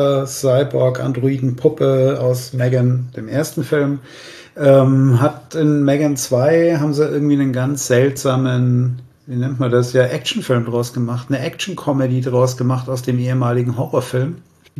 Killer-Cyborg-Androiden-Puppe aus Megan, dem ersten Film. Hat in Megan 2 haben sie irgendwie einen ganz seltsamen, wie nennt man das, ja, Actionfilm draus gemacht, eine Action-Comedy draus gemacht aus dem ehemaligen Horrorfilm.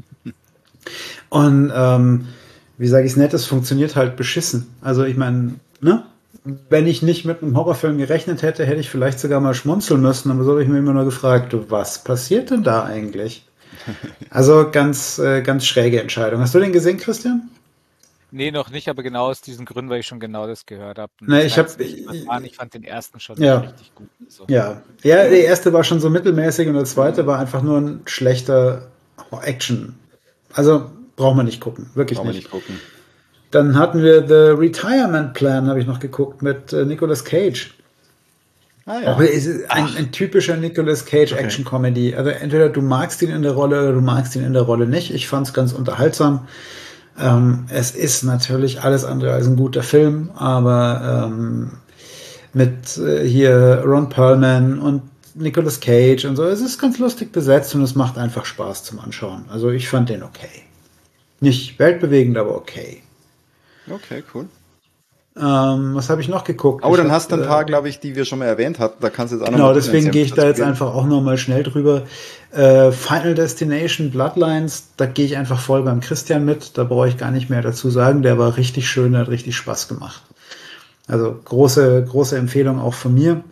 Und wie sage ich es nett, es funktioniert halt beschissen. Also ich meine, ne? Wenn ich nicht mit einem Horrorfilm gerechnet hätte, hätte ich vielleicht sogar mal schmunzeln müssen. Aber so habe ich mir immer nur gefragt, was passiert denn da eigentlich? Also ganz schräge Entscheidung. Hast du den gesehen, Christian? Nee, noch nicht, aber genau aus diesen Gründen, weil ich schon genau das gehört habe. Nee, ich fand den ersten schon richtig gut. So. Ja, der erste war schon so mittelmäßig und der zweite war einfach nur ein schlechter Action. Also braucht man nicht gucken, wirklich nicht. Dann hatten wir The Retirement Plan, habe ich noch geguckt, mit Nicolas Cage. Auch ein typischer Nicolas Cage Action-Comedy. Also entweder du magst ihn in der Rolle oder du magst ihn in der Rolle nicht. Ich fand es ganz unterhaltsam. Es ist natürlich alles andere als ein guter Film, aber mit hier Ron Perlman und Nicolas Cage und so, es ist ganz lustig besetzt und es macht einfach Spaß zum Anschauen. Also ich fand den okay. Nicht weltbewegend, aber okay. Okay, cool. Was habe ich noch geguckt? Aber dann hast du ein paar, glaube ich, die wir schon mal erwähnt hatten. Da kannst du jetzt auch noch Genau, deswegen gehe ich da jetzt einfach auch noch mal schnell drüber. Final Destination Bloodlines, da gehe ich einfach voll beim Christian mit. Da brauche ich gar nicht mehr dazu sagen. Der war richtig schön, hat richtig Spaß gemacht. Also große Empfehlung auch von mir.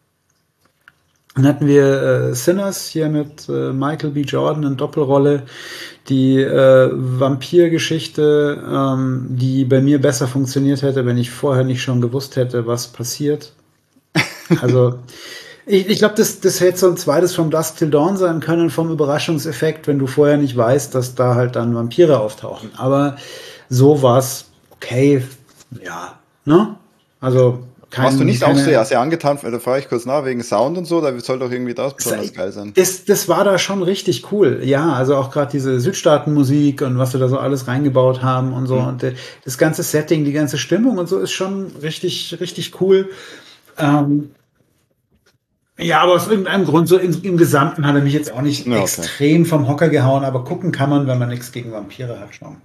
Dann hatten wir Sinners hier mit Michael B. Jordan in Doppelrolle. Die Vampirgeschichte, die bei mir besser funktioniert hätte, wenn ich vorher nicht schon gewusst hätte, was passiert. Also ich glaube, das hätte so ein zweites From Dusk Till Dawn sein können vom Überraschungseffekt, wenn du vorher nicht weißt, dass da halt dann Vampire auftauchen. Aber so war es okay. Ja, ne? Also warst du nicht auch sehr angetan, da frage ich kurz nach, wegen Sound und so, da soll doch irgendwie das besonders geil sein. Das war da schon richtig cool, ja, also auch gerade diese Südstaatenmusik und was wir da so alles reingebaut haben und so und das ganze Setting, die ganze Stimmung und so ist schon richtig, richtig cool. Ja, aber aus irgendeinem Grund, so im Gesamten hat er mich jetzt auch nicht extrem vom Hocker gehauen, aber gucken kann man, wenn man nichts gegen Vampire hat, schon.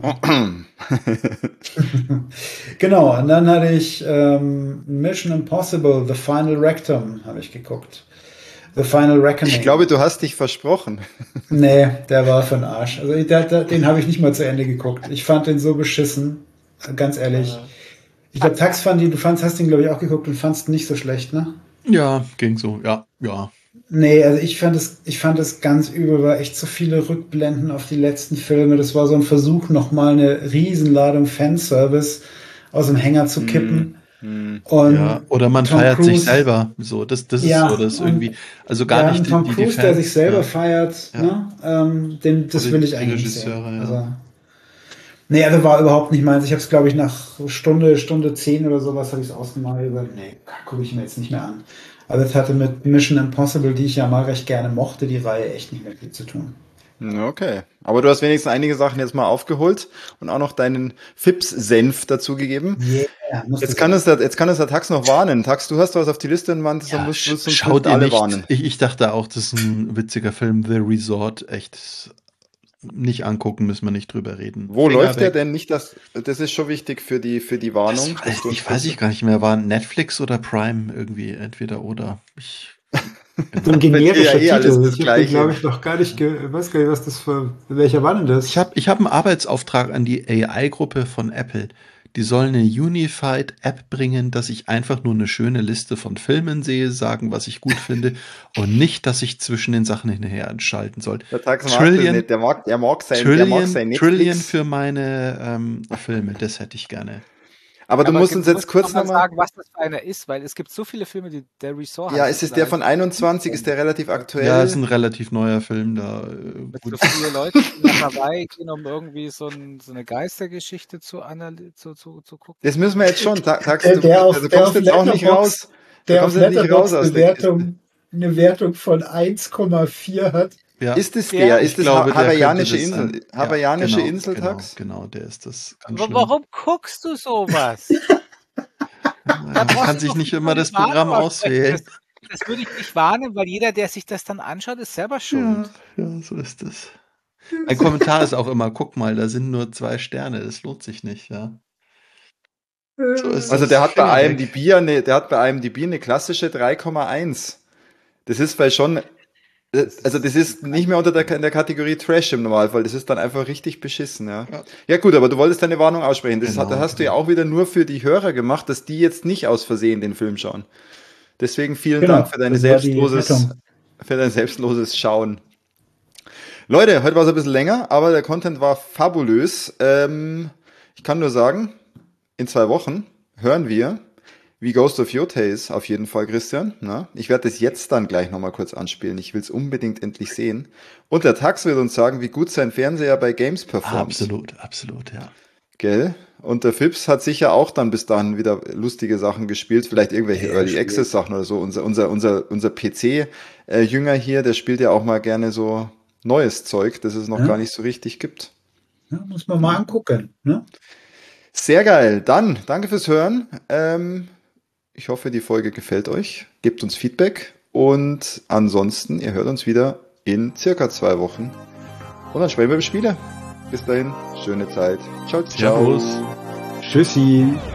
Genau, und dann hatte ich Mission Impossible, The Final Rectum, habe ich geguckt. The Final Reckoning. Ich glaube, du hast dich versprochen. Nee, der war für den Arsch. Also den habe ich nicht mal zu Ende geguckt. Ich fand den so beschissen, ganz ehrlich. Ich glaube, Tax hast den, glaube ich, auch geguckt und fandst nicht so schlecht, ne? Ja, ging so, ja. Nee, also ich fand es ganz übel, war echt so viele Rückblenden auf die letzten Filme. Das war so ein Versuch, nochmal eine Riesenladung Fanservice aus dem Hänger zu kippen. Und ja, oder man Tom feiert Cruise, sich selber. So, das ist so, das irgendwie, also gar nicht Tom Cruise, Fans, der sich selber feiert, ne? Das will ich eigentlich nicht sehen. Also, nee, also war überhaupt nicht meins. Ich habe es, glaube ich, nach Stunde 10 oder sowas habe ich es ausgemacht. Nee, gucke ich mir jetzt nicht mehr an. Aber es hatte mit Mission Impossible, die ich ja mal recht gerne mochte, die Reihe echt nicht mehr viel zu tun. Okay, aber du hast wenigstens einige Sachen jetzt mal aufgeholt und auch noch deinen Fips-Senf dazugegeben. Yeah, jetzt kann es der Tax noch warnen. Tax, du hast was auf die Liste und man schaut alle warnen. Ich dachte auch, das ist ein witziger Film, The Resort, echt nicht angucken, müssen wir nicht drüber reden. Wo läuft der denn? Nicht das ist schon wichtig für die Warnung. Ich weiß gar nicht mehr, war Netflix oder Prime irgendwie, entweder oder. So ein generischer Titel. Ich habe, glaube ich, noch gar nicht, weiß gar nicht, was das welcher war denn das? Ich hab einen Arbeitsauftrag an die AI-Gruppe von Apple. Die soll eine Unified App bringen, dass ich einfach nur eine schöne Liste von Filmen sehe, sagen, was ich gut finde und nicht, dass ich zwischen den Sachen hinterher entschalten soll. Trillion für meine Filme, das hätte ich gerne. Aber du musst uns jetzt kurz nochmal sagen, was das für einer ist, weil es gibt so viele Filme, die der Resort hat. Ja, ist es der von 21? Ist der relativ aktuell? Ja, ist ein relativ neuer Film da. Mit so viele Leute, die nach Hawaii gehen, um irgendwie so eine Geistergeschichte zu gucken. Das müssen wir jetzt schon. Tax, du kommst jetzt auch nicht raus. Der auf Letterboxd eine Wertung von 1,4 hat. Ja. Ist es der? Ist das hawaiianische Insel? Hawaiianische Inseltax? Genau, der ist das. Warum guckst du sowas? Man kann sich nicht immer das Programm auswählen. Das würde ich nicht warnen, weil jeder, der sich das dann anschaut, ist selber schuld. Ja, so ist es. Ein Kommentar ist auch immer, guck mal, da sind nur 2 Sterne, das lohnt sich nicht, ja. So ist also der hat bei IMDb eine klassische 3,1. Das ist weil schon, also das ist nicht mehr in der Kategorie Trash im Normalfall, das ist dann einfach richtig beschissen, ja. Ja gut, aber du wolltest deine Warnung aussprechen. Das hast du ja auch wieder nur für die Hörer gemacht, dass die jetzt nicht aus Versehen den Film schauen. Deswegen vielen Dank für dein selbstloses Schauen. Leute, heute war es ein bisschen länger, aber der Content war fabulös. Ich kann nur sagen, in 2 Wochen hören wir, wie Ghost of Yotei ist, auf jeden Fall, Christian. Na? Ich werde das jetzt dann gleich nochmal kurz anspielen. Ich will es unbedingt endlich sehen. Und der Tax wird uns sagen, wie gut sein Fernseher bei Games performt. Absolut, ja. Gell? Und der Fips hat sicher auch dann bis dahin wieder lustige Sachen gespielt, vielleicht irgendwelche Early Access Sachen oder so. Unser PC-Jünger hier, der spielt ja auch mal gerne so neues Zeug, das es noch gar nicht so richtig gibt. Ja, muss man mal angucken. Ne? Sehr geil. Dann, danke fürs Hören. Ich hoffe, die Folge gefällt euch. Gebt uns Feedback. Und ansonsten, ihr hört uns wieder in circa 2 Wochen. Und dann sprechen wir über Spiele. Bis dahin, schöne Zeit. Ciao, ciao. Servus. Tschüssi.